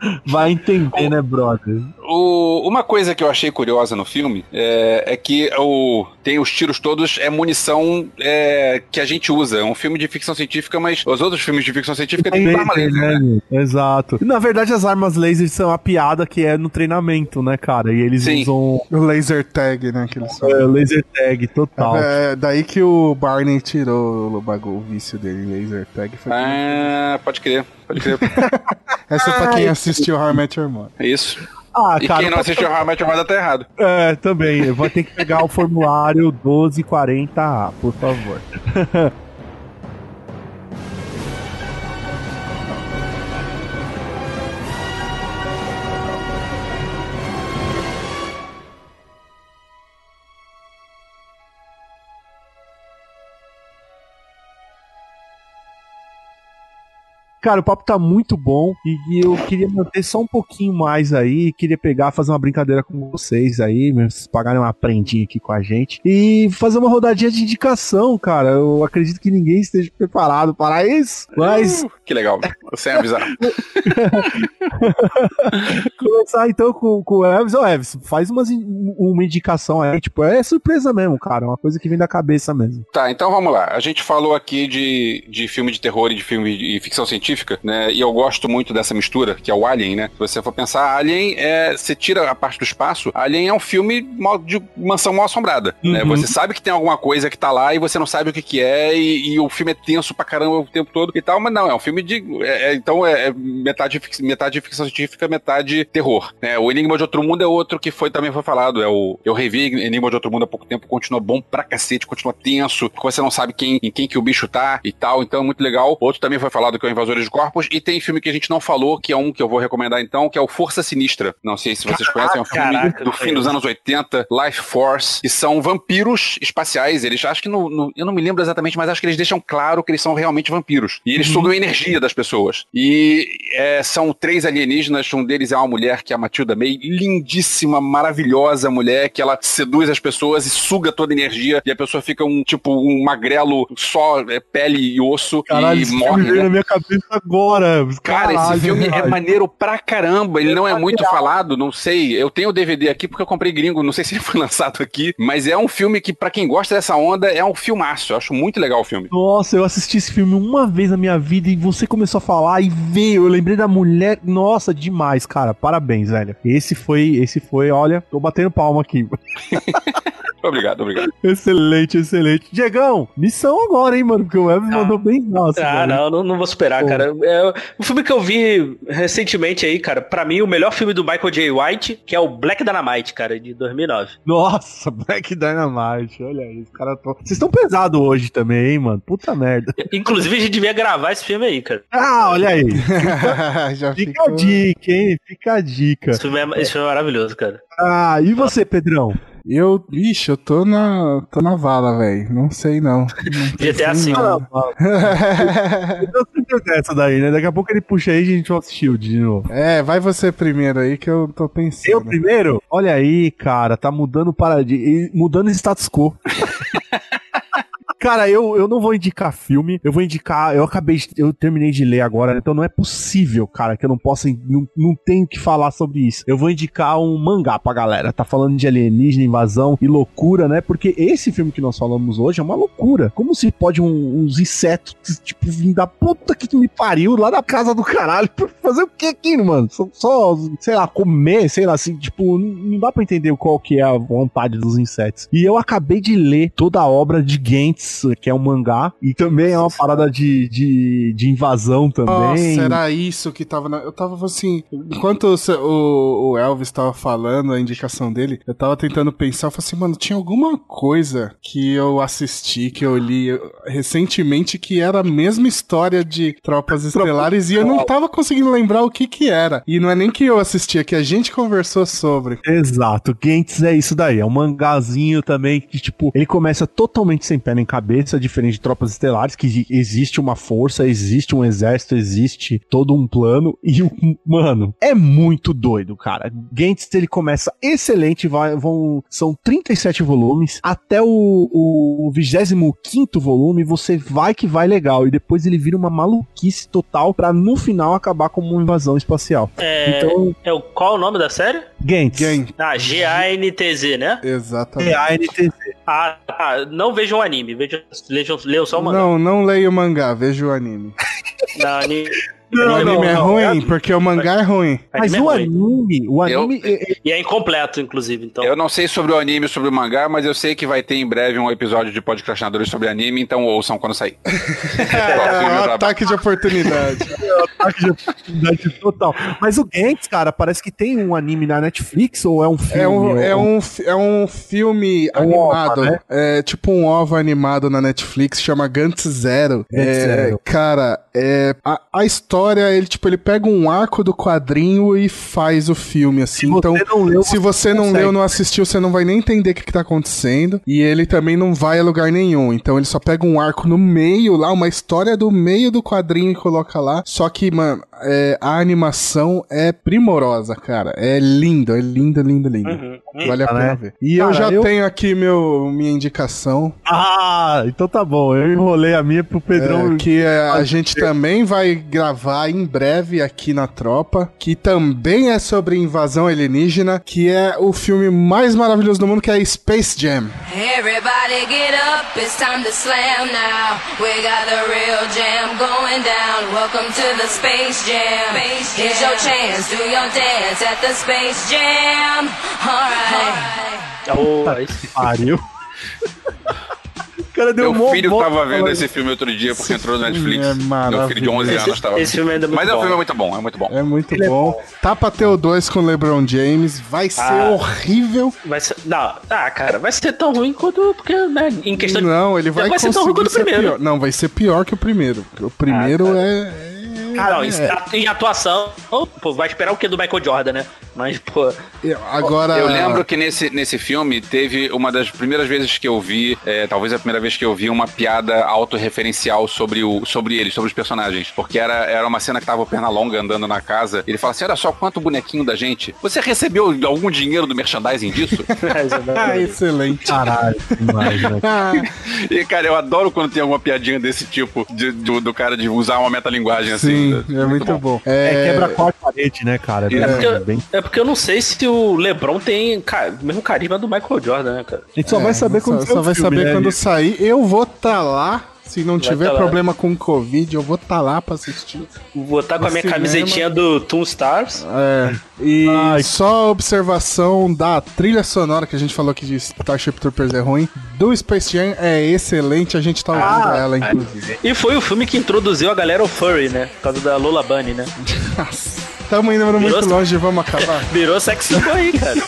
Vai entender, né, brother? O, uma coisa que eu achei curiosa no filme é, é que o, tem os tiros todos, é munição é, que a gente usa. É um filme de ficção científica, mas os outros filmes de ficção científica tem arma laser, né? Exato. E, na verdade, as armas laser são a piada que é no treinamento, né, cara? E eles Sim. usam... O laser tag, né? Que eles falam. É, laser tag, total. É, daí que o Barney tirou o bagulho, o vício dele, laser tag. Foi Ah, pode crer, pode crer. Essa é pra quem assistiu How I Met Your Mother. É isso. Ah, E cara, quem não assistiu How I Met Your Mother tá errado. É, também. Vai ter que pegar o formulário doze quarenta A, por favor. Cara, o papo tá muito bom e eu queria manter só um pouquinho mais aí, queria pegar, fazer uma brincadeira com vocês aí, vocês pagarem uma prendinha aqui com a gente e fazer uma rodadinha de indicação, cara. Eu acredito que ninguém esteja preparado para isso, mas... Uh, que legal, sem avisar. Começar então com, com o Elvis. Ô, Elvis, faz umas, uma indicação aí, tipo, é surpresa mesmo, cara, uma coisa que vem da cabeça mesmo. Tá, então vamos lá. A gente falou aqui de, de filme de terror e de filme de ficção científica, né? E eu gosto muito dessa mistura, que é o Alien, né? Se você for pensar, Alien é... Você tira a parte do espaço, Alien é um filme de mansão mal assombrada, uhum. né? Você sabe que tem alguma coisa que tá lá e você não sabe o que que é e, e o filme é tenso pra caramba o tempo todo e tal, mas não, é um filme de... É, é, então é, é metade, metade de ficção científica, metade terror, né? O Enigma de Outro Mundo é outro que foi, também foi falado, é o... Eu revi Enigma de Outro Mundo há pouco tempo, continua bom pra cacete, continua tenso, porque você não sabe quem, em quem que o bicho tá e tal, então é muito legal. Outro também foi falado que é o Invasores de Corpos, e tem filme que a gente não falou, que é um que eu vou recomendar então, que é o Força Sinistra. Não sei se vocês conhecem, é um filme Caraca, do fim dos anos oitenta, Life Force, que são vampiros espaciais. Eles, acho que no, no, eu não me lembro exatamente, mas acho que eles deixam claro que eles são realmente vampiros. E eles uhum. sugam a energia das pessoas. E é, são três alienígenas, um deles é uma mulher, que é a Matilda May, lindíssima, maravilhosa mulher, que ela seduz as pessoas e suga toda a energia, e a pessoa fica um, tipo, um magrelo só é, pele e osso. Caralho, e isso morre, veio né? na minha cabeça agora. Cara, Caralho, esse filme cara. é maneiro pra caramba. Ele não é muito falado, não sei. Eu tenho o D V D aqui porque eu comprei gringo, não sei se ele foi lançado aqui, mas é um filme que, pra quem gosta dessa onda, é um filmaço. Eu acho muito legal o filme. Nossa, eu assisti esse filme uma vez na minha vida e você começou a falar e veio. Eu lembrei da mulher. Nossa, demais, cara. Parabéns, velho. Esse foi, esse foi, olha, tô batendo palma aqui. Obrigado, obrigado. Excelente, excelente. Diegão, missão agora, hein, mano? Porque o Elvis ah, mandou bem. Nossa, ah, não, não, não vou superar, Pô. cara. É, o filme que eu vi recentemente aí, cara, pra mim, o melhor filme do Michael J. White, que é o Black Dynamite, cara, de dois mil e nove. Nossa, Black Dynamite, olha aí. Os caras tão... Vocês estão pesados hoje também, hein, mano? Puta merda. Inclusive, a gente devia gravar esse filme aí, cara. Ah, olha aí. Fica, Já fica ficou... a dica, hein? Fica a dica. Esse filme, é, esse filme é maravilhoso, cara. Ah, e você, Pedrão? Eu, ixi, eu tô na, tô na vala, velho. Não sei, não. G T A cinco. Eu sempre dessa daí, né? Daqui a pouco ele puxa aí e a gente vai assistir de novo. É, vai você primeiro aí que eu tô pensando. Eu primeiro? Olha aí, cara, tá mudando para de mudando o status quo. Cara, eu, eu não vou indicar filme, eu vou indicar, eu acabei, de, eu terminei de ler agora, então não é possível, cara, que eu não possa, não, não tenho que falar sobre isso. Eu vou indicar um mangá pra galera, tá falando de alienígena, invasão e loucura, né, porque esse filme que nós falamos hoje é uma loucura. Como se pode um, uns insetos, tipo, vir da puta que me pariu, lá da casa do caralho, pra fazer o que aqui, mano? Só, só, sei lá, comer, sei lá, assim, tipo, não, não dá pra entender qual que é a vontade dos insetos. E eu acabei de ler toda a obra de Gantz, que é um mangá, e também é uma parada de, de, de invasão também. Nossa, era isso que tava na... Eu tava assim, enquanto o, o Elvis tava falando a indicação dele, eu tava tentando pensar, eu falei assim, mano, tinha alguma coisa que eu assisti, que eu li recentemente, que era a mesma história de Tropas Estelares, e eu não tava conseguindo lembrar o que que era. E não é nem que eu assisti, é que a gente conversou sobre. Exato, Gantz é isso daí, é um mangazinho também, que tipo, ele começa totalmente sem pé nem cabeça, cabeça, diferente de Tropas Estelares, que existe uma força, existe um exército, existe todo um plano. E, mano, é muito doido, cara. Gantz, ele começa excelente, vai, vão, são trinta e sete volumes, até o, o vigésimo quinto volume, você vai que vai legal, e depois ele vira uma maluquice total pra no final acabar como uma invasão espacial. É, então, é o, qual é o nome da série? Gantz. Gantz. Ah, G A N T Z, né? Exatamente. G A N T Z. Ah, ah, não vejam o anime, vejam, vejam, leiam só o mangá. Não, não leio o mangá, vejo o anime. Não, anime... Não, o anime não, é não, ruim, é... porque o mangá é ruim. Mas anime o é ruim. anime, o anime... Eu... é- E é incompleto, inclusive, então. Eu não sei sobre o anime e sobre o mangá, mas eu sei que vai ter em breve um episódio de Podcastinadores sobre anime, então ouçam quando sair. É, um ataque de oportunidade. ataque de oportunidade total. Mas o Gantz, cara, parece que tem um anime na Netflix ou é um filme? É um, é Ou- um, fi- é um filme um animado. ova, né? É tipo um ovo animado na Netflix, chama Gantz Zero. Gantz É, Zero. Cara, é, a, a história, ele tipo, ele pega um arco do quadrinho e faz o filme, assim. Se você Então, não leu, se você não consegue. leu, não assistiu, você não vai nem entender o que, que tá acontecendo. E ele também não vai a lugar nenhum. Então ele só pega um arco no meio lá, uma história do meio do quadrinho e coloca lá. Só que, mano, é, a animação é primorosa, cara. É lindo, é lindo, lindo, lindo. Uhum. Vale a Tá, pena né? ver. E eu Cara, já eu- tenho aqui meu, minha indicação. Ah, então tá bom. Eu enrolei a minha pro Pedrão. É, que é, a gente também vai gravar em breve aqui na Tropa, que também é sobre invasão alienígena, que é o filme mais maravilhoso do mundo, que é Space Jam. Everybody get up, it's time to slam now. We got the real jam going down. Welcome to the Space Jam. Here's your chance, do your dance at the Space Jam. Alright. Oh, Tá que pariu. O cara deu Meu um filho monte tava de vendo falar esse filme outro dia porque entrou no Netflix. é Meu filho de onze maravilhoso. anos tava. esse filme ainda é muito Mas é, o bom. filme é muito bom, é muito bom. É muito Ele é bom. bom. Tá pra ter o dois com o LeBron James. Vai ser Ah. horrível. Vai ser... Não, ah, cara, vai ser tão ruim quanto... Porque, né, em questão de... Não, ele vai, Vai ser tão ruim conseguir quanto o ser primeiro. pior. Não, vai ser pior que o primeiro. porque O primeiro Ah, cara. é... Ah, não, isso- em atuação, pô, vai esperar o que do Michael Jordan, né? Mas, pô... é... Agora... Eu lembro que nesse, nesse filme teve uma das primeiras vezes que eu vi, é, talvez a primeira vez que eu vi uma piada autorreferencial sobre, o, sobre eles, sobre os personagens. Porque era, era uma cena que tava o Pernalonga andando na casa. E ele fala assim: olha só quanto bonequinho da gente. Você recebeu algum dinheiro do merchandising disso? Ah, excelente. Caralho, demais, né? E, cara, eu adoro quando tem alguma piadinha desse tipo, de- do, do cara de usar uma metalinguagem assim. Sim, é muito bom. É, É, quebra a quarta parede, né, cara? É porque, É, eu, bem... é porque eu não sei se o LeBron tem ca- o mesmo carisma do Michael Jordan, né, cara? A gente só vai saber quando só, sair só o vai filme, saber né? quando sair. Eu vou tá lá. Se não tiver tá lá. problema com Covid, eu vou tá lá pra assistir. Vou estar com a No minha cinema. camisetinha do Toon Stars. É. E Ai. só observação da trilha sonora que a gente falou aqui de Starship Troopers é ruim. Do Space Jam é excelente, a gente tá ouvindo Ah, ela, inclusive. E foi o filme que introduziu a galera ao furry, né? Por causa da Lola Bunny, né? Nossa, tamo indo muito Virou- longe, vamos acabar. Virou sex symbol aí, cara.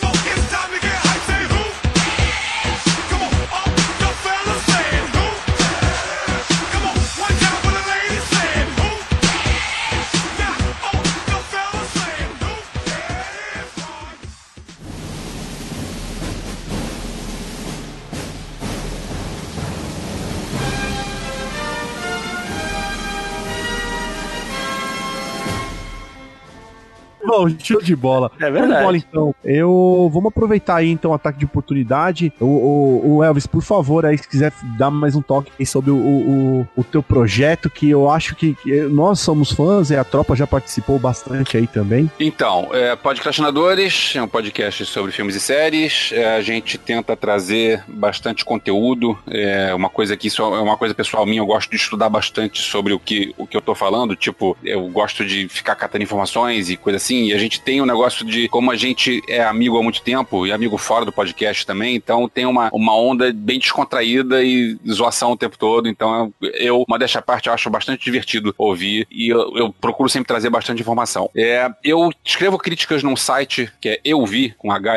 Bom, show de bola. É verdade. Show de bola, então. Eu... Vamos aproveitar aí, então, o ataque de oportunidade. O, o- o Elvis, por favor, aí, se quiser dar mais um toque aí sobre o, o, o teu projeto, que eu acho que, que nós somos fãs, e a tropa já participou bastante aí também. Então, é, Podcastinadores é um podcast sobre filmes e séries. É, a gente tenta trazer bastante conteúdo. É uma coisa que isso é uma coisa pessoal minha. Eu gosto de estudar bastante sobre o que, o que eu tô falando. Tipo, eu gosto de ficar catando informações e coisa assim. E a gente tem um negócio de como a gente é amigo há muito tempo e amigo fora do podcast também. Então tem uma, uma onda bem descontraída e zoação o tempo todo. Então eu, modéstia à parte, eu acho bastante divertido ouvir e eu, eu procuro sempre trazer bastante informação. É, eu escrevo críticas num site que é Eu Vi, com H E U,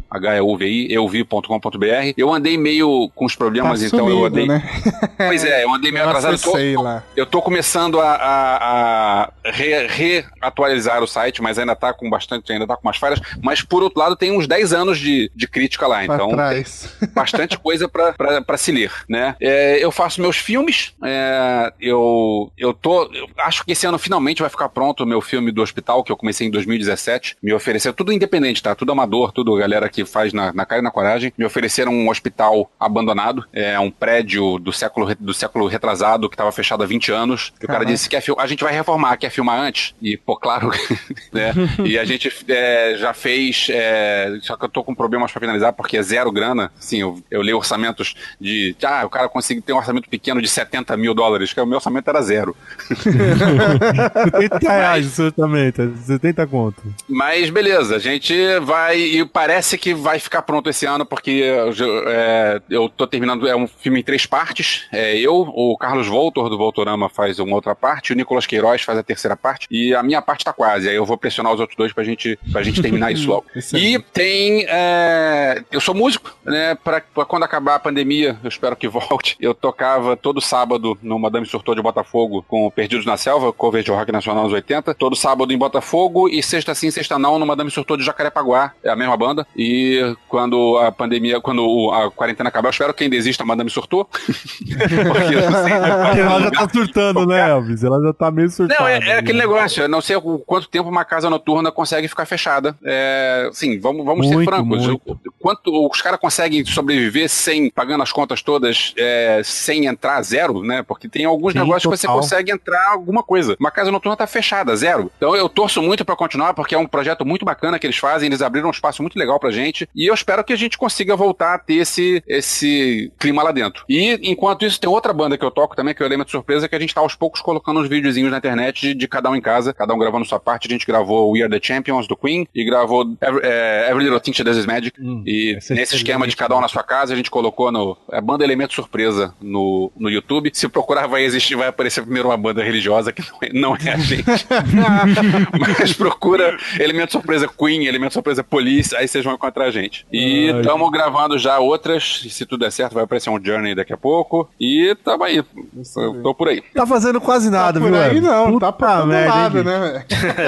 H E U V I, euvi ponto com ponto b r. Eu andei meio com os problemas, tá então sumido, eu andei... Né? Pois é, eu andei meio eu atrasado. acessei Eu tô, lá. eu tô começando a, a, a re, reatualizar o site, mas ainda tá com bastante, ainda tá com umas falhas, mas por outro lado tem uns dez anos de, de crítica lá, então trás. tem bastante coisa pra, pra, pra se ler, né? É, eu faço meus filmes, é, eu, eu tô, eu acho que esse ano finalmente vai ficar pronto o meu filme do hospital, que eu comecei em dois mil e dezessete, me ofereceu, tudo independente, tá? Tudo amador, tudo galera que faz na, na cara e na coragem, me ofereceram um hospital abandonado, é um prédio do século, do século retrasado, que tava fechado há vinte anos, e o cara disse que a gente vai reformar, quer filmar antes? E, pô, claro, né? E a gente é, já fez, é, só que eu tô com problemas pra finalizar, porque é zero grana, sim, eu, eu leio orçamentos de, ah, o cara consegue ter um orçamento pequeno de setenta mil dólares, que o meu orçamento era zero. setenta reais o seu orçamento, setenta conto. Mas beleza, a gente vai, e parece que vai ficar pronto esse ano, porque é, eu tô terminando, é um filme em três partes, é, eu, o Carlos Voltor, do Voltorama, faz uma outra parte, o Nicolas Queiroz faz a terceira parte, e a minha parte tá quase, aí eu vou pressionar os outros dois pra gente, pra gente terminar isso logo. E tem, é, eu sou músico, né, pra, pra quando acabar a pandemia, eu espero que volte, eu tocava todo sábado no Madame Surtou de Botafogo com Perdidos na Selva, cover de rock nacional nos oitenta, todo sábado em Botafogo, e sexta sim, sexta não, no Madame Surtou de Jacarepaguá, é a mesma banda, e quando a pandemia, quando a quarentena acabar, eu espero que ainda exista a Madame Surtou, porque eu não sei, ela já tá surtando, né, Elvis? Ela já tá meio surtada. Não, é, é aquele negócio, eu não sei o quanto tempo uma casa noturna consegue ficar fechada. É, sim, vamos, vamos muito, ser francos. Muito. Quanto os caras conseguem sobreviver sem, pagando as contas todas, é, sem entrar zero, né? Porque tem alguns sim, negócios total. Que você consegue entrar alguma coisa. Uma casa noturna tá fechada, zero. Então eu torço muito pra continuar, porque é um projeto muito bacana que eles fazem, eles abriram um espaço muito legal pra gente, e eu espero que a gente consiga voltar a ter esse, esse clima lá dentro. E, enquanto isso, tem outra banda que eu toco também, que é o Elemento Surpresa, que a gente tá aos poucos colocando uns videozinhos na internet de, de cada um em casa, cada um gravando sua parte. A gente gravou We Are The Champions, do Queen, e gravou Every, é, Every Little Thing She Does Is Magic, hum, e nesse esquema de cada um na sua casa, a gente colocou no, a banda Elemento Surpresa no, no YouTube. Se procurar, vai existir, vai aparecer primeiro uma banda religiosa, que não é, não é a gente. Mas procura Elemento Surpresa Queen, Elemento Surpresa Police, aí vocês vão encontrar a gente. E estamos gravando já outras, se tudo der certo, vai aparecer um Journey daqui a pouco, e tamo aí, eu tô por aí. Tá fazendo quase nada, tá viu? Por aí não, Puta tá pra todo merda, lado, né?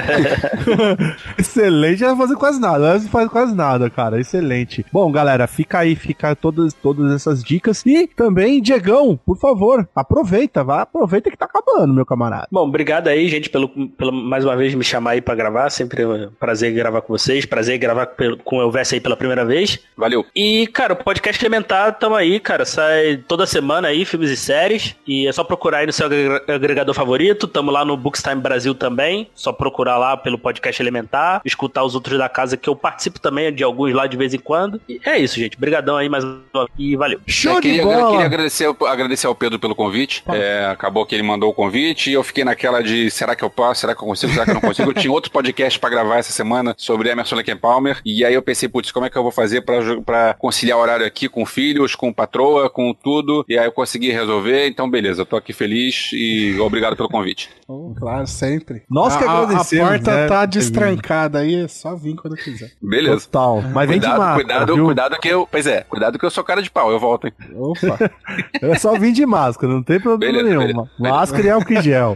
Excelente, não vai fazer quase nada, não faz quase nada, cara, excelente. Bom, galera, fica aí, fica todas, todas essas dicas, e também, Diegão, por favor, aproveita, vai, aproveita que tá acabando, meu camarada. Bom, obrigado aí, gente, pelo, pelo mais uma vez me chamar aí pra gravar, sempre é um prazer gravar com vocês, prazer gravar com o Elvis aí pela primeira vez. Valeu. E, cara, o podcast Elementar, tamo aí, cara, sai toda semana aí, filmes e séries, e é só procurar aí no seu agregador favorito, tamo lá no Bookstime Brasil também, só procurar lá pelo podcast Elementar, escutar os outros da casa, que eu participo também de alguns lá de vez em quando, e é isso, gente, brigadão aí mais uma vez, e valeu. Show é, de queria, bola! Queria agradecer, agradecer ao Pedro pelo convite, é, acabou que ele mandou o convite, e eu fiquei naquela de, será que eu posso, será que eu consigo, será que eu não consigo? Eu tinha outro podcast pra gravar essa semana sobre Emerson Lake Palmer, e aí eu pensei, putz, como é que eu vou fazer pra, pra conciliar o horário aqui com filhos, com patroa, com tudo, e aí eu consegui resolver, então beleza, eu tô aqui feliz e obrigado pelo convite. Oh, claro, sempre. Nós que a, agradecemos, a porta né? tá destrancada aí, é só vir quando quiser. Beleza. Total, mas vem cuidado, de máscara, cuidado, viu? cuidado que eu, pois é, cuidado que eu sou cara de pau, eu volto, hein. Opa. É só vir de máscara, não tem problema Beleza, nenhum. beleza. Máscara e álcool em gel.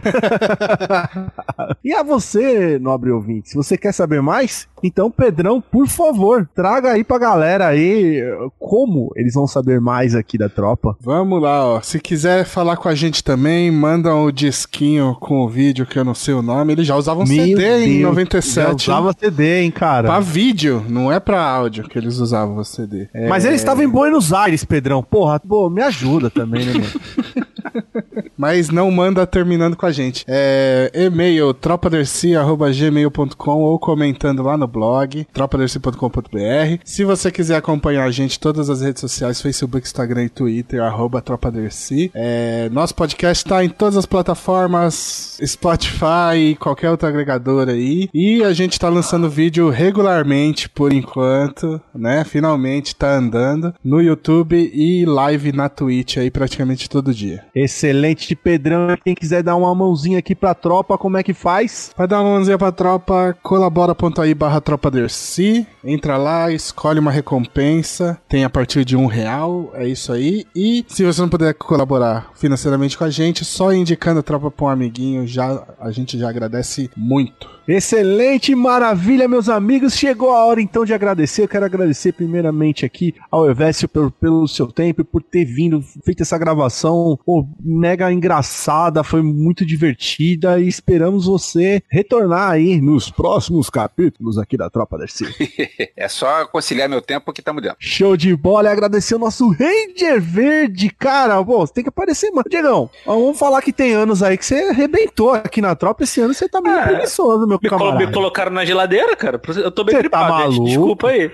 E a você, nobre ouvinte, se você quer saber mais, então, Pedrão, por favor, traga aí pra galera aí como eles vão saber mais aqui da tropa. Vamos lá, ó. Se quiser falar com a gente também, manda o disquinho com o vídeo que eu não sei o nome. Eles já usavam Meu C D Deus, em noventa e sete. Já usava C D, hein, cara. Pra vídeo, não é pra áudio que eles usavam o C D. É... Mas eles estavam em Buenos Aires, Pedrão. Porra, pô, me ajuda também, né, mano? Mas não manda terminando com a gente. É e-mail tropaderci arroba gmail ponto com ou comentando lá no blog tropaderci ponto com ponto b r. Se você quiser acompanhar a gente, todas as redes sociais, Facebook, Instagram e Twitter, arroba tropaderci. É, nosso podcast tá em todas as plataformas, Spotify e qualquer outro agregador aí. E a gente tá lançando vídeo regularmente por enquanto, né? Finalmente tá andando no YouTube e live na Twitch aí praticamente todo dia. Excelente, Pedrão. Quem quiser dar uma mãozinha aqui pra tropa, como é que faz? Vai dar uma mãozinha pra tropa, colabora.ai barra tropa Dercy. Entra lá, escolhe uma recompensa. Tem a partir de um real, é isso aí. E se você não puder colaborar financeiramente com a gente, só indicando a tropa pra um amiguinho, já, a gente já agradece muito. Excelente, maravilha, meus amigos. Chegou a hora então de agradecer. Eu quero agradecer primeiramente aqui ao Elvésio pelo, pelo seu tempo e por ter vindo, feito essa gravação pô, mega engraçada, foi muito divertida e esperamos você retornar aí nos próximos capítulos aqui da Tropa Dercy. É só conciliar meu tempo que estamos dentro. Show de bola, e agradecer o nosso Ranger Verde, cara. Pô, você tem que aparecer, mano. Diegão, vamos falar que tem anos aí que você arrebentou aqui na tropa. Esse ano você tá meio Ah, preguiçoso, meu Me, colo- camarada. me colocaram na geladeira, cara. Eu tô bem Cê tá gripado, gente. maluco? Desculpa aí.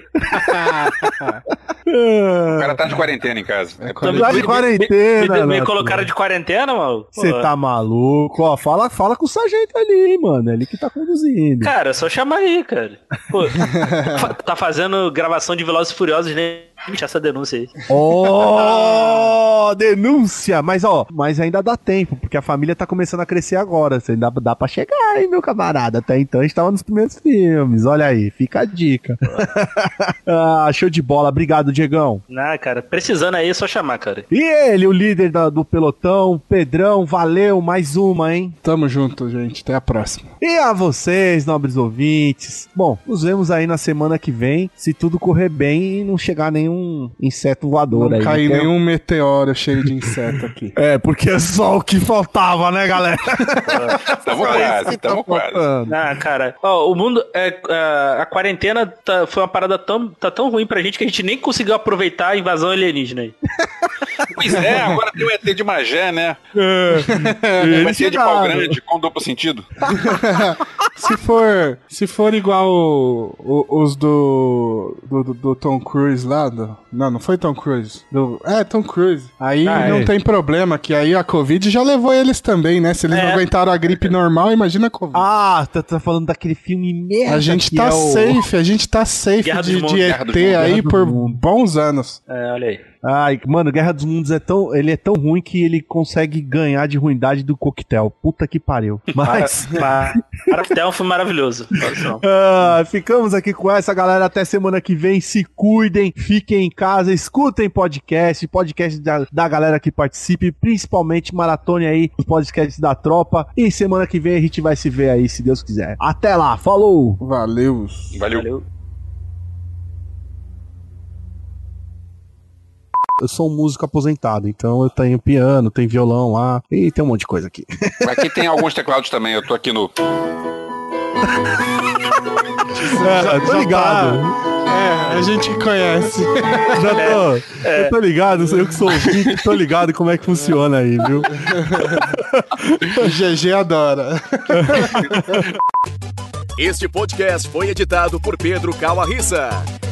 O cara tá de quarentena em casa. É Tá de quarentena, Me, me, me né, colocaram pô? de quarentena, mano. Você tá maluco? Ó, fala, fala com o sargento ali, mano. Ele que tá conduzindo. Cara, é só chamar aí, cara. Pô, fa- tá fazendo gravação de Velozes e Furiosos, nem deixar essa denúncia aí. Oh, denúncia! Mas, ó, mas ainda dá tempo, porque a família tá começando a crescer agora. Você ainda dá pra chegar, hein, meu camarada? Até então a gente tava nos primeiros filmes. Olha aí, fica a dica. Ah, show de bola. Obrigado, Diegão. Não, cara, precisando aí é só chamar, cara. E ele, o líder da- do pelotão, Pedrão, valeu, mais uma, hein? Tamo junto, gente. Até a próxima. E a vocês, nobres ouvintes. Bom, nos vemos aí na semana que vem, se tudo correr bem e não chegar nenhum inseto voador Não aí. cair né? nenhum meteoro cheio de inseto aqui. É, porque é só o que faltava, né, galera? Tamo Só isso quase, que tamo tá quase. faltando. Ah, cara, ó, o mundo, é, a, a quarentena tá- foi uma parada tão, tá tão ruim pra gente que a gente nem conseguiu aproveitar a invasão alienígena aí. Pois é, agora tem o E T de Magé, né? O Eles E T de pau chegaram. grande com duplo sentido. Se for, se for igual o- o- os do, do, do- do Tom Cruise lá, do- não, não foi Tom Cruise, do, é Tom Cruise, aí Ah, não é. tem problema, que aí a Covid já levou eles também, né, se eles É. não aguentaram a gripe normal, imagina a Covid. Ah, tá, tá falando daquele filme merda. A gente que tá é o- safe, a gente tá safe Guerra dos de, Mundos, de Guerra dos E T Mundos, aí Guerra dos por Mundos. bons anos. É, olha aí. Ai, mano, Guerra dos Mundos é tão, ele é tão ruim que ele consegue ganhar de ruindade do coquetel. Puta que pariu. Mas Para, para que é um filme maravilhoso. Olha só. ah, ficamos aqui com essa, galera. Até semana que vem. Se cuidem, fiquem em casa, escutem podcast, podcast da, da galera que participe, principalmente maratone aí os podcasts da tropa. E semana que vem a gente vai se ver aí, se Deus quiser. Até lá, falou! Valeu. Valeu. Valeu. Eu sou um músico aposentado, então eu tenho piano, tenho violão lá e tem um monte de coisa aqui. Aqui tem alguns teclados também, eu tô aqui no... É, tô ligado. É, a gente conhece. Já tô. Eu tô ligado, eu que sou ouvinte, tô ligado como é que funciona aí, viu? O G G adora. Este podcast foi editado por Pedro Calarissa.